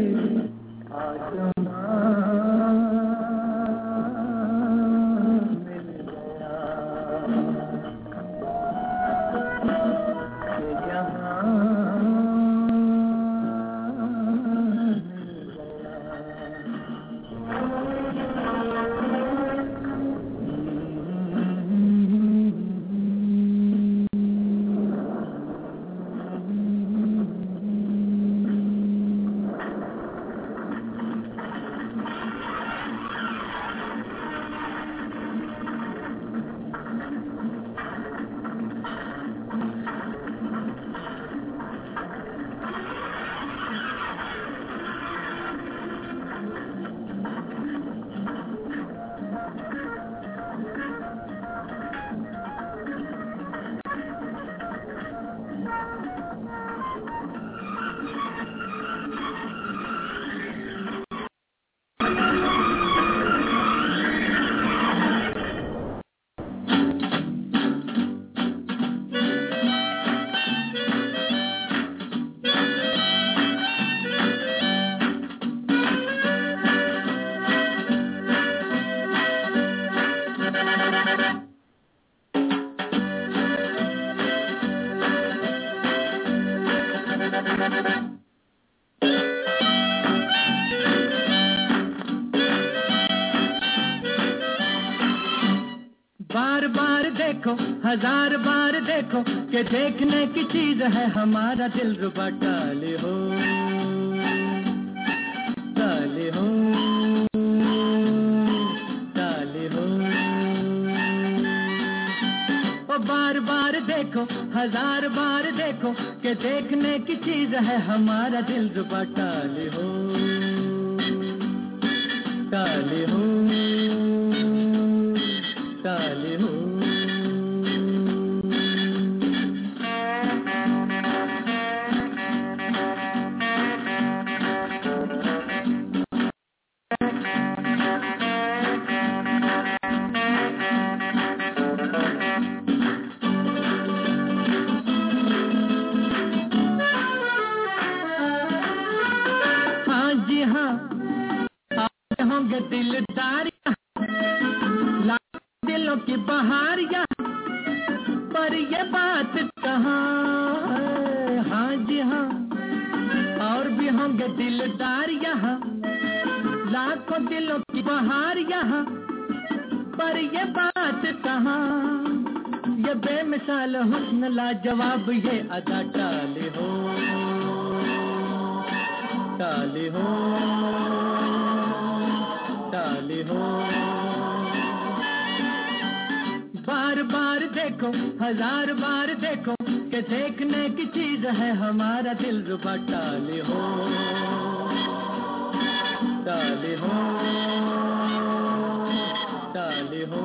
आसमां मिल गया कि जहाँ मिल बार बार देखो हजार बार देखो कि देखने की चीज है हमारा दिल रुबा डाले हो डाले हो डाले हो ओ बार बार देखो, हजार बार देखो कि देखने की चीज है हमारा दिल रुबा। टाले हो, टाले हो, टाले हो। दिलदार दिलों की बहार यहाँ, पर ये बात कहाँ। हाँ जी हाँ, और भी होंगे दिलदार यहाँ, लाखों दिलों की बहार यहाँ, पर ये बात कहाँ। ये बेमिसाल हुस्न लाजवाब ये अदा। टाले हो, टाले हो, टाले हो। बार बार देखो, हजार बार देखो कि देखने की चीज है हमारा दिल रुबा। टाले हो, टाले हो, टाले हो।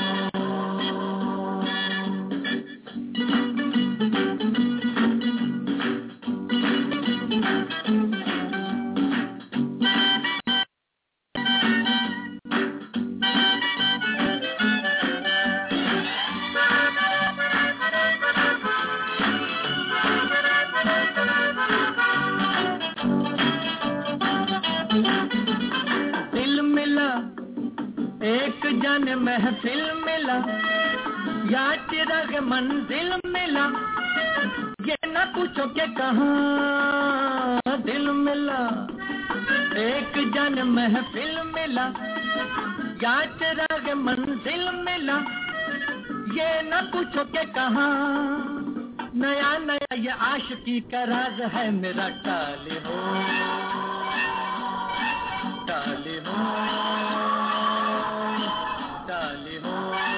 जाने महफिल मिला या चिराग मंजिल मिला, ये न पूछो के कहाँ दिल मिला। एक जाने महफिल मिला या चिराग मंजिल मिला, ये न पूछो के कहाँ। नया नया ये आशिकी का राज है मेरा। टाले हो, टाले हो, टाले हो।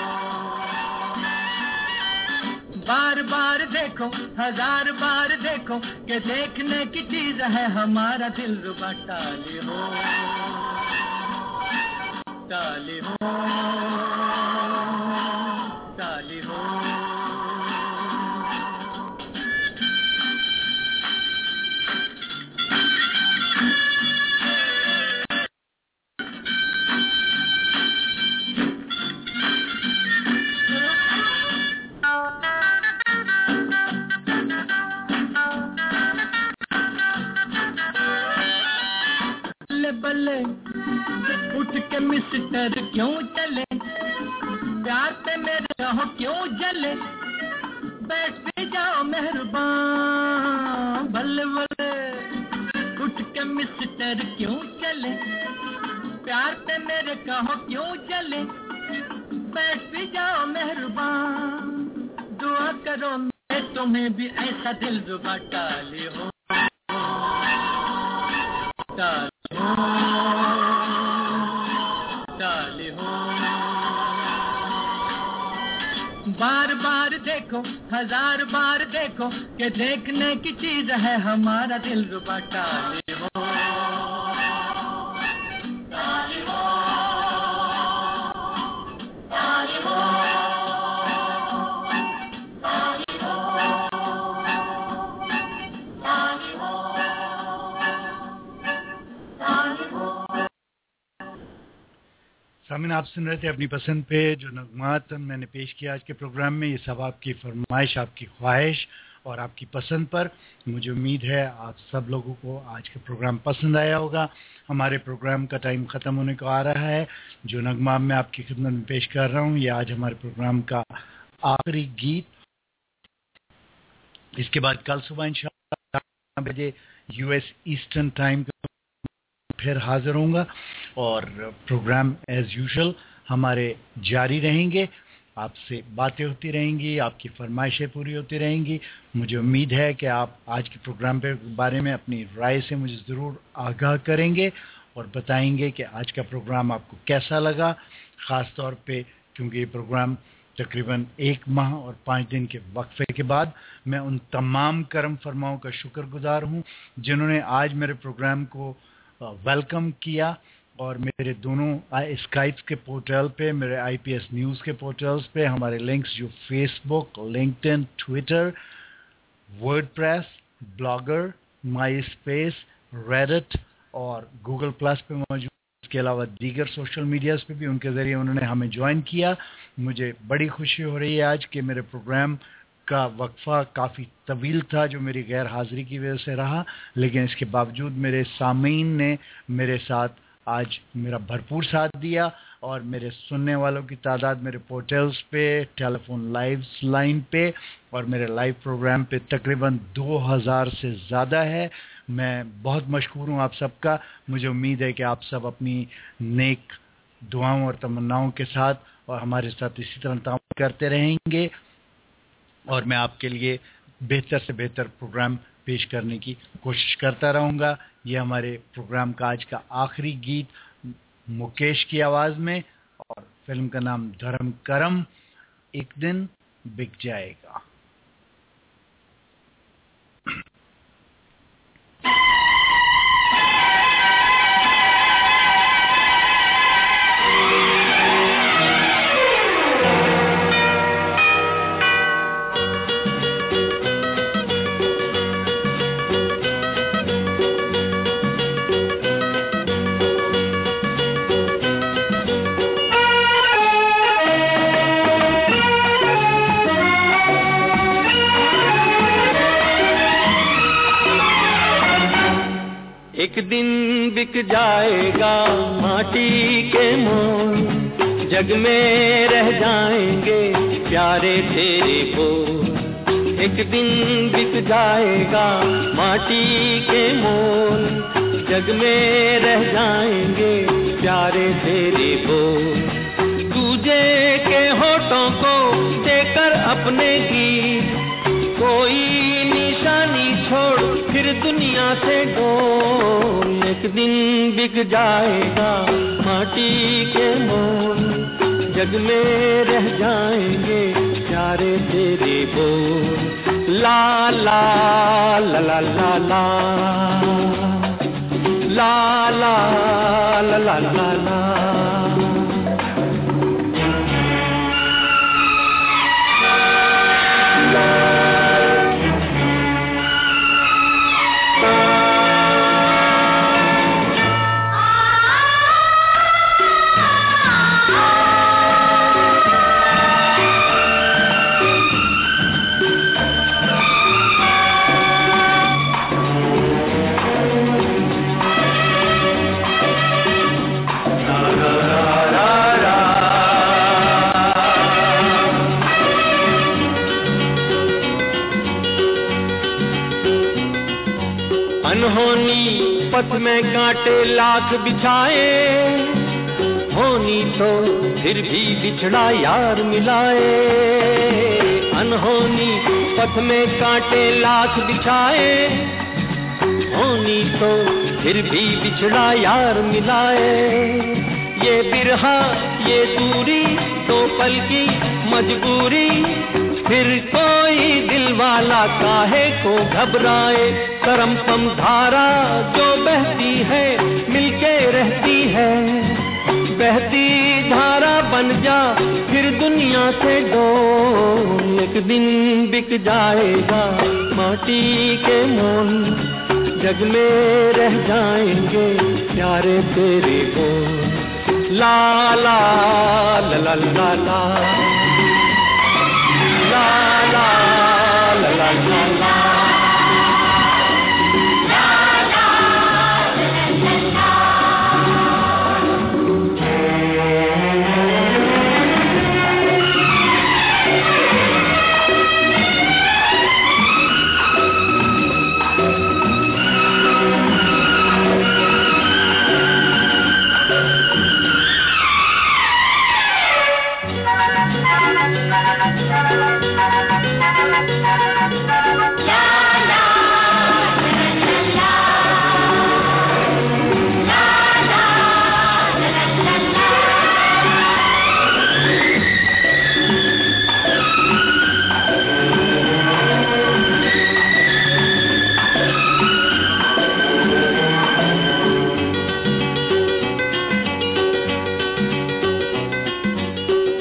बार बार देखो, हजार बार देखो कि देखने की चीज है हमारा दिल रुबा। टाले हो, टाले हो, टाले हो। बल्ले उठ के मिस्टर क्यों चले, प्यार पे मेरे रहो क्यों जले, बैठ भी जाओ मेहरबान। बल्ले बल्ले उठ के मिस्टर क्यों चले, प्यार पे मेरे कहो क्यों जले, बैठ भी जाओ मेहरबान। दुआ करो मैं तुम्हें भी ऐसा दिल रुबा। टाले हो, टाले टाले हो। बार बार देखो, हजार बार देखो कि देखने की चीज है हमारा दिल रुबा। टाले हो, टाले हो, टाले हो, टाले हो, टाले हो, टाले हो। सामिन, आप सुन रहे थे अपनी पसंद पे जो नगमात मैंने पेश किया आज के प्रोग्राम में। ये सब आपकी फरमाइश, आपकी ख्वाहिश और आपकी पसंद पर। मुझे उम्मीद है आप सब लोगों को आज का प्रोग्राम पसंद आया होगा। हमारे प्रोग्राम का टाइम ख़त्म होने को आ रहा है। जो नगमा मैं आपकी खिदमत में पेश कर रहा हूँ, ये आज हमारे प्रोग्राम का आखिरी गीत। इसके बाद कल सुबह इंशाअल्लाह 11 बजे US ईस्टर्न टाइम फिर हाजिर होऊंगा और प्रोग्राम एज यूजुअल हमारे जारी रहेंगे। आपसे बातें होती रहेंगी, आपकी फरमाइशें पूरी होती रहेंगी। मुझे उम्मीद है कि आप आज के प्रोग्राम के बारे में अपनी राय से मुझे ज़रूर आगाह करेंगे और बताएंगे कि आज का प्रोग्राम आपको कैसा लगा। ख़ास तौर पे क्योंकि ये प्रोग्राम तकरीबन 1 माह और 5 दिन के वक्फे के बाद मैं उन तमाम करम फरमाओं का शुक्रगुजार हूं जिन्होंने आज मेरे प्रोग्राम को वेलकम किया और मेरे दोनों स्काइप के पोर्टल पे, मेरे IPS न्यूज़ के पोर्टल्स पे हमारे लिंक्स जो Facebook, LinkedIn, Twitter, WordPress, Blogger, MySpace, Reddit और गूगल प्लस पे मौजूद, इसके अलावा दीगर सोशल मीडियाज़ पे भी उनके ज़रिए उन्होंने हमें ज्वाइन किया। मुझे बड़ी खुशी हो रही है आज कि मेरे प्रोग्राम का वक्फा काफ़ी तवील था जो मेरी गैर हाज़िरी की वजह से रहा, लेकिन इसके बावजूद मेरे सामीन ने मेरे साथ आज मेरा भरपूर साथ दिया और मेरे सुनने वालों की तादाद मेरे पोर्टल्स पे, टेलीफोन लाइन पे और मेरे लाइव प्रोग्राम पे तकरीबन 2000 से ज़्यादा है। मैं बहुत मशकूर हूँ आप सबका। मुझे उम्मीद है कि आप सब अपनी नेक दुआओं और तमन्नाओं के साथ और हमारे साथ इसी तरह ताउन करते रहेंगे और मैं आपके लिए बेहतर से बेहतर प्रोग्राम पेश करने की कोशिश करता रहूँगा। ये हमारे प्रोग्राम का आज का आखिरी गीत मुकेश की आवाज़ में और फिल्म का नाम धर्म करम, एक दिन बिक जाएगा। एक दिन बिक जाएगा माटी के मोल, जग में रह जाएंगे प्यारे तेरे बोल। एक दिन बिक जाएगा माटी के मोल, जग में रह जाएंगे प्यारे तेरे बोल। दूजे के होठों को देकर अपने गीत, कोई निशानी छोड़ फिर दुनिया से डोल। एक दिन बिक जाएगा माटी के मोल, जग में रह जाएंगे प्यारे तेरे बोल। ला ला ला ला ला ला ला ला ला ला ला। पथ में कांटे लाख बिछाए, होनी तो फिर भी बिछड़ा यार मिलाए। अनहोनी पथ में कांटे लाख बिछाए, होनी तो फिर भी बिछड़ा यार मिलाए। ये बिरहा ये दूरी तो पल की मजबूरी, फिर कोई दिल वाला काहे को घबराए। करम कम धारा जो बहती है मिलके रहती है, बहती धारा बन जा फिर दुनिया से डोल। एक दिन बिक जाएगा माटी के मोल, जग में रह जाएंगे प्यारे तेरे बोल। ला ला ला ला ला ला ला ला ला ला ला ला।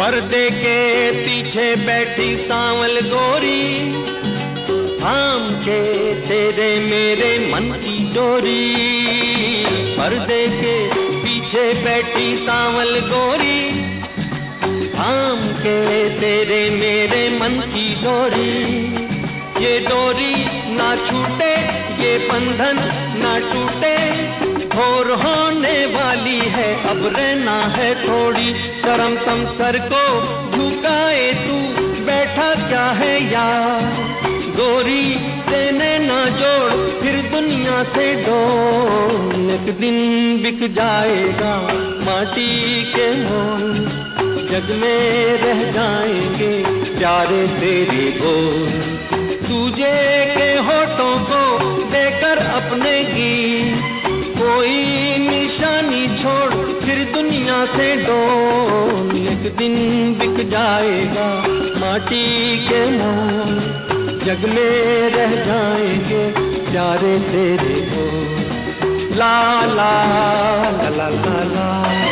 पर्दे के पीछे बैठी सांवल गोरी, थाम के तेरे मेरे मन की डोरी। पर्दे के पीछे बैठी सांवल गोरी, थाम के तेरे मेरे मन की डोरी। ये डोरी ना छूटे, ये बंधन ना टूटे, भोर होने वाली है अब रहना है थोड़ी। शर्म तम सर को झुकाए तू बैठा क्या है यार, गोरी देने ना जोड़ फिर दुनिया से डोल। एक दिन बिक जाएगा माटी के मोल, जग में रह जाएंगे प्यारे तेरे बोल। तुझे के होठों को देकर अपने गीत, कोई निशानी छोड़ फिर दुनिया से डोल। एक दिन बिक जाएगा माटी के मोल, जग में रह जाएंगे प्यारे तेरे बोल। ला ला ला ला ला ला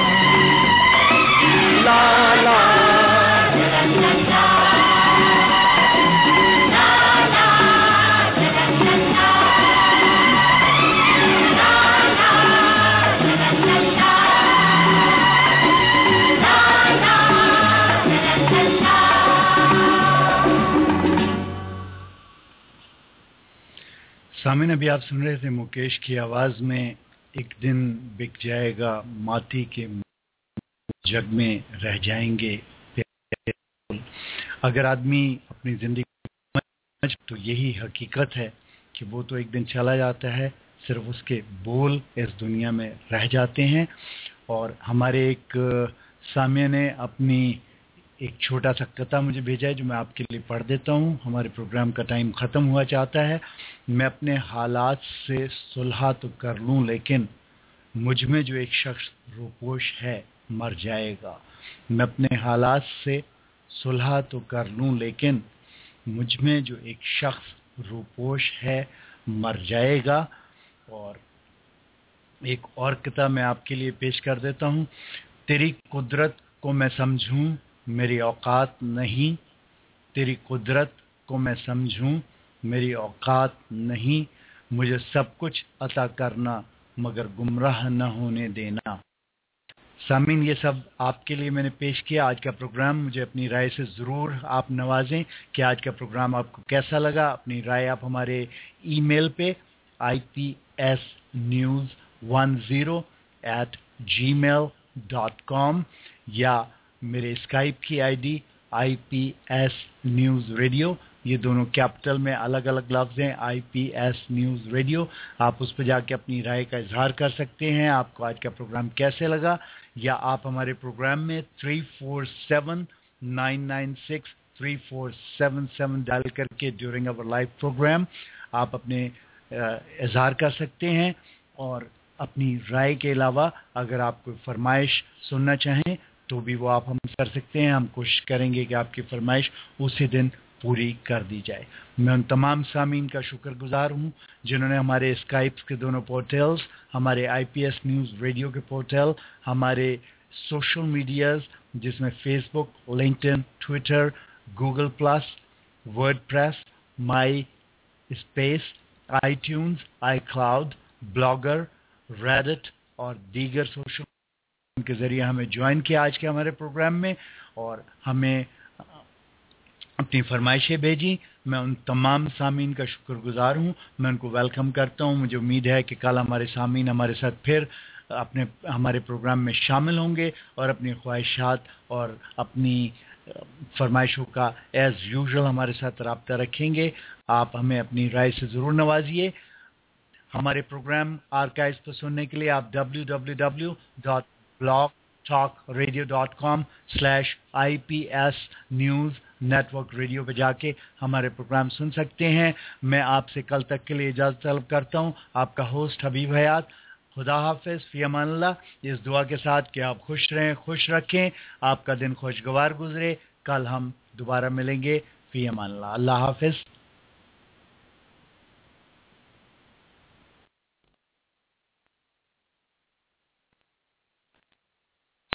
ला ला। सामीन, अभी आप सुन रहे थे मुकेश की आवाज में एक दिन बिक जाएगा माटी के जग में रह जाएंगे। अगर आदमी अपनी जिंदगी तो यही हकीकत है कि वो तो एक दिन चला जाता है, सिर्फ उसके बोल इस दुनिया में रह जाते हैं। और हमारे एक सामिया ने अपनी एक छोटा सा कथा मुझे भेजा है जो मैं आपके लिए पढ़ देता हूँ। हमारे प्रोग्राम का टाइम ख़त्म हुआ चाहता है। मैं अपने हालात से सुलह तो कर लूँ, लेकिन मुझ में जो एक शख्स रूपोश है मर जाएगा। मैं अपने हालात से सुलह तो कर लूँ, लेकिन मुझ में जो एक शख्स रूपोश है मर जाएगा। और एक और कथा मैं आपके लिए पेश कर देता हूँ। तेरी कुदरत को मैं समझूं, मेरी औकात नहीं। तेरी कुदरत को मैं समझूं, मेरी औकात नहीं। मुझे सब कुछ अता करना मगर गुमराह न होने देना। सामीन, ये सब आपके लिए मैंने पेश किया। आज का प्रोग्राम मुझे अपनी राय से ज़रूर आप नवाजें कि आज का प्रोग्राम आपको कैसा लगा। अपनी राय आप हमारे ईमेल पे ipsnews10@gmail.com या मेरे स्काइप की आईडी IPS News Radio, ये दोनों कैपिटल में अलग अलग लफ्ज़ हैं, IPS News Radio। आप उस पर जाके अपनी राय का इजहार कर सकते हैं, आपको आज का प्रोग्राम कैसे लगा। या आप हमारे प्रोग्राम में 347-996-3477 डायल करके ड्यूरिंग अवर लाइव प्रोग्राम आप अपने इजहार कर सकते हैं। और अपनी राय के अलावा अगर आप कोई फरमाइश सुनना चाहें तो भी वो आप हम कर सकते हैं। हम कोशिश करेंगे कि आपकी फरमाइश उसी दिन पूरी कर दी जाए। मैं उन तमाम सामीन का शुक्रगुजार हूँ जिन्होंने हमारे स्काइप के दोनों पोर्टल्स, हमारे IPS न्यूज़ रेडियो के पोर्टल, हमारे सोशल मीडियाज़ जिसमें Facebook, LinkedIn, Twitter, Google plus, WordPress, MySpace, iTunes, iCloud, Blogger, Reddit और दीगर सोशल के जरिए हमें ज्वाइन किया आज के हमारे प्रोग्राम में और हमें अपनी फरमाइशें भेजी। मैं उन तमाम सामीन का शुक्रगुजार हूँ। मैं उनको वेलकम करता हूँ। मुझे उम्मीद है कि कल हमारे सामीन हमारे साथ फिर हमारे प्रोग्राम में शामिल होंगे और अपनी ख्वाहिशात और अपनी फरमाइशों का एज़ यूजुअल हमारे साथ रब्ता रखेंगे। आप हमें अपनी राय से ज़रूर नवाजिए। हमारे प्रोग्राम आर्काइव्स पर सुनने के लिए आप www.blogtalkradio.com/IPS News नेटवर्क रेडियो पे जाके हमारे प्रोग्राम सुन सकते हैं। मैं आपसे कल तक के लिए इजाज़त तलब करता हूँ। आपका होस्ट हबीब हयात। खुदा हाफिज़, फ़ी अमानिल्लाह। इस दुआ के साथ कि आप खुश रहें, खुश रखें, आपका दिन खुशगवार गुजरे। कल हम दोबारा मिलेंगे। फ़ी अमानिल्लाह। अल्लाह हाफिज़।